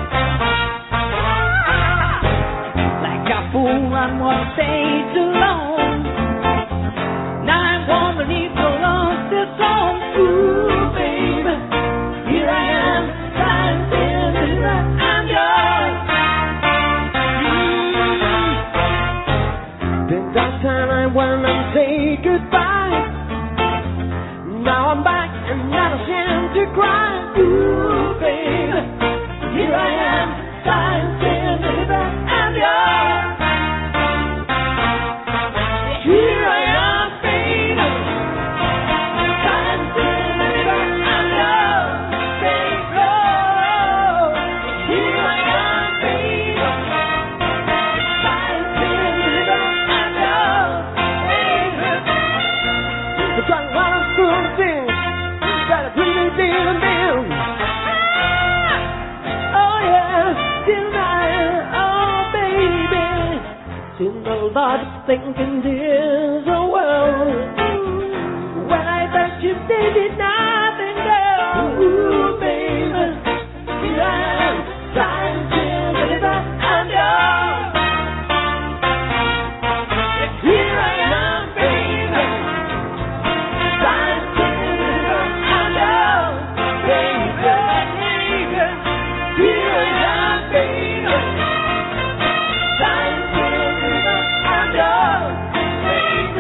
Like a fool, I must stay too long. Now I'm gonna need to learn this song. Ooh, baby, here I am, dancing in the I'm yours. Mm. Then that time I went and say goodbye. Now I'm back and not ashamed to cry. Ooh, baby, here I am, dancing in the I'm yours. Here I am, baby, dancing in the I'm yours, baby. Here I am, baby, dancing in the I'm yours, baby. It's like one of those things that I really feel and feel. Oh yeah, tonight, oh baby, seems a lot of thinking there's a world. When I touch you, baby, nothing goes. Ooh, baby, here I am, dancing with the I'm yours. Here I am, baby, dancing with the I'm yours, baby, baby. Here I am, baby, dancing with the I'm yours, baby.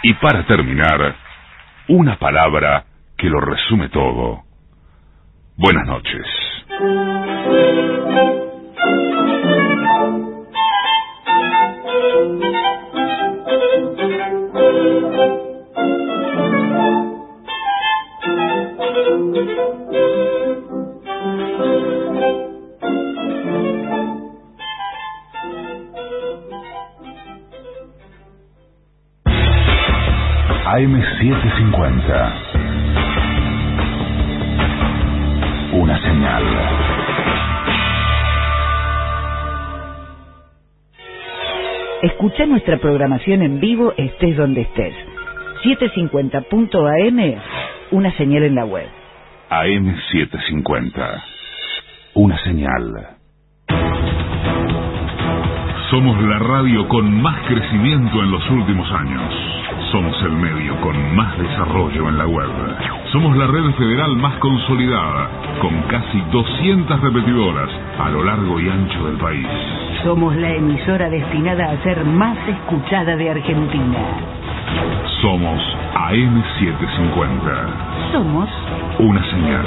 Y para terminar, una palabra que lo resume todo. Buenas noches. A M setecientos cincuenta. Una señal. Escucha nuestra programación en vivo estés donde estés. setecientos cincuenta punto a eme, una señal en la web. A M setecientos cincuenta. Una señal. Somos la radio con más crecimiento en los últimos años. Somos el medio con más desarrollo en la web. Somos la red federal más consolidada, con casi doscientas repetidoras a lo largo y ancho del país. Somos la emisora destinada a ser más escuchada de Argentina. Somos A M setecientos cincuenta. Somos una señal.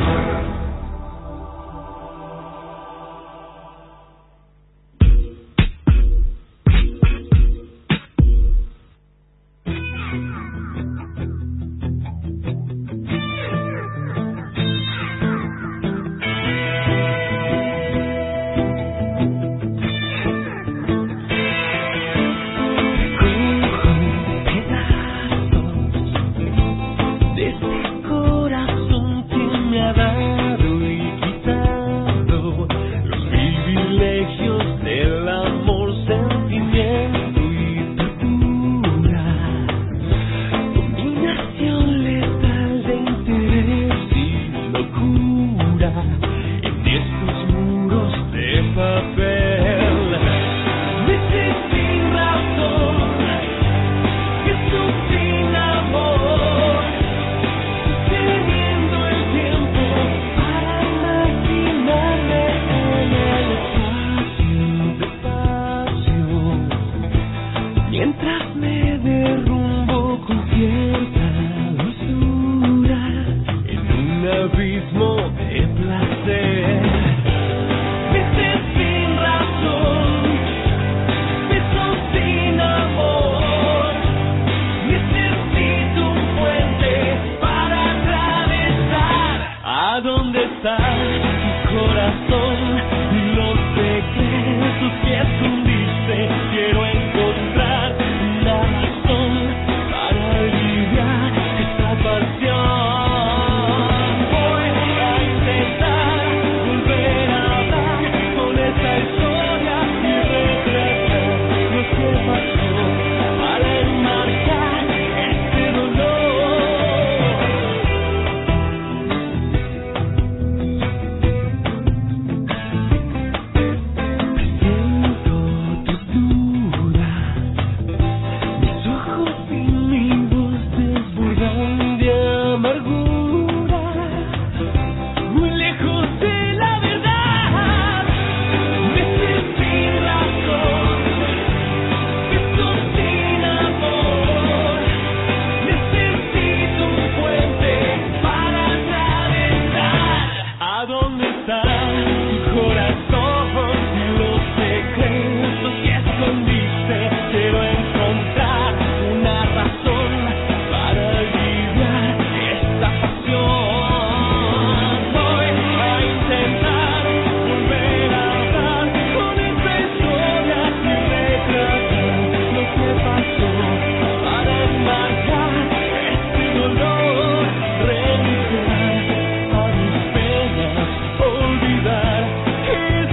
Olvidar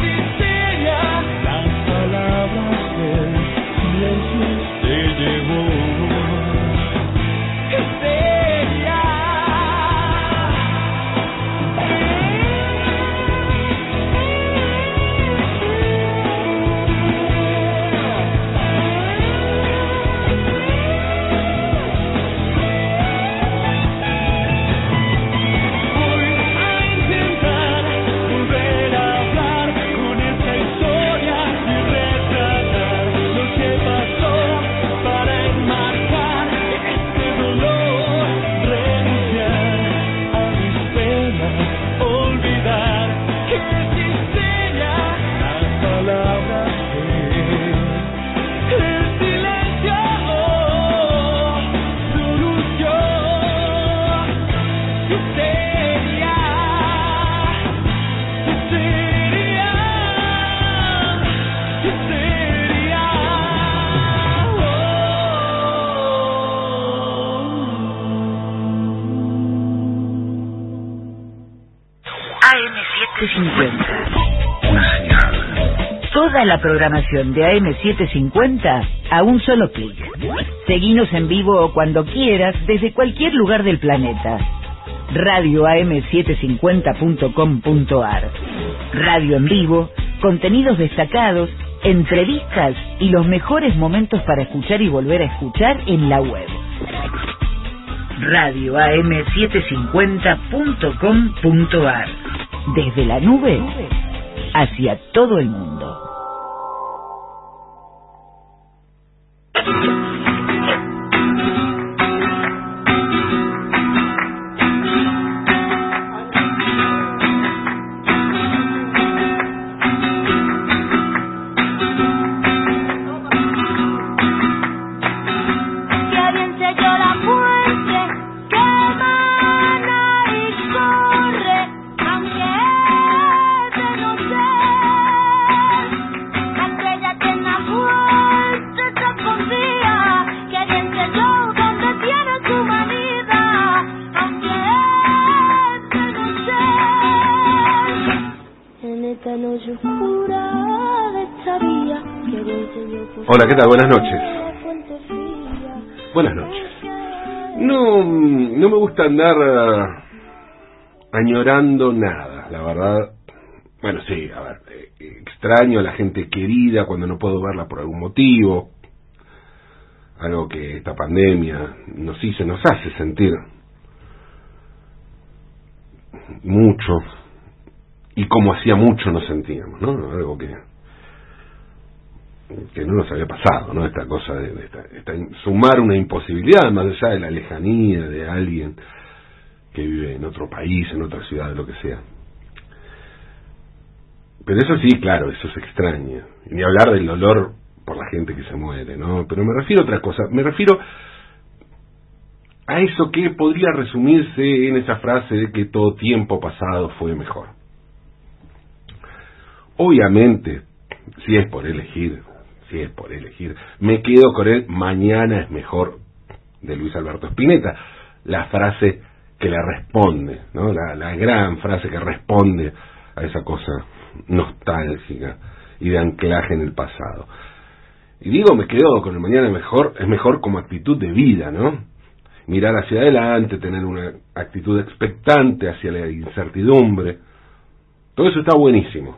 Toda la programación de A M setecientos cincuenta a un solo clic. Seguinos en vivo cuando quieras desde cualquier lugar del planeta. radio a m setecientos cincuenta punto com punto a r. Radio en vivo, contenidos destacados, entrevistas y los mejores momentos para escuchar y volver a escuchar en la web. radio a m setecientos cincuenta punto com punto a r. Desde la nube hacia todo el mundo. Hola, ¿qué tal? Buenas noches. Buenas noches. No, no me gusta andar uh, añorando nada, la verdad. Bueno, sí, a ver, eh, extraño a la gente querida cuando no puedo verla por algún motivo. Algo que esta pandemia nos hizo, nos hace sentir mucho. Y como hacía mucho nos sentíamos, ¿no? Algo que... que no nos había pasado, ¿no? Esta cosa de, de esta, esta, sumar una imposibilidad más allá de la lejanía de alguien que vive en otro país, en otra ciudad, lo que sea. Pero eso sí, claro, eso se extraña. Y ni hablar del dolor por la gente que se muere, ¿no? Pero me refiero a otra cosa, me refiero a eso que podría resumirse en esa frase de que todo tiempo pasado fue mejor. Obviamente, si es por elegir, si es por elegir, me quedo con el mañana es mejor de Luis Alberto Spinetta, la frase que le responde, ¿no? La, la gran frase que responde a esa cosa nostálgica y de anclaje en el pasado. Y digo, me quedo con el mañana es mejor, es mejor como actitud de vida, ¿no? Mirar hacia adelante, tener una actitud expectante hacia la incertidumbre, todo eso está buenísimo.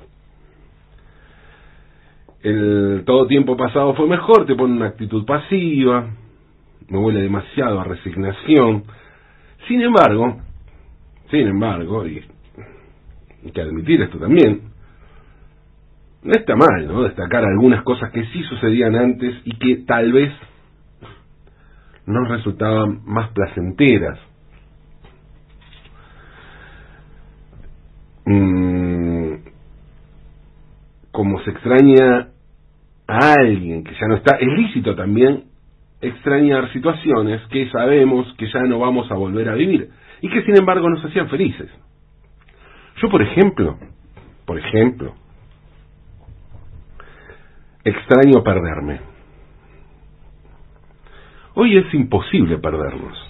El todo tiempo pasado fue mejor, te pone una actitud pasiva, me huele demasiado a resignación. Sin embargo, sin embargo, y hay que admitir esto también, no está mal, ¿no? Destacar algunas cosas que sí sucedían antes y que tal vez nos resultaban más placenteras. Mm, como se extraña a alguien que ya no está, es lícito también extrañar situaciones que sabemos que ya no vamos a volver a vivir y que sin embargo nos hacían felices. Yo, por ejemplo, por ejemplo, extraño perderme. Hoy es imposible perdernos.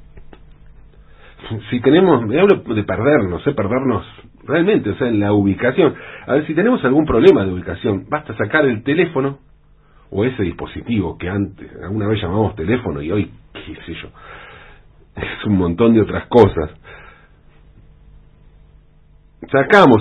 Si tenemos, me hablo de perdernos, ¿eh? perdernos realmente, o sea, en la ubicación. A ver, si tenemos algún problema de ubicación, basta sacar el teléfono o ese dispositivo que antes, alguna vez llamamos teléfono y hoy, qué sé yo, es un montón de otras cosas. Sacamos